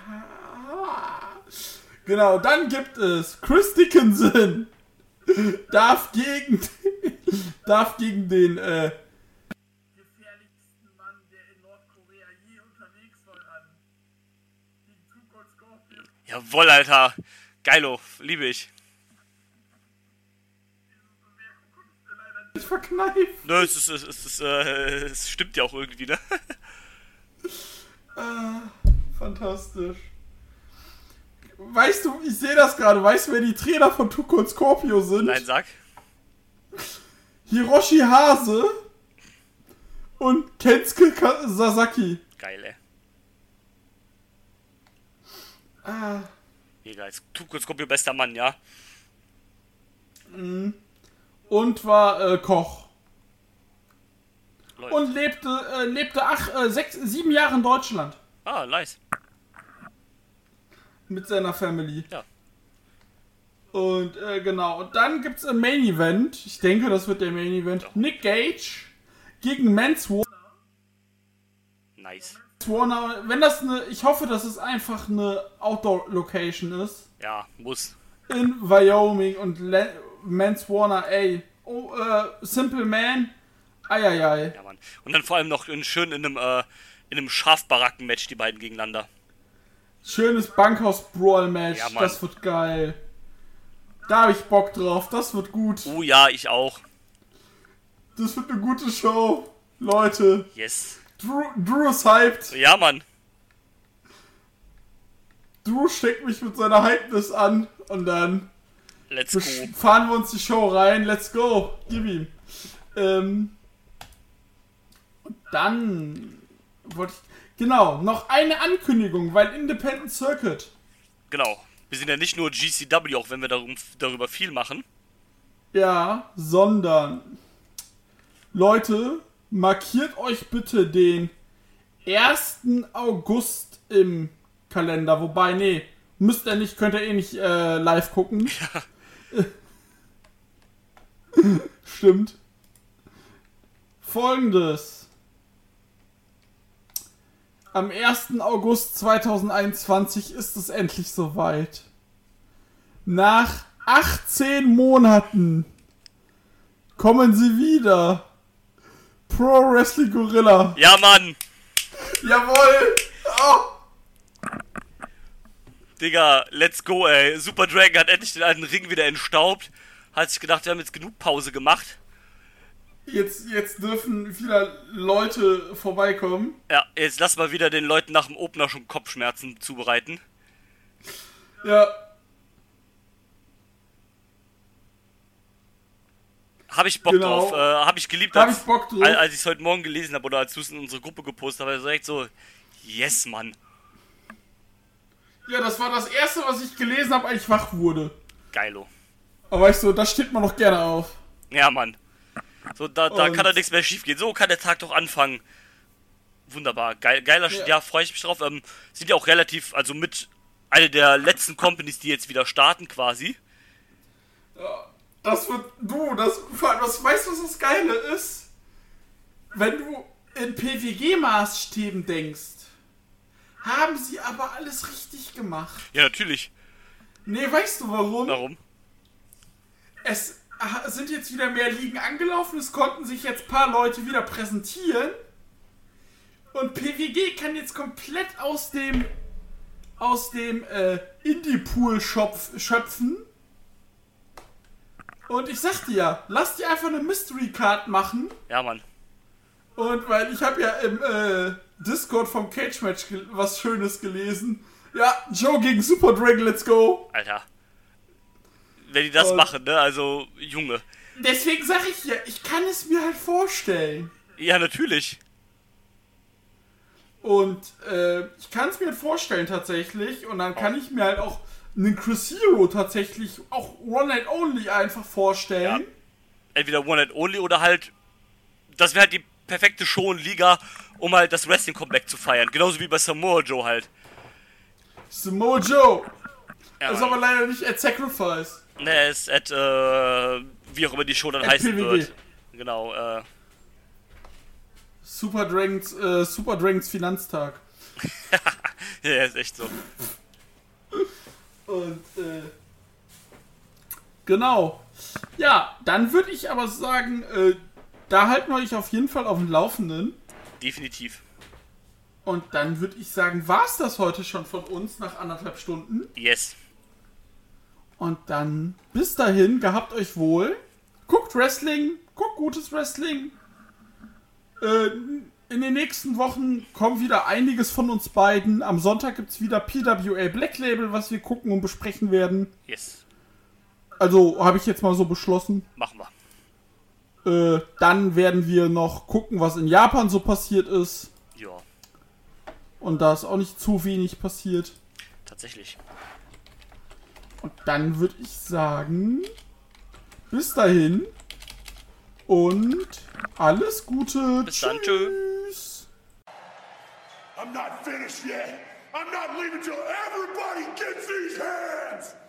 Speaker 2: Genau, dann gibt es Chris Dickinson. darf gegen darf gegen den äh, gefährlichsten Mann, der in Nordkorea je unterwegs war, an. Gegen Two Cold Scorpion.
Speaker 3: Jawohl, Alter. Geilo, liebe ich.
Speaker 2: Ich verkneife.
Speaker 3: Nö, es ist, es ist, es ist, äh, es stimmt ja auch irgendwie, ne?
Speaker 2: Ah, fantastisch. Weißt du, ich sehe das gerade. Weißt du, wer die Trainer von Tuco und Scorpio sind?
Speaker 3: Nein, sag.
Speaker 2: Hiroshi Hase und Kensuke Ka- Sasaki.
Speaker 3: Geil, ey.
Speaker 2: Ah,
Speaker 3: Mega. Tuco Scorpio, bester Mann, ja?
Speaker 2: und war äh, Koch.
Speaker 3: Läuft.
Speaker 2: Und lebte, äh, lebte ach, äh, sechs, sieben Jahre in Deutschland.
Speaker 3: Ah, nice.
Speaker 2: Mit seiner Family.
Speaker 3: Ja.
Speaker 2: Und äh, genau, und dann gibt's ein Main Event. Ich denke, das wird der Main Event. Ja. Nick Gage gegen Mance Warner.
Speaker 3: Nice.
Speaker 2: Warner, wenn das eine, ich hoffe, dass es einfach eine Outdoor-Location ist.
Speaker 3: Ja, muss.
Speaker 2: In Wyoming und Le- Mance Warner, ey. Oh, äh, Simple Man. Eieiei.
Speaker 3: Ja, Mann. Und dann vor allem noch in, schön in einem, äh, in einem Schafbaracken-Match die beiden gegeneinander.
Speaker 2: Schönes Bankhaus-Brawl-Match.
Speaker 3: Ja, Mann.
Speaker 2: Das wird geil. Da habe ich Bock drauf. Das wird gut.
Speaker 3: Oh ja, ich auch.
Speaker 2: Das wird eine gute Show. Leute.
Speaker 3: Yes.
Speaker 2: Drew, Drew ist hyped.
Speaker 3: Ja, Mann.
Speaker 2: Drew steckt mich mit seiner Hypeness an. Und dann
Speaker 3: Let's go.
Speaker 2: fahren wir uns die Show rein. Let's go. Gib ihm. Ähm, und dann wollte ich... Genau, noch eine Ankündigung, weil Independent Circuit.
Speaker 3: Genau. Wir sind ja nicht nur G C W, auch wenn wir darum, darüber viel machen.
Speaker 2: Ja, sondern... Leute, markiert euch bitte den ersten August im Kalender. Wobei, nee, müsst ihr nicht, könnt ihr eh nicht äh, live gucken. Ja. Stimmt. Folgendes. Am ersten August zweitausendeinundzwanzig ist es endlich soweit. Nach achtzehn Monaten kommen sie wieder. Pro Wrestling Gorilla.
Speaker 3: Ja, Mann.
Speaker 2: Jawohl. Oh.
Speaker 3: Digga, let's go, ey. Super Dragon hat endlich den alten Ring wieder entstaubt. Hat sich gedacht, wir haben jetzt genug Pause gemacht.
Speaker 2: Jetzt, jetzt dürfen wieder Leute vorbeikommen.
Speaker 3: Ja, jetzt lass mal wieder den Leuten nach dem Opener schon Kopfschmerzen zubereiten.
Speaker 2: Ja.
Speaker 3: Hab ich Bock
Speaker 2: genau.
Speaker 3: drauf, äh, hab ich geliebt,
Speaker 2: hab
Speaker 3: als,
Speaker 2: ich Bock drauf.
Speaker 3: als ich es heute Morgen gelesen habe oder als du es in unsere Gruppe gepostet hast, direkt so, yes, Mann.
Speaker 2: Ja, das war das erste, was ich gelesen habe, als ich wach wurde.
Speaker 3: Geilo.
Speaker 2: Aber ich so, da steht man noch gerne auf.
Speaker 3: Ja, Mann. So, da, da
Speaker 2: Und
Speaker 3: kann da nichts mehr schief gehen. So kann der Tag doch anfangen. Wunderbar. Geil, geiler
Speaker 2: ja.
Speaker 3: Sch- ja, freue ich mich drauf. Ähm, sind ja auch relativ, also mit eine der letzten Companies, die jetzt wieder starten quasi.
Speaker 2: Ja, das wird, du, das, was, weißt du, was das Geile ist? Wenn du in P W G-Maßstäben denkst, haben sie aber alles richtig gemacht.
Speaker 3: Ja, natürlich.
Speaker 2: Nee, weißt du warum?
Speaker 3: Warum?
Speaker 2: Es sind jetzt wieder mehr Ligen angelaufen, es konnten sich jetzt ein paar Leute wieder präsentieren. Und P W G kann jetzt komplett aus dem aus dem äh, Indie-Pool schöpfen. Und ich sag dir ja, lass dir einfach eine Mystery-Card machen.
Speaker 3: Ja, Mann.
Speaker 2: Und weil ich habe ja im äh, Discord vom Cage-Match ge- was Schönes gelesen. Ja, Joe gegen Super Dragon, let's go.
Speaker 3: Alter. Wenn die das
Speaker 2: Und
Speaker 3: machen, ne? Also, Junge.
Speaker 2: Deswegen sag ich ja, ich kann es mir halt vorstellen.
Speaker 3: Ja, natürlich.
Speaker 2: Und äh, ich kann es mir halt vorstellen tatsächlich. Und dann kann ich mir halt auch einen Chris Hero tatsächlich auch One Night Only einfach vorstellen.
Speaker 3: Ja. Entweder One Night Only oder halt, das wäre halt die perfekte Show in Liga, um halt das Wrestling-Comeback zu feiern. Genauso wie bei Samoa Joe halt.
Speaker 2: Samoa Joe.
Speaker 3: Ja,
Speaker 2: das ist
Speaker 3: Mann.
Speaker 2: aber leider nicht at Sacrifice.
Speaker 3: Ne, er ist at, äh, wie auch immer die Show dann
Speaker 2: At
Speaker 3: heißen
Speaker 2: P W G.
Speaker 3: wird. Genau, äh.
Speaker 2: Super Dragons, äh, Super Dragons Finanztag.
Speaker 3: Ja, ist echt so.
Speaker 2: Und, äh, genau. Ja, dann würde ich aber sagen, äh, da halten wir euch auf jeden Fall auf dem Laufenden.
Speaker 3: Definitiv.
Speaker 2: Und dann würde ich sagen, war's das heute schon von uns nach anderthalb Stunden.
Speaker 3: Yes.
Speaker 2: Und dann bis dahin, gehabt euch wohl. Guckt Wrestling, guckt gutes Wrestling. Äh, in den nächsten Wochen kommt wieder einiges von uns beiden. Am Sonntag gibt's wieder P W A Black Label, was wir gucken und besprechen werden.
Speaker 3: Yes.
Speaker 2: Also habe ich jetzt mal so beschlossen.
Speaker 3: Machen wir.
Speaker 2: Äh, dann werden wir noch gucken, was in Japan so passiert ist.
Speaker 3: Ja.
Speaker 2: Und da ist auch nicht zu wenig passiert.
Speaker 3: Tatsächlich.
Speaker 2: Und dann würde ich sagen, bis dahin und alles Gute.
Speaker 3: Bis dann, tschö.
Speaker 2: Tschüss.
Speaker 4: I'm not finished yet. I'm not leaving till everybody gets these hands!